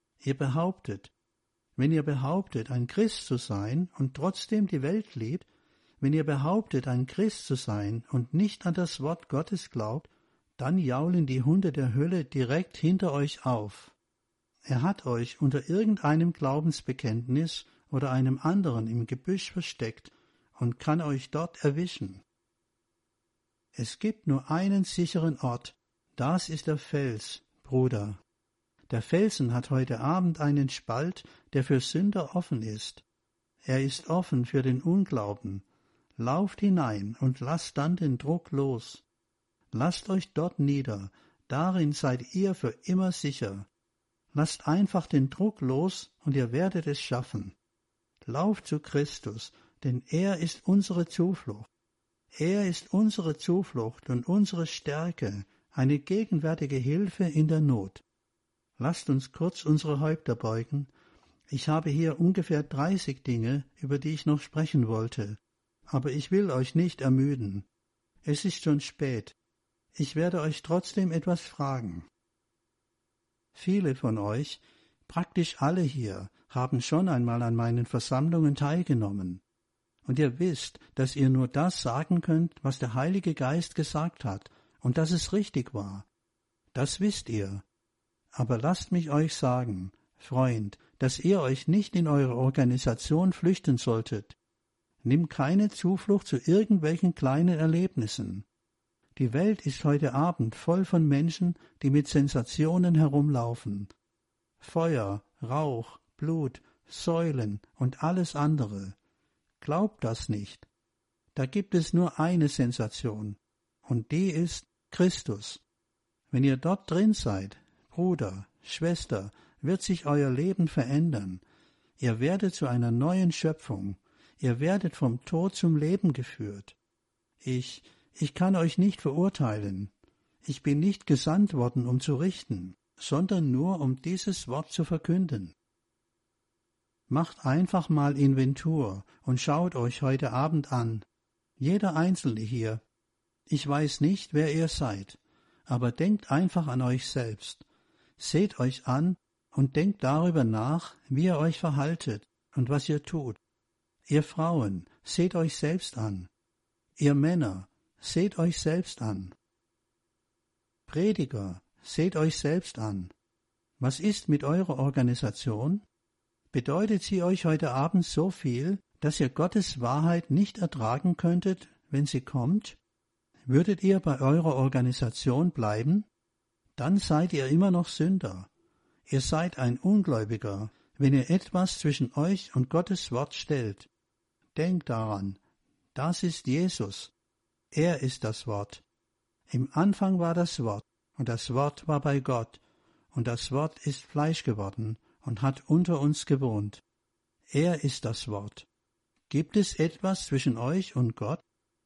Wenn ihr behauptet, ein Christ zu sein und trotzdem die Welt liebt, wenn ihr behauptet, ein Christ zu sein und nicht an das Wort Gottes glaubt, dann jaulen die Hunde der Hölle direkt hinter euch auf. Er hat euch unter irgendeinem Glaubensbekenntnis oder einem anderen im Gebüsch versteckt und kann euch dort erwischen. Es gibt nur einen sicheren Ort, das ist der Fels, Bruder. Der Felsen hat heute Abend einen Spalt, der für Sünder offen ist. Er ist offen für den Unglauben. Lauft hinein und lasst dann den Druck los. Lasst euch dort nieder, darin seid ihr für immer sicher. Lasst einfach den Druck los und ihr werdet es schaffen. Lauft zu Christus, denn er ist unsere Zuflucht. Er ist unsere Zuflucht und unsere Stärke, eine gegenwärtige Hilfe in der Not. Lasst uns kurz unsere Häupter beugen. Ich habe hier ungefähr 30 Dinge, über die ich noch sprechen wollte, aber ich will euch nicht ermüden. Es ist schon spät. Ich werde euch trotzdem etwas fragen. Viele von euch, praktisch alle hier, haben schon einmal an meinen Versammlungen teilgenommen. Und ihr wisst, dass ihr nur das sagen könnt, was der Heilige Geist gesagt hat, und dass es richtig war. Das wisst ihr. Aber lasst mich euch sagen, Freund, dass ihr euch nicht in eure Organisation flüchten solltet. Nimm keine Zuflucht zu irgendwelchen kleinen Erlebnissen. Die Welt ist heute Abend voll von Menschen, die mit Sensationen herumlaufen. Feuer, Rauch, Blut, Säulen und alles andere. Glaubt das nicht. Da gibt es nur eine Sensation, und die ist Christus. Wenn ihr dort drin seid, Bruder, Schwester, wird sich euer Leben verändern. Ihr werdet zu einer neuen Schöpfung. Ihr werdet vom Tod zum Leben geführt. Ich kann euch nicht verurteilen. Ich bin nicht gesandt worden, um zu richten, sondern nur, um dieses Wort zu verkünden. Macht einfach mal Inventur und schaut euch heute Abend an. Jeder Einzelne hier. Ich weiß nicht, wer ihr seid, aber denkt einfach an euch selbst. Seht euch an und denkt darüber nach, wie ihr euch verhaltet und was ihr tut. Ihr Frauen, seht euch selbst an. Ihr Männer, seht euch selbst an. Prediger, seht euch selbst an. Was ist mit eurer Organisation? Bedeutet sie euch heute Abend so viel, dass ihr Gottes Wahrheit nicht ertragen könntet, wenn sie kommt? Würdet ihr bei eurer Organisation bleiben? Dann seid ihr immer noch Sünder. Ihr seid ein Ungläubiger, wenn ihr etwas zwischen euch und Gottes Wort stellt. Denkt daran, das ist Jesus. Er ist das Wort. Im Anfang war das Wort, und das Wort war bei Gott, und das Wort ist Fleisch geworden und hat unter uns gewohnt. Er ist das Wort. Gibt es etwas zwischen euch und Gott?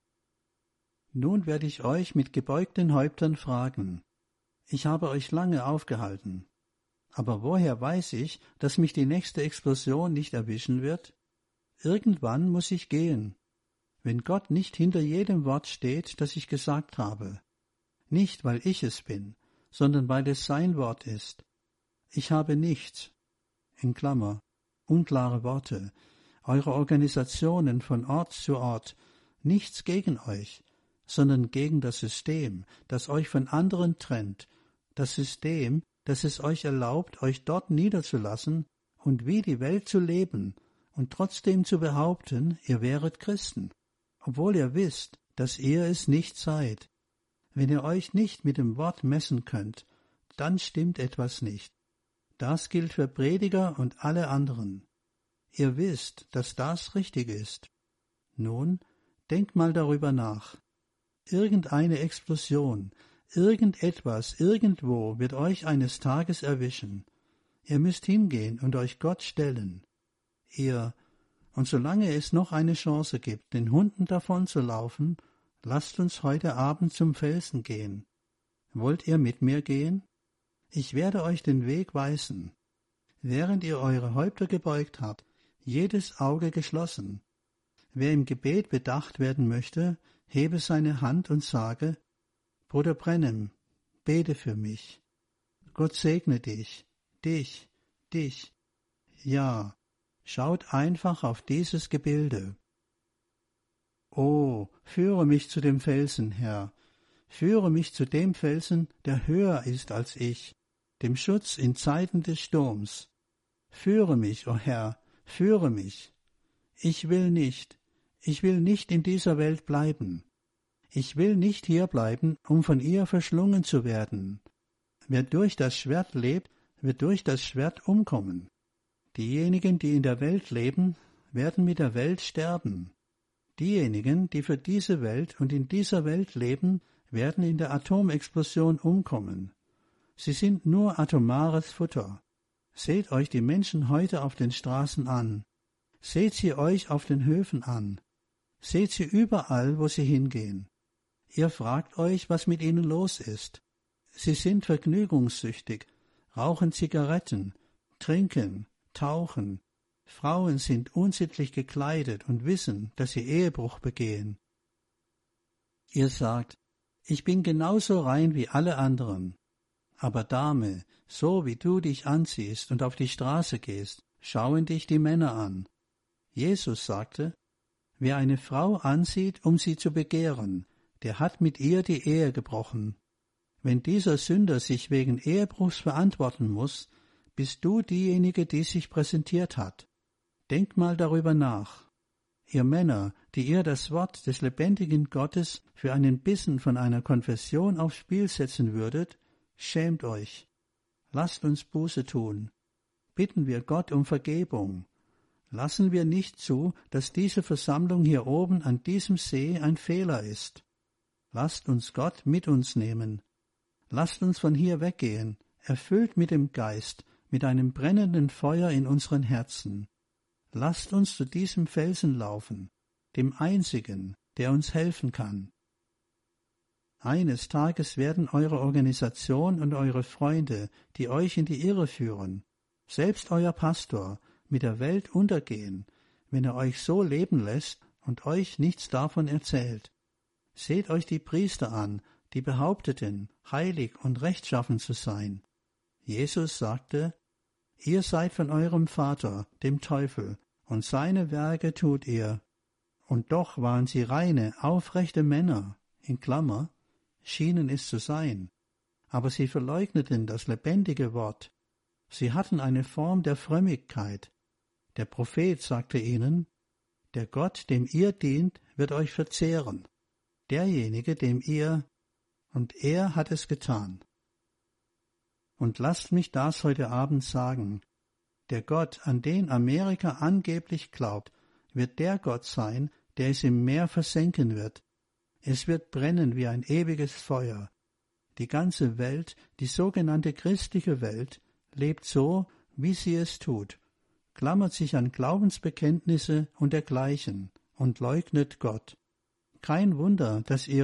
Nun werde ich euch mit gebeugten Häuptern fragen. Ich habe euch lange aufgehalten. Aber woher weiß ich, dass mich die nächste Explosion nicht erwischen wird? Irgendwann muss ich gehen. Wenn Gott nicht hinter jedem Wort steht, das ich gesagt habe. Nicht, weil ich es bin, sondern weil es sein Wort ist. Ich habe nichts, in Klammer, unklare Worte, eure Organisationen von Ort zu Ort, nichts gegen euch, sondern gegen das System, das euch von anderen trennt, das System, das es euch erlaubt, euch dort niederzulassen und wie die Welt zu leben und trotzdem zu behaupten, ihr wäret Christen, obwohl ihr wisst, dass ihr es nicht seid. Wenn ihr euch nicht mit dem Wort messen könnt, dann stimmt etwas nicht. Das gilt für Prediger und alle anderen. Ihr wisst, dass das richtig ist. Nun, denkt mal darüber nach. Irgendeine Explosion, irgendetwas, irgendwo wird euch eines Tages erwischen. Ihr müsst hingehen und euch Gott stellen. Und solange es noch eine Chance gibt, den Hunden davon zu laufen, lasst uns heute Abend zum Felsen gehen. Wollt ihr mit mir gehen? Ich werde euch den Weg weisen. Während ihr eure Häupter gebeugt habt, jedes Auge geschlossen. Wer im Gebet bedacht werden möchte, hebe seine Hand und sage, Bruder Brennem, bete für mich. Gott segne dich. Ja, schaut einfach auf dieses Gebilde. Oh, führe mich zu dem Felsen, Herr. Führe mich zu dem Felsen, der höher ist als ich, dem Schutz in Zeiten des Sturms. Führe mich, o Herr, führe mich. Ich will nicht in dieser Welt bleiben. Ich will nicht hier bleiben, um von ihr verschlungen zu werden. Wer durch das Schwert lebt, wird durch das Schwert umkommen. Diejenigen, die in der Welt leben, werden mit der Welt sterben. Diejenigen, die für diese Welt und in dieser Welt leben, werden in der Atomexplosion umkommen. Sie sind nur atomares Futter. Seht euch die Menschen heute auf den Straßen an. Seht sie euch auf den Höfen an. Seht sie überall, wo sie hingehen. Ihr fragt euch, was mit ihnen los ist. Sie sind vergnügungssüchtig, rauchen Zigaretten, trinken, tauchen. Frauen sind unsittlich gekleidet und wissen, dass sie Ehebruch begehen. Ihr sagt, Ich bin genauso rein wie alle anderen. Aber Dame, so wie du dich anziehst und auf die Straße gehst, schauen dich die Männer an. Jesus sagte, wer eine Frau ansieht, um sie zu begehren, der hat mit ihr die Ehe gebrochen. Wenn dieser Sünder sich wegen Ehebruchs verantworten muss, bist du diejenige, die sich präsentiert hat. Denk mal darüber nach. Ihr Männer, die ihr das Wort des lebendigen Gottes für einen Bissen von einer Konfession aufs Spiel setzen würdet, schämt euch. Lasst uns Buße tun. Bitten wir Gott um Vergebung. Lassen wir nicht zu, dass diese Versammlung hier oben an diesem See ein Fehler ist. Lasst uns Gott mit uns nehmen. Lasst uns von hier weggehen, erfüllt mit dem Geist, mit einem brennenden Feuer in unseren Herzen. Lasst uns zu diesem Felsen laufen, dem einzigen, der uns helfen kann. Eines Tages werden eure Organisation und eure Freunde, die euch in die Irre führen, selbst euer Pastor, mit der Welt untergehen, wenn er euch so leben lässt und euch nichts davon erzählt. Seht euch die Priester an, die behaupteten, heilig und rechtschaffen zu sein. Jesus sagte, ihr seid von eurem Vater, dem Teufel, und seine Werke tut ihr. Und doch waren sie reine, aufrechte Männer, in Klammer, schienen es zu sein. Aber sie verleugneten das lebendige Wort. Sie hatten eine Form der Frömmigkeit. Der Prophet sagte ihnen, der Gott, dem ihr dient, wird euch verzehren. Derjenige, dem ihr, und er hat es getan. Und lasst mich das heute Abend sagen, der Gott, an den Amerika angeblich glaubt, wird der Gott sein, der es im Meer versenken wird. Es wird brennen wie ein ewiges Feuer. Die ganze Welt, die sogenannte christliche Welt, lebt so, wie sie es tut, klammert sich an Glaubensbekenntnisse und dergleichen und leugnet Gott. Kein Wunder, dass die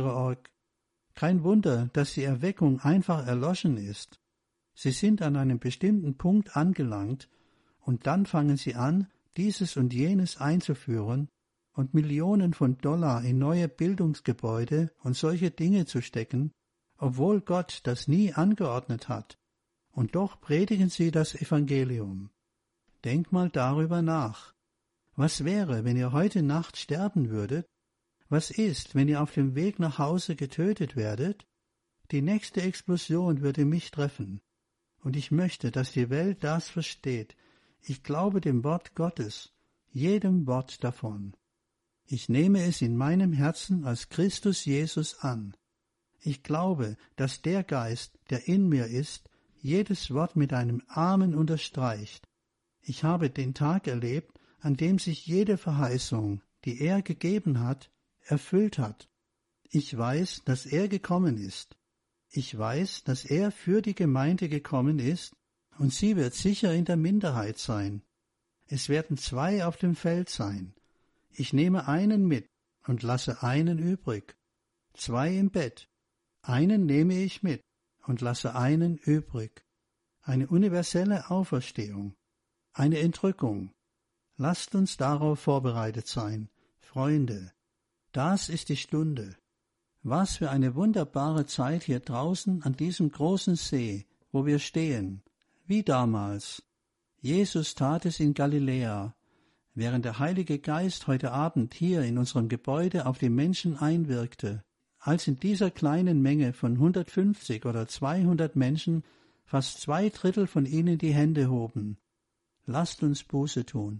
Erweckung einfach erloschen ist. Sie sind an einem bestimmten Punkt angelangt, und dann fangen sie an, dieses und jenes einzuführen und Millionen von Dollar in neue Bildungsgebäude und solche Dinge zu stecken, obwohl Gott das nie angeordnet hat. Und doch predigen sie das Evangelium. Denk mal darüber nach. Was wäre, wenn ihr heute Nacht sterben würdet? Was ist, wenn ihr auf dem Weg nach Hause getötet werdet? Die nächste Explosion würde mich treffen. Und ich möchte, dass die Welt das versteht. Ich glaube dem Wort Gottes, jedem Wort davon. Ich nehme es in meinem Herzen als Christus Jesus an. Ich glaube, dass der Geist, der in mir ist, jedes Wort mit einem Amen unterstreicht. Ich habe den Tag erlebt, an dem sich jede Verheißung, die er gegeben hat, erfüllt hat. Ich weiß, dass er gekommen ist. Ich weiß, dass er für die Gemeinde gekommen ist, und sie wird sicher in der Minderheit sein. Es werden 2 auf dem Feld sein. Ich nehme einen mit und lasse einen übrig. 2 im Bett. Einen nehme ich mit und lasse einen übrig. Eine universelle Auferstehung. Eine Entrückung. Lasst uns darauf vorbereitet sein, Freunde. Das ist die Stunde. Was für eine wunderbare Zeit hier draußen an diesem großen See, wo wir stehen, wie damals. Jesus tat es in Galiläa, während der Heilige Geist heute Abend hier in unserem Gebäude auf die Menschen einwirkte, als in dieser kleinen Menge von 150 oder 200 Menschen fast 2/3 von ihnen die Hände hoben. Lasst uns Buße tun.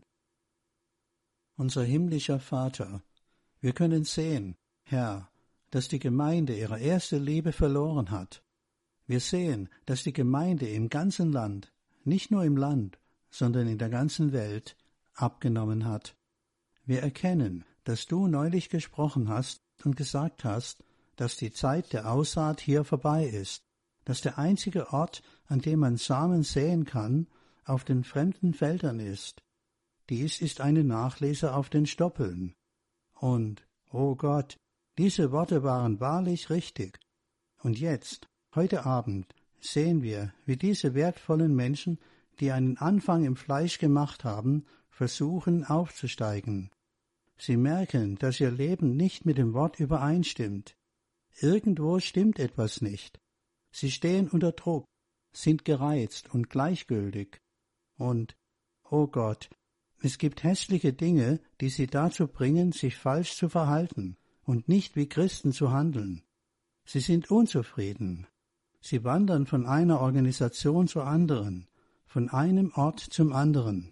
Unser himmlischer Vater, wir können sehen, Herr, dass die Gemeinde ihre erste Liebe verloren hat. Wir sehen, dass die Gemeinde im ganzen Land, nicht nur im Land, sondern in der ganzen Welt, abgenommen hat. Wir erkennen, dass du neulich gesprochen hast und gesagt hast, dass die Zeit der Aussaat hier vorbei ist, dass der einzige Ort, an dem man Samen säen kann, auf den fremden Feldern ist. Dies ist eine Nachlese auf den Stoppeln. Und, o Gott, diese Worte waren wahrlich richtig. Und jetzt, heute Abend, sehen wir, wie diese wertvollen Menschen, die einen Anfang im Fleisch gemacht haben, versuchen aufzusteigen. Sie merken, dass ihr Leben nicht mit dem Wort übereinstimmt. Irgendwo stimmt etwas nicht. Sie stehen unter Druck, sind gereizt und gleichgültig. Und, oh Gott, es gibt hässliche Dinge, die sie dazu bringen, sich falsch zu verhalten und nicht wie Christen zu handeln. Sie sind unzufrieden. Sie wandern von einer Organisation zur anderen, von einem Ort zum anderen.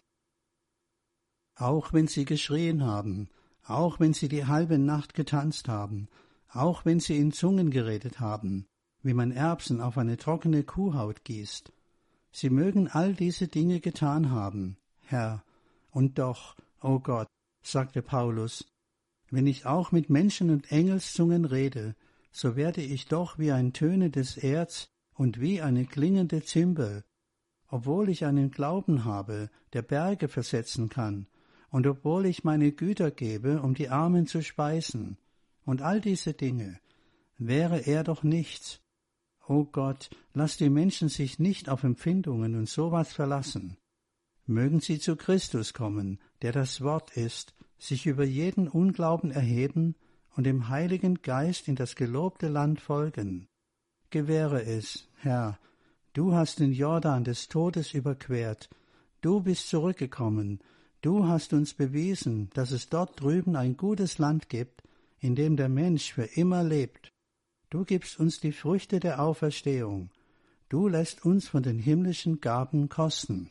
Auch wenn sie geschrien haben, auch wenn sie die halbe Nacht getanzt haben, auch wenn sie in Zungen geredet haben, wie man Erbsen auf eine trockene Kuhhaut gießt. Sie mögen all diese Dinge getan haben, Herr, und doch, o Gott, sagte Paulus, wenn ich auch mit Menschen- und Engelszungen rede, so werde ich doch wie ein tönendes Erz und wie eine klingende Zimbel, obwohl ich einen Glauben habe, der Berge versetzen kann, und obwohl ich meine Güter gebe, um die Armen zu speisen, und all diese Dinge, wäre er doch nichts. O Gott, lass die Menschen sich nicht auf Empfindungen und sowas verlassen. Mögen sie zu Christus kommen, der das Wort ist, sich über jeden Unglauben erheben und dem Heiligen Geist in das gelobte Land folgen. Gewähre es, Herr, du hast den Jordan des Todes überquert, du bist zurückgekommen, du hast uns bewiesen, dass es dort drüben ein gutes Land gibt, in dem der Mensch für immer lebt. Du gibst uns die Früchte der Auferstehung, du lässt uns von den himmlischen Gaben kosten.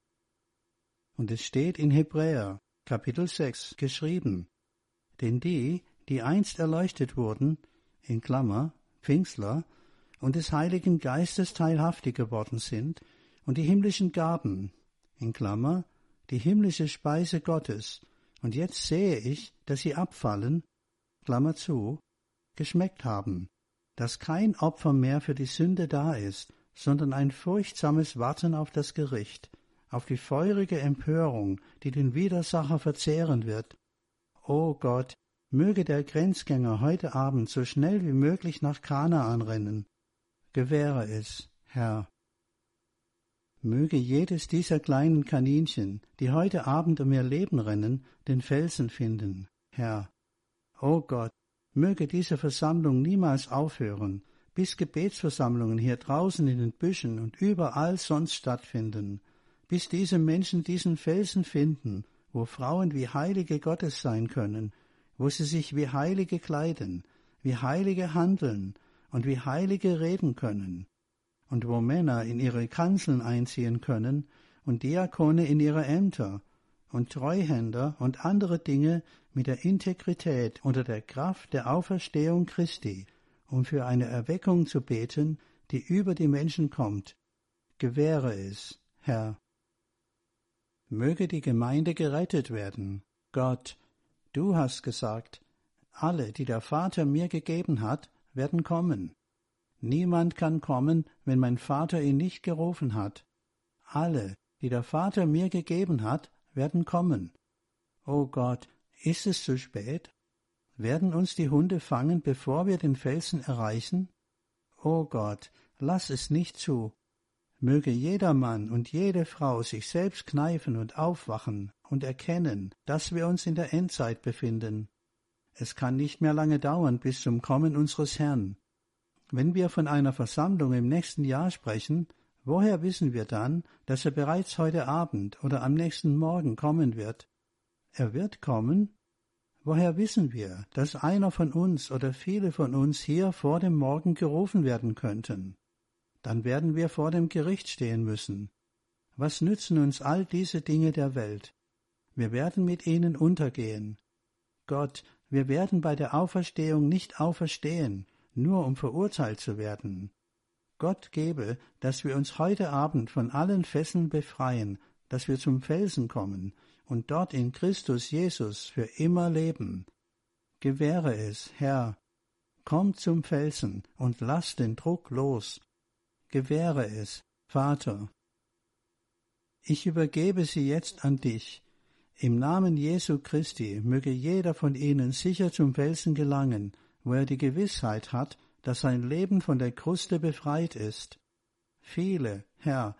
Und es steht in Hebräer, Kapitel 6, geschrieben, denn die einst erleuchtet wurden, in Klammer, Pfingstler, und des Heiligen Geistes teilhaftig geworden sind, und die himmlischen Gaben, in Klammer, die himmlische Speise Gottes, und jetzt sehe ich, dass sie abfallen, Klammer zu, geschmeckt haben, dass kein Opfer mehr für die Sünde da ist, sondern ein furchtsames Warten auf das Gericht, auf die feurige Empörung, die den Widersacher verzehren wird. O Gott, möge der Grenzgänger heute Abend so schnell wie möglich nach Kanaan rennen. Gewähre es, Herr. Möge jedes dieser kleinen Kaninchen, die heute Abend um ihr Leben rennen, den Felsen finden, Herr. O Gott, möge diese Versammlung niemals aufhören, bis Gebetsversammlungen hier draußen in den Büschen und überall sonst stattfinden, bis diese Menschen diesen Felsen finden, wo Frauen wie Heilige Gottes sein können, wo sie sich wie Heilige kleiden, wie Heilige handeln und wie Heilige reden können, und wo Männer in ihre Kanzeln einziehen können und Diakone in ihre Ämter und Treuhänder und andere Dinge mit der Integrität unter der Kraft der Auferstehung Christi, um für eine Erweckung zu beten, die über die Menschen kommt. Gewähre es, Herr. Möge die Gemeinde gerettet werden. Gott, du hast gesagt, alle, die der Vater mir gegeben hat, werden kommen. Niemand kann kommen, wenn mein Vater ihn nicht gerufen hat. Alle, die der Vater mir gegeben hat, werden kommen. O Gott, ist es zu spät? Werden uns die Hunde fangen, bevor wir den Felsen erreichen? O Gott, lass es nicht zu. Möge jeder Mann und jede Frau sich selbst kneifen und aufwachen und erkennen, dass wir uns in der Endzeit befinden. Es kann nicht mehr lange dauern bis zum Kommen unseres Herrn. Wenn wir von einer Versammlung im nächsten Jahr sprechen, woher wissen wir dann, dass er bereits heute Abend oder am nächsten Morgen kommen wird? Er wird kommen? Woher wissen wir, dass einer von uns oder viele von uns hier vor dem Morgen gerufen werden könnten? Dann werden wir vor dem Gericht stehen müssen. Was nützen uns all diese Dinge der Welt? Wir werden mit ihnen untergehen. Gott, wir werden bei der Auferstehung nicht auferstehen, nur um verurteilt zu werden. Gott gebe, dass wir uns heute Abend von allen Fesseln befreien, dass wir zum Felsen kommen und dort in Christus Jesus für immer leben. Gewähre es, Herr. Komm zum Felsen und lass den Druck los. Gewähre es, Vater. Ich übergebe sie jetzt an dich. Im Namen Jesu Christi möge jeder von ihnen sicher zum Felsen gelangen, wo er die Gewissheit hat, dass sein Leben von der Kruste befreit ist. Viele, Herr,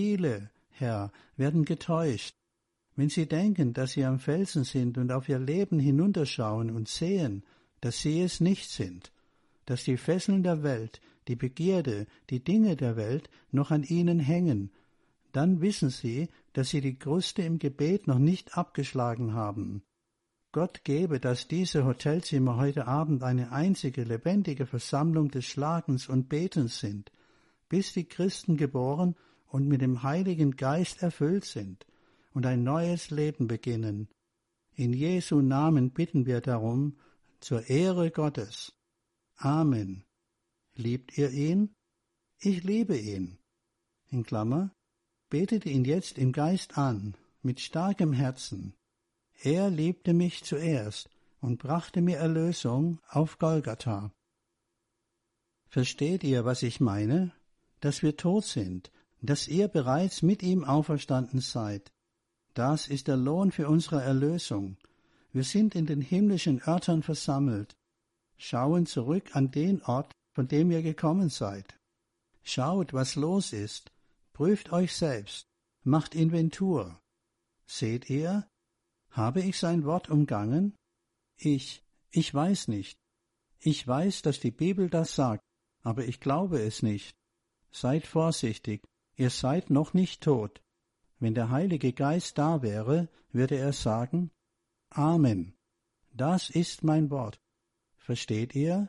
werden getäuscht, wenn sie denken, dass sie am Felsen sind und auf ihr Leben hinunterschauen und sehen, dass sie es nicht sind. dass die Fesseln der Welt, die Begierde, die Dinge der Welt noch an ihnen hängen. Dann wissen sie, dass sie die Kruste im Gebet noch nicht abgeschlagen haben. Gott gebe, dass diese Hotelzimmer heute Abend eine einzige lebendige Versammlung des Schlagens und Betens sind, bis die Christen geboren und mit dem Heiligen Geist erfüllt sind und ein neues Leben beginnen. In Jesu Namen bitten wir darum, zur Ehre Gottes. Amen. Liebt ihr ihn? Ich liebe ihn. In Klammer, betet ihn jetzt im Geist an, mit starkem Herzen. Er liebte mich zuerst und brachte mir Erlösung auf Golgatha. Versteht ihr, was ich meine? Dass wir tot sind, dass ihr bereits mit ihm auferstanden seid. Das ist der Lohn für unsere Erlösung. Wir sind in den himmlischen Örtern versammelt, schauen zurück an den Ort, von dem ihr gekommen seid. Schaut, was los ist, prüft euch selbst, macht Inventur. Seht ihr, habe ich sein Wort umgangen? Ich weiß nicht. Ich weiß, dass die Bibel das sagt, aber ich glaube es nicht. Seid vorsichtig, ihr seid noch nicht tot. Wenn der Heilige Geist da wäre, würde er sagen, Amen. Das ist mein Wort. Versteht ihr?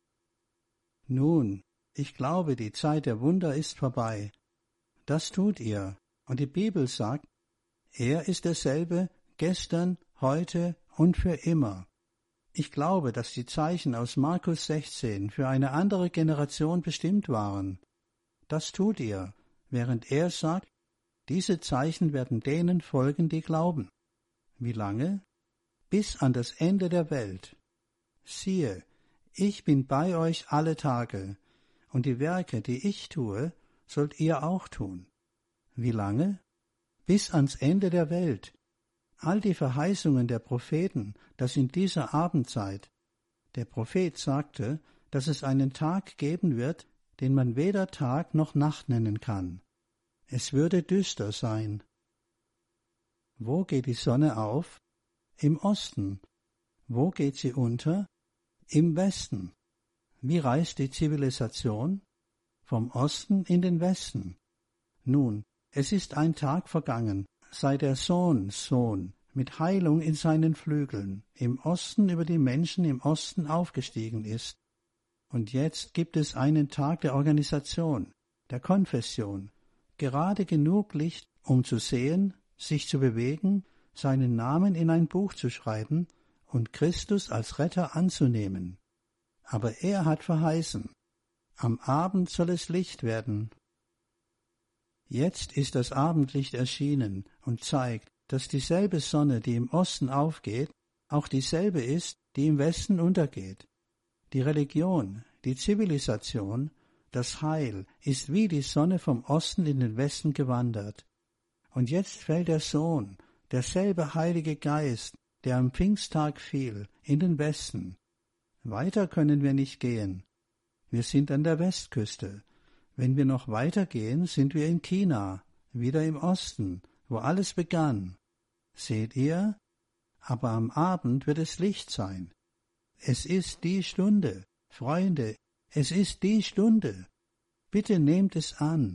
Nun, ich glaube, die Zeit der Wunder ist vorbei. Das tut ihr. Und die Bibel sagt, er ist derselbe gestern, heute und für immer. Ich glaube, dass die Zeichen aus Markus 16 für eine andere Generation bestimmt waren. Das tut ihr, während er sagt, diese Zeichen werden denen folgen, die glauben. Wie lange? Bis an das Ende der Welt. Siehe, ich bin bei euch alle Tage, und die Werke, die ich tue, sollt ihr auch tun. Wie lange? Bis ans Ende der Welt. All die Verheißungen der Propheten, das in dieser Abendzeit. Der Prophet sagte, dass es einen Tag geben wird, den man weder Tag noch Nacht nennen kann. Es würde düster sein. Wo geht die Sonne auf? Im Osten. Wo geht sie unter? Im Westen. Wie reist die Zivilisation? Vom Osten in den Westen. Nun, es ist ein Tag vergangen, seit der Sohn mit Heilung in seinen Flügeln im Osten über die Menschen im Osten aufgestiegen ist. Und jetzt gibt es einen Tag der Organisation, der Konfession, gerade genug Licht, um zu sehen, sich zu bewegen, seinen Namen in ein Buch zu schreiben und Christus als Retter anzunehmen. Aber er hat verheißen, am Abend soll es Licht werden. Jetzt ist das Abendlicht erschienen und zeigt, dass dieselbe Sonne, die im Osten aufgeht, auch dieselbe ist, die im Westen untergeht. Die Religion, die Zivilisation, das Heil ist wie die Sonne vom Osten in den Westen gewandert. Und jetzt fällt der Sohn, derselbe Heilige Geist, der am Pfingsttag fiel, in den Westen. Weiter können wir nicht gehen. Wir sind an der Westküste. Wenn wir noch weitergehen, sind wir in China, wieder im Osten, wo alles begann. Seht ihr? Aber am Abend wird es Licht sein. Es ist die Stunde, Freunde, es ist die Stunde. Bitte nehmt es an.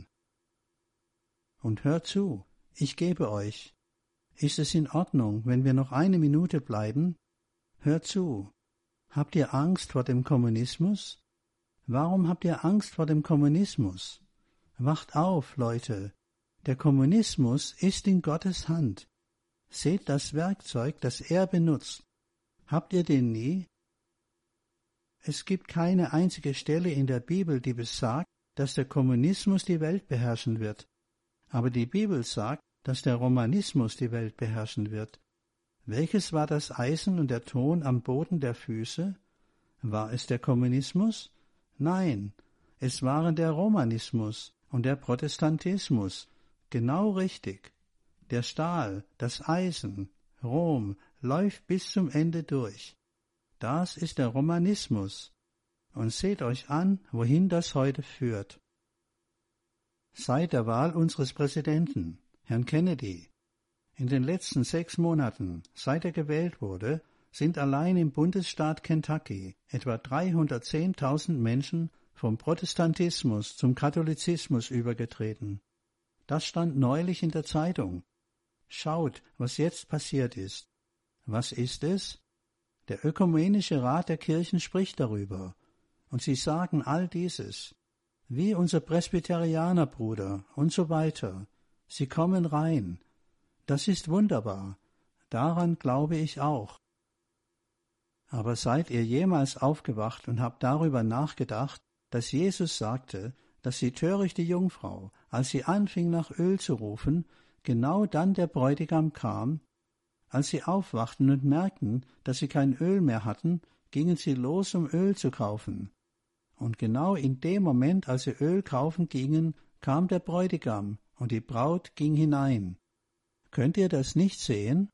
Und hört zu, ich gebe euch. Ist es in Ordnung, wenn wir noch eine Minute bleiben? Hört zu. Habt ihr Angst vor dem Kommunismus? Warum habt ihr Angst vor dem Kommunismus? Wacht auf, Leute. Der Kommunismus ist in Gottes Hand. Seht das Werkzeug, das er benutzt. Habt ihr den nie? Es gibt keine einzige Stelle in der Bibel, die besagt, dass der Kommunismus die Welt beherrschen wird. Aber die Bibel sagt, dass der Romanismus die Welt beherrschen wird. Welches war das Eisen und der Ton am Boden der Füße? War es der Kommunismus? Nein, es waren der Romanismus und der Protestantismus. Genau richtig. Der Stahl, das Eisen, Rom, läuft bis zum Ende durch. Das ist der Romanismus. Und seht euch an, wohin das heute führt. Seit der Wahl unseres Präsidenten, Herrn Kennedy, in den letzten 6 Monaten, seit er gewählt wurde, sind allein im Bundesstaat Kentucky etwa 310.000 Menschen vom Protestantismus zum Katholizismus übergetreten. Das stand neulich in der Zeitung. Schaut, was jetzt passiert ist. Was ist es? Der Ökumenische Rat der Kirchen spricht darüber. Und sie sagen all dieses. Wie unser Presbyterianerbruder und so weiter. Sie kommen rein. Das ist wunderbar. Daran glaube ich auch. Aber seid ihr jemals aufgewacht und habt darüber nachgedacht, dass Jesus sagte, dass die törichte Jungfrau, als sie anfing nach Öl zu rufen, genau dann der Bräutigam kam? Als sie aufwachten und merkten, dass sie kein Öl mehr hatten, gingen sie los, um Öl zu kaufen. Und genau in dem Moment, als sie Öl kaufen gingen, kam der Bräutigam, und die Braut ging hinein. Könnt ihr das nicht sehen?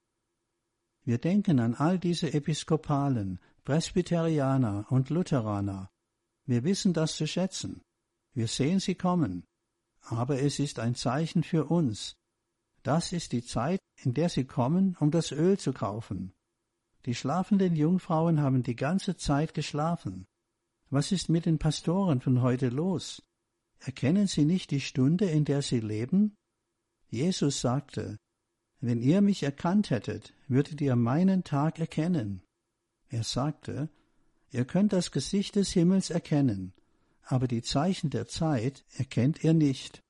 Wir denken an all diese Episkopalen, Presbyterianer und Lutheraner. Wir wissen das zu schätzen. Wir sehen sie kommen. Aber es ist ein Zeichen für uns. Das ist die Zeit, in der sie kommen, um das Öl zu kaufen. Die schlafenden Jungfrauen haben die ganze Zeit geschlafen. Was ist mit den Pastoren von heute los? Erkennen sie nicht die Stunde, in der sie leben? Jesus sagte, wenn ihr mich erkannt hättet, würdet ihr meinen Tag erkennen. Er sagte, ihr könnt das Gesicht des Himmels erkennen, aber die Zeichen der Zeit erkennt ihr nicht.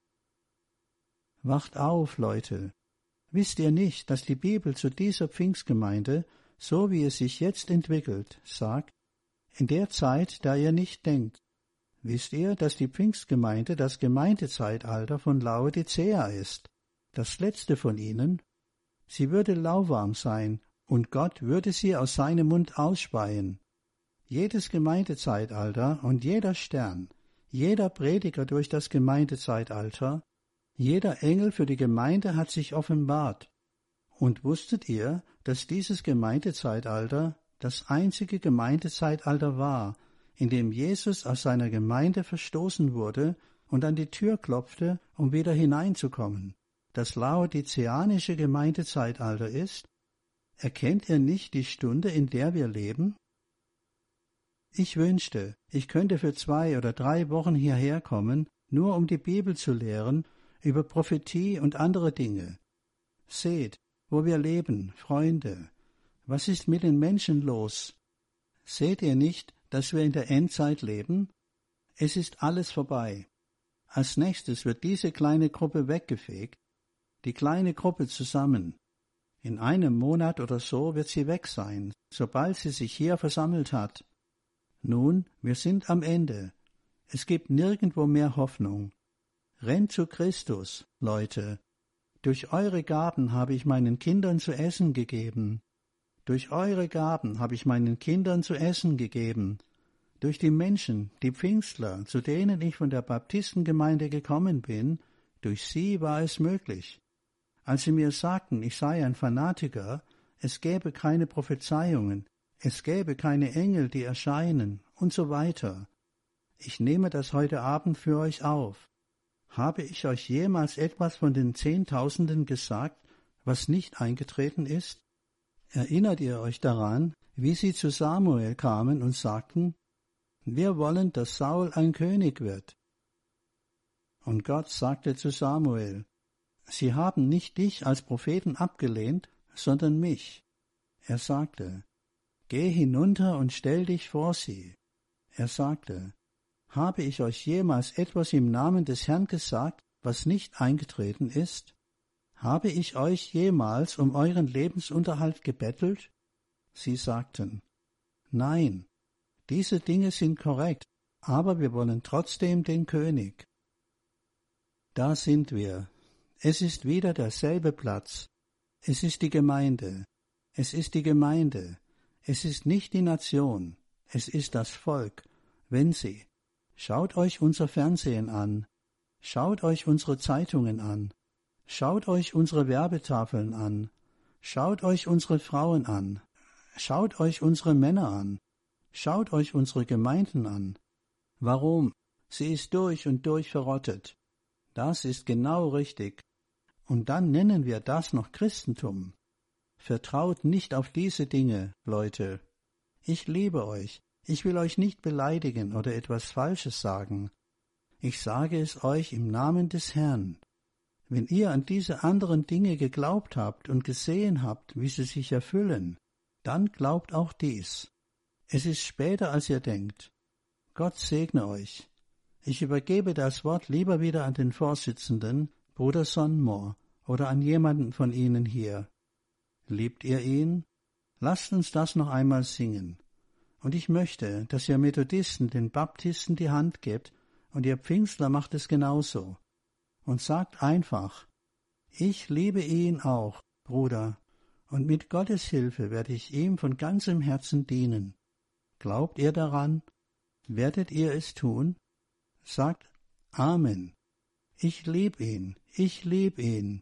Wacht auf, Leute. Wisst ihr nicht, dass die Bibel zu dieser Pfingstgemeinde, so wie es sich jetzt entwickelt, sagt, in der Zeit, da ihr nicht denkt? Wisst ihr, dass die Pfingstgemeinde das Gemeindezeitalter von Laodicea ist, das letzte von ihnen? Sie würde lauwarm sein, und Gott würde sie aus seinem Mund ausspeien. Jedes Gemeindezeitalter und jeder Stern, jeder Prediger durch das Gemeindezeitalter, jeder Engel für die Gemeinde hat sich offenbart. Und wusstet ihr, dass dieses Gemeindezeitalter das einzige Gemeindezeitalter war, in dem Jesus aus seiner Gemeinde verstoßen wurde und an die Tür klopfte, um wieder hineinzukommen? Das laodizeanische Gemeindezeitalter ist? Erkennt ihr nicht die Stunde, in der wir leben? Ich wünschte, ich könnte für 2 oder 3 Wochen hierher kommen, nur um die Bibel zu lehren, über Prophetie und andere Dinge. Seht, wo wir leben, Freunde. Was ist mit den Menschen los? Seht ihr nicht, dass wir in der Endzeit leben? Es ist alles vorbei. Als nächstes wird diese kleine Gruppe weggefegt, die kleine Gruppe zusammen. In einem Monat oder so wird sie weg sein, sobald sie sich hier versammelt hat. Nun, wir sind am Ende. Es gibt nirgendwo mehr Hoffnung. Rennt zu Christus, Leute. Durch eure Gaben habe ich meinen Kindern zu essen gegeben. Durch eure Gaben habe ich meinen Kindern zu essen gegeben. Durch die Menschen, die Pfingstler, zu denen ich von der Baptistengemeinde gekommen bin, durch sie war es möglich. Als sie mir sagten, ich sei ein Fanatiker, es gäbe keine Prophezeiungen, es gäbe keine Engel, die erscheinen und so weiter. Ich nehme das heute Abend für euch auf. Habe ich euch jemals etwas von den Zehntausenden gesagt, was nicht eingetreten ist? Erinnert ihr euch daran, wie sie zu Samuel kamen und sagten, wir wollen, dass Saul ein König wird? Und Gott sagte zu Samuel, sie haben nicht dich als Propheten abgelehnt, sondern mich. Er sagte, geh hinunter und stell dich vor sie. Er sagte, habe ich euch jemals etwas im Namen des Herrn gesagt, was nicht eingetreten ist? Habe ich euch jemals um euren Lebensunterhalt gebettelt? Sie sagten, nein, diese Dinge sind korrekt, aber wir wollen trotzdem den König. Da sind wir. Es ist wieder derselbe Platz. Es ist die Gemeinde. Es ist die Gemeinde. Es ist nicht die Nation. Es ist das Volk. Wenn sie. Schaut euch unser Fernsehen an. Schaut euch unsere Zeitungen an. Schaut euch unsere Werbetafeln an. Schaut euch unsere Frauen an. Schaut euch unsere Männer an. Schaut euch unsere Gemeinden an. Warum? Sie ist durch und durch verrottet. Das ist genau richtig. Und dann nennen wir das noch Christentum. Vertraut nicht auf diese Dinge, Leute. Ich liebe euch. Ich will euch nicht beleidigen oder etwas Falsches sagen. Ich sage es euch im Namen des Herrn. Wenn ihr an diese anderen Dinge geglaubt habt und gesehen habt, wie sie sich erfüllen, dann glaubt auch dies. Es ist später, als ihr denkt. Gott segne euch. Ich übergebe das Wort lieber wieder an den Vorsitzenden, Bruder Sonmor, oder an jemanden von Ihnen hier. Liebt ihr ihn? Lasst uns das noch einmal singen. Und ich möchte, dass ihr Methodisten den Baptisten die Hand gebt, und ihr Pfingstler macht es genauso. Und sagt einfach, ich liebe ihn auch, Bruder, und mit Gottes Hilfe werde ich ihm von ganzem Herzen dienen. Glaubt ihr daran? Werdet ihr es tun? Sagt Amen. Ich lieb ihn, ich lieb ihn.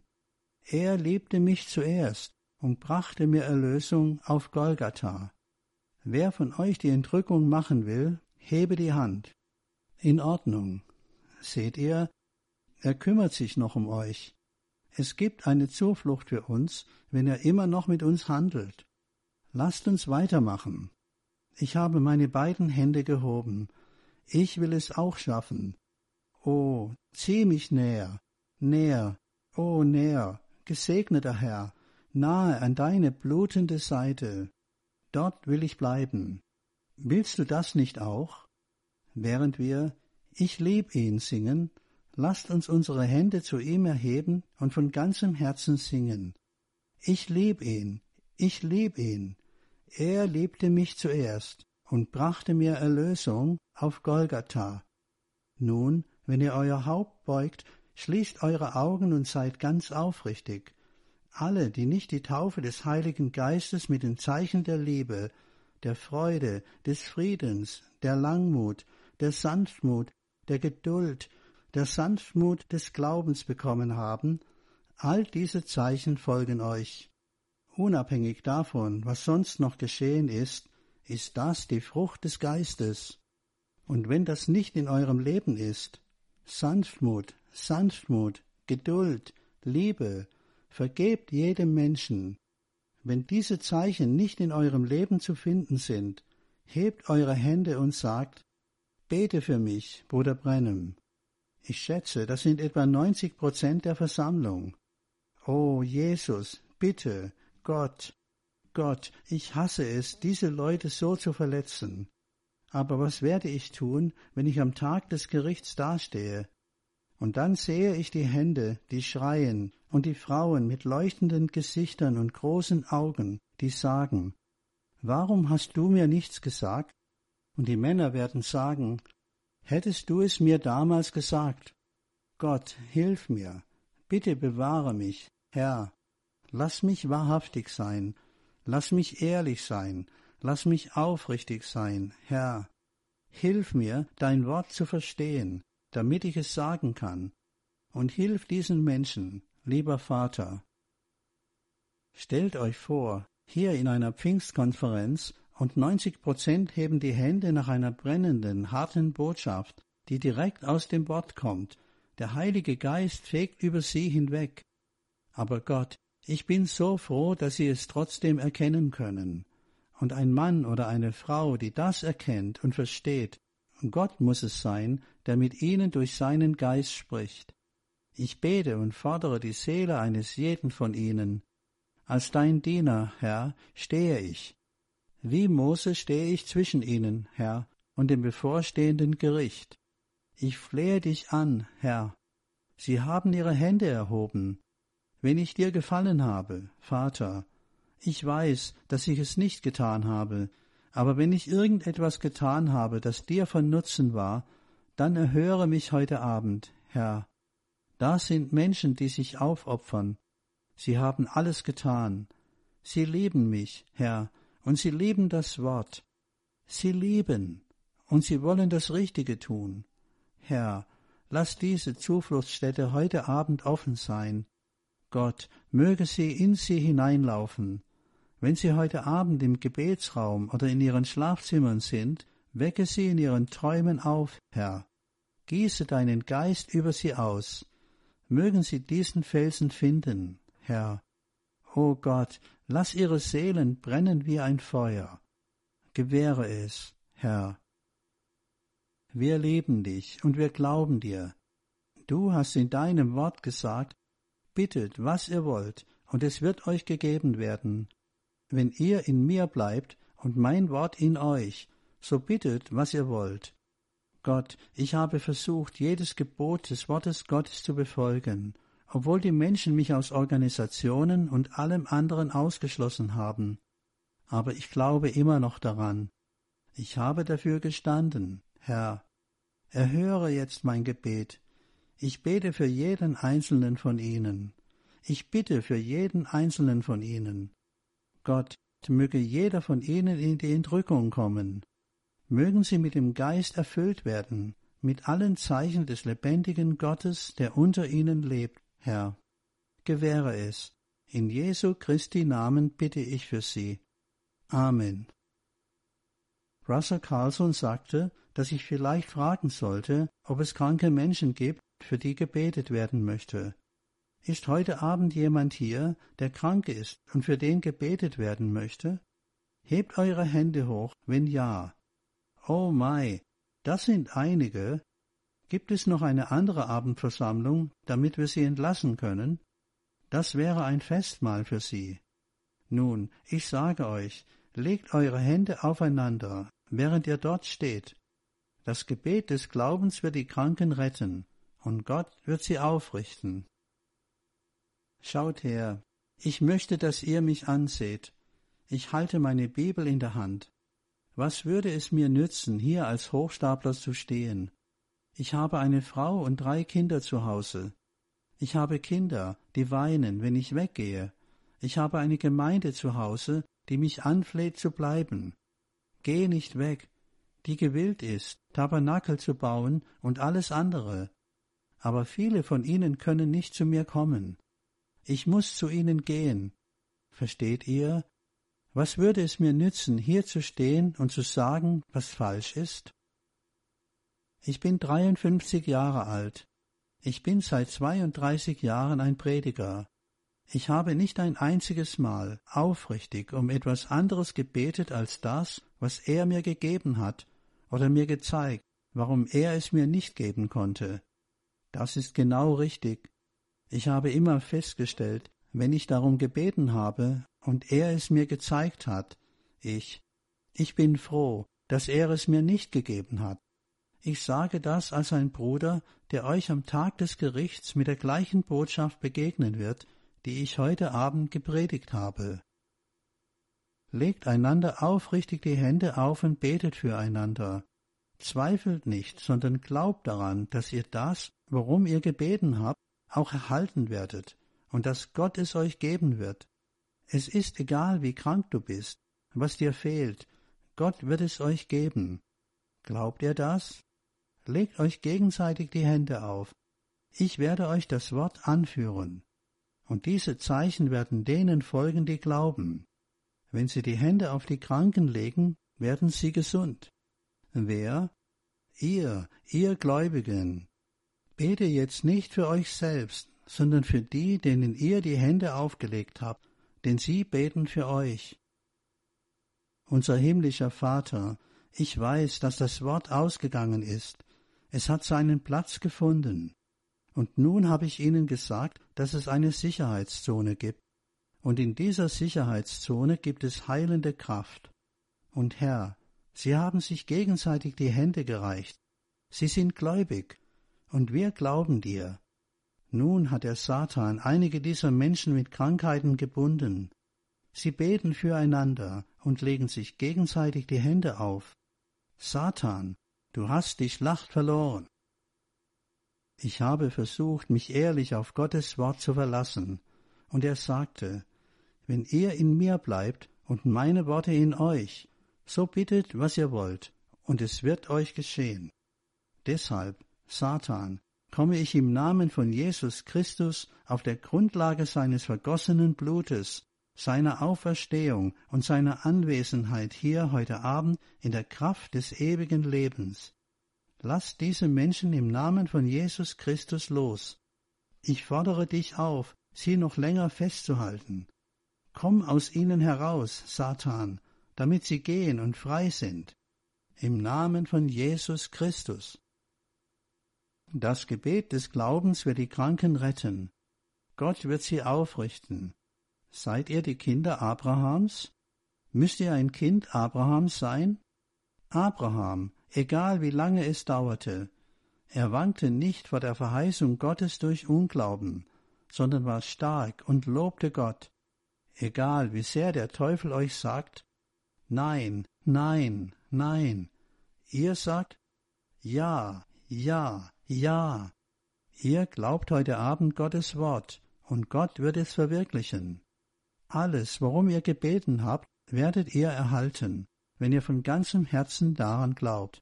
Er liebte mich zuerst und brachte mir Erlösung auf Golgatha. Wer von euch die Entrückung machen will, hebe die Hand. In Ordnung. Seht ihr, er kümmert sich noch um euch. Es gibt eine Zuflucht für uns, wenn er immer noch mit uns handelt. Lasst uns weitermachen. Ich habe meine beiden Hände gehoben. Ich will es auch schaffen. Oh, zieh mich näher, näher, oh näher, gesegneter Herr, nahe an deine blutende Seite. Dort will ich bleiben. Willst du das nicht auch? Während wir »Ich lieb ihn« singen, lasst uns unsere Hände zu ihm erheben und von ganzem Herzen singen. Ich lieb ihn, ich lieb ihn. Er liebte mich zuerst und brachte mir Erlösung auf Golgatha. Nun, wenn ihr euer Haupt beugt, schließt eure Augen und seid ganz aufrichtig. Alle, die nicht die Taufe des Heiligen Geistes mit den Zeichen der Liebe, der Freude, des Friedens, der Langmut, der Sanftmut, der Geduld, der Sanftmut des Glaubens bekommen haben, all diese Zeichen folgen euch. Unabhängig davon, was sonst noch geschehen ist das die Frucht des Geistes. Und wenn das nicht in eurem Leben ist, Sanftmut, Sanftmut, Geduld, Liebe, vergebt jedem Menschen. Wenn diese Zeichen nicht in eurem Leben zu finden sind, hebt eure Hände und sagt, bete für mich, Bruder Branham. Ich schätze, das sind etwa 90% der Versammlung. Oh, Jesus, bitte, Gott, ich hasse es, diese Leute so zu verletzen. Aber was werde ich tun, wenn ich am Tag des Gerichts dastehe? Und dann sehe ich die Hände, die schreien, und die Frauen mit leuchtenden Gesichtern und großen Augen, die sagen, warum hast du mir nichts gesagt? Und die Männer werden sagen, hättest du es mir damals gesagt? Gott, hilf mir, bitte bewahre mich, Herr. Lass mich wahrhaftig sein, lass mich ehrlich sein, lass mich aufrichtig sein, Herr. Hilf mir, dein Wort zu verstehen, damit ich es sagen kann, und hilf diesen Menschen, lieber Vater. Stellt euch vor, hier in einer Pfingstkonferenz und 90% heben die Hände nach einer brennenden, harten Botschaft, die direkt aus dem Wort kommt. Der Heilige Geist fegt über sie hinweg. Aber Gott, ich bin so froh, dass sie es trotzdem erkennen können. Und ein Mann oder eine Frau, die das erkennt und versteht, Gott muss es sein, der mit ihnen durch seinen Geist spricht. Ich bete und fordere die Seele eines jeden von ihnen. Als dein Diener, Herr, stehe ich. Wie Mose stehe ich zwischen ihnen, Herr, und dem bevorstehenden Gericht. Ich flehe dich an, Herr. Sie haben ihre Hände erhoben. Wenn ich dir gefallen habe, Vater, ich weiß, dass ich es nicht getan habe, aber wenn ich irgendetwas getan habe, das dir von Nutzen war, dann erhöre mich heute Abend, Herr. Da sind Menschen, die sich aufopfern. Sie haben alles getan. Sie lieben mich, Herr, und sie lieben das Wort. Sie lieben, und sie wollen das Richtige tun. Herr, lass diese Zufluchtsstätte heute Abend offen sein. Gott, möge sie in sie hineinlaufen. Wenn sie heute Abend im Gebetsraum oder in ihren Schlafzimmern sind, wecke sie in ihren Träumen auf, Herr. Gieße deinen Geist über sie aus. Mögen sie diesen Felsen finden, Herr. O Gott, Lass ihre Seelen brennen wie ein Feuer. Gewähre es, Herr. Wir lieben dich und wir glauben dir. Du hast in deinem Wort gesagt, bittet, was ihr wollt, und es wird euch gegeben werden. Wenn ihr in mir bleibt und mein Wort in euch, so bittet, was ihr wollt. Gott, ich habe versucht, jedes Gebot des Wortes Gottes zu befolgen, obwohl die Menschen mich aus Organisationen und allem anderen ausgeschlossen haben. Aber ich glaube immer noch daran. Ich habe dafür gestanden, Herr. Erhöre jetzt mein Gebet. Ich bete für jeden einzelnen von ihnen. Ich bitte für jeden einzelnen von ihnen. Gott, möge jeder von ihnen in die Entrückung kommen. Mögen sie mit dem Geist erfüllt werden, mit allen Zeichen des lebendigen Gottes, der unter ihnen lebt, Herr. Gewähre es. In Jesu Christi Namen bitte ich für sie. Amen. Russell Carlson sagte, dass ich vielleicht fragen sollte, ob es kranke Menschen gibt, für die gebetet werden möchte. Ist heute Abend jemand hier, der krank ist und für den gebetet werden möchte? Hebt eure Hände hoch, wenn ja. Oh mei, das sind einige. Gibt es noch eine andere Abendversammlung, damit wir sie entlassen können? Das wäre ein Festmahl für sie. Nun, ich sage euch, legt eure Hände aufeinander, während ihr dort steht. Das Gebet des Glaubens wird die Kranken retten, und Gott wird sie aufrichten. Schaut her, ich möchte, dass ihr mich anseht. Ich halte meine Bibel in der Hand. Was würde es mir nützen, hier als Hochstapler zu stehen? Ich habe eine Frau und 3 Kinder zu Hause. Ich habe Kinder, die weinen, wenn ich weggehe. Ich habe eine Gemeinde zu Hause, die mich anfleht zu bleiben. Geh nicht weg, die gewillt ist, Tabernakel zu bauen und alles andere. Aber viele von ihnen können nicht zu mir kommen. Ich muss zu ihnen gehen. Versteht ihr? Was würde es mir nützen, hier zu stehen und zu sagen, was falsch ist? Ich bin 53 Jahre alt. Ich bin seit 32 Jahren ein Prediger. Ich habe nicht ein einziges Mal aufrichtig um etwas anderes gebetet als das, was er mir gegeben hat, oder mir gezeigt, warum er es mir nicht geben konnte. Das ist genau richtig. Ich habe immer festgestellt, wenn ich darum gebeten habe und er es mir gezeigt hat, ich bin froh, dass er es mir nicht gegeben hat. Ich sage das als ein Bruder, der euch am Tag des Gerichts mit der gleichen Botschaft begegnen wird, die ich heute Abend gepredigt habe. Legt einander aufrichtig die Hände auf und betet füreinander. Zweifelt nicht, sondern glaubt daran, dass ihr das, worum ihr gebeten habt, auch erhalten werdet und dass Gott es euch geben wird. Es ist egal, wie krank du bist, was dir fehlt, Gott wird es euch geben. Glaubt ihr das? Legt euch gegenseitig die Hände auf. Ich werde euch das Wort anführen. Und diese Zeichen werden denen folgen, die glauben. Wenn sie die Hände auf die Kranken legen, werden sie gesund. Wer? Ihr Gläubigen. Bete jetzt nicht für euch selbst, sondern für die, denen ihr die Hände aufgelegt habt, denn sie beten für euch. Unser himmlischer Vater, ich weiß, dass das Wort ausgegangen ist. Es hat seinen Platz gefunden. Und nun habe ich Ihnen gesagt, dass es eine Sicherheitszone gibt. Und in dieser Sicherheitszone gibt es heilende Kraft. Und Herr, Sie haben sich gegenseitig die Hände gereicht. Sie sind gläubig. Und wir glauben dir. Nun hat der Satan einige dieser Menschen mit Krankheiten gebunden. Sie beten füreinander und legen sich gegenseitig die Hände auf. Satan, du hast die Schlacht verloren. Ich habe versucht, mich ehrlich auf Gottes Wort zu verlassen, und er sagte, wenn ihr in mir bleibt und meine Worte in euch, so bittet, was ihr wollt, und es wird euch geschehen. Deshalb, Satan, komme ich im Namen von Jesus Christus auf der Grundlage seines vergossenen Blutes, seiner Auferstehung und seiner Anwesenheit hier heute Abend in der Kraft des ewigen Lebens. Lass diese Menschen im Namen von Jesus Christus los. Ich fordere dich auf, sie noch länger festzuhalten. Komm aus ihnen heraus, Satan, damit sie gehen und frei sind. Im Namen von Jesus Christus. Das Gebet des Glaubens wird die Kranken retten. Gott wird sie aufrichten. Seid ihr die Kinder Abrahams? Müsst ihr ein Kind Abrahams sein? Abraham, egal wie lange es dauerte, er wankte nicht vor der Verheißung Gottes durch Unglauben, sondern war stark und lobte Gott, egal wie sehr der Teufel euch sagt, nein, nein, nein. Ihr sagt, ja, ja, ja. Ihr glaubt heute Abend Gottes Wort, und Gott wird es verwirklichen. Alles, worum ihr gebeten habt, werdet ihr erhalten, wenn ihr von ganzem Herzen daran glaubt.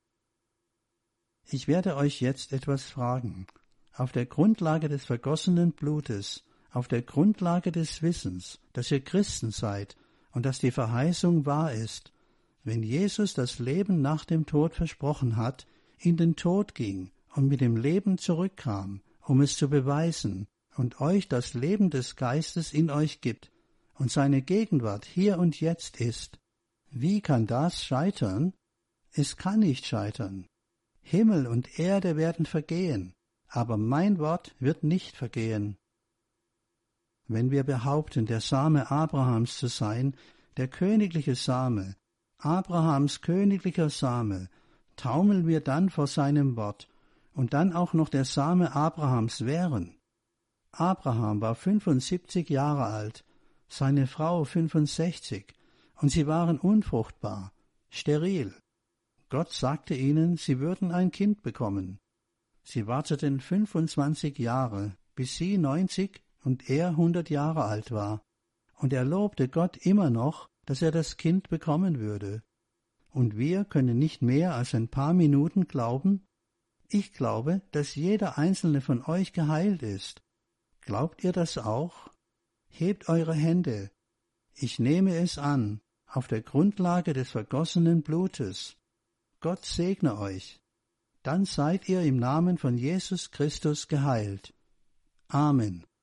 Ich werde euch jetzt etwas fragen. Auf der Grundlage des vergossenen Blutes, auf der Grundlage des Wissens, dass ihr Christen seid und dass die Verheißung wahr ist, wenn Jesus das Leben nach dem Tod versprochen hat, in den Tod ging und mit dem Leben zurückkam, um es zu beweisen, und euch das Leben des Geistes in euch gibt und seine Gegenwart hier und jetzt ist. Wie kann das scheitern? Es kann nicht scheitern. Himmel und Erde werden vergehen, aber mein Wort wird nicht vergehen. Wenn wir behaupten, der Same Abrahams zu sein, der königliche Same, Abrahams königlicher Same, taumeln wir dann vor seinem Wort und dann auch noch der Same Abrahams wären. Abraham war 75 Jahre alt, seine Frau 65, und sie waren unfruchtbar, steril. Gott sagte ihnen, sie würden ein Kind bekommen. Sie warteten 25 Jahre, bis sie 90 und er 100 Jahre alt war, und er lobte Gott immer noch, dass er das Kind bekommen würde. Und wir können nicht mehr als ein paar Minuten glauben? Ich glaube, dass jeder einzelne von euch geheilt ist. Glaubt ihr das auch? Hebt eure Hände. Ich nehme es an, auf der Grundlage des vergossenen Blutes. Gott segne euch. Dann seid ihr im Namen von Jesus Christus geheilt. Amen.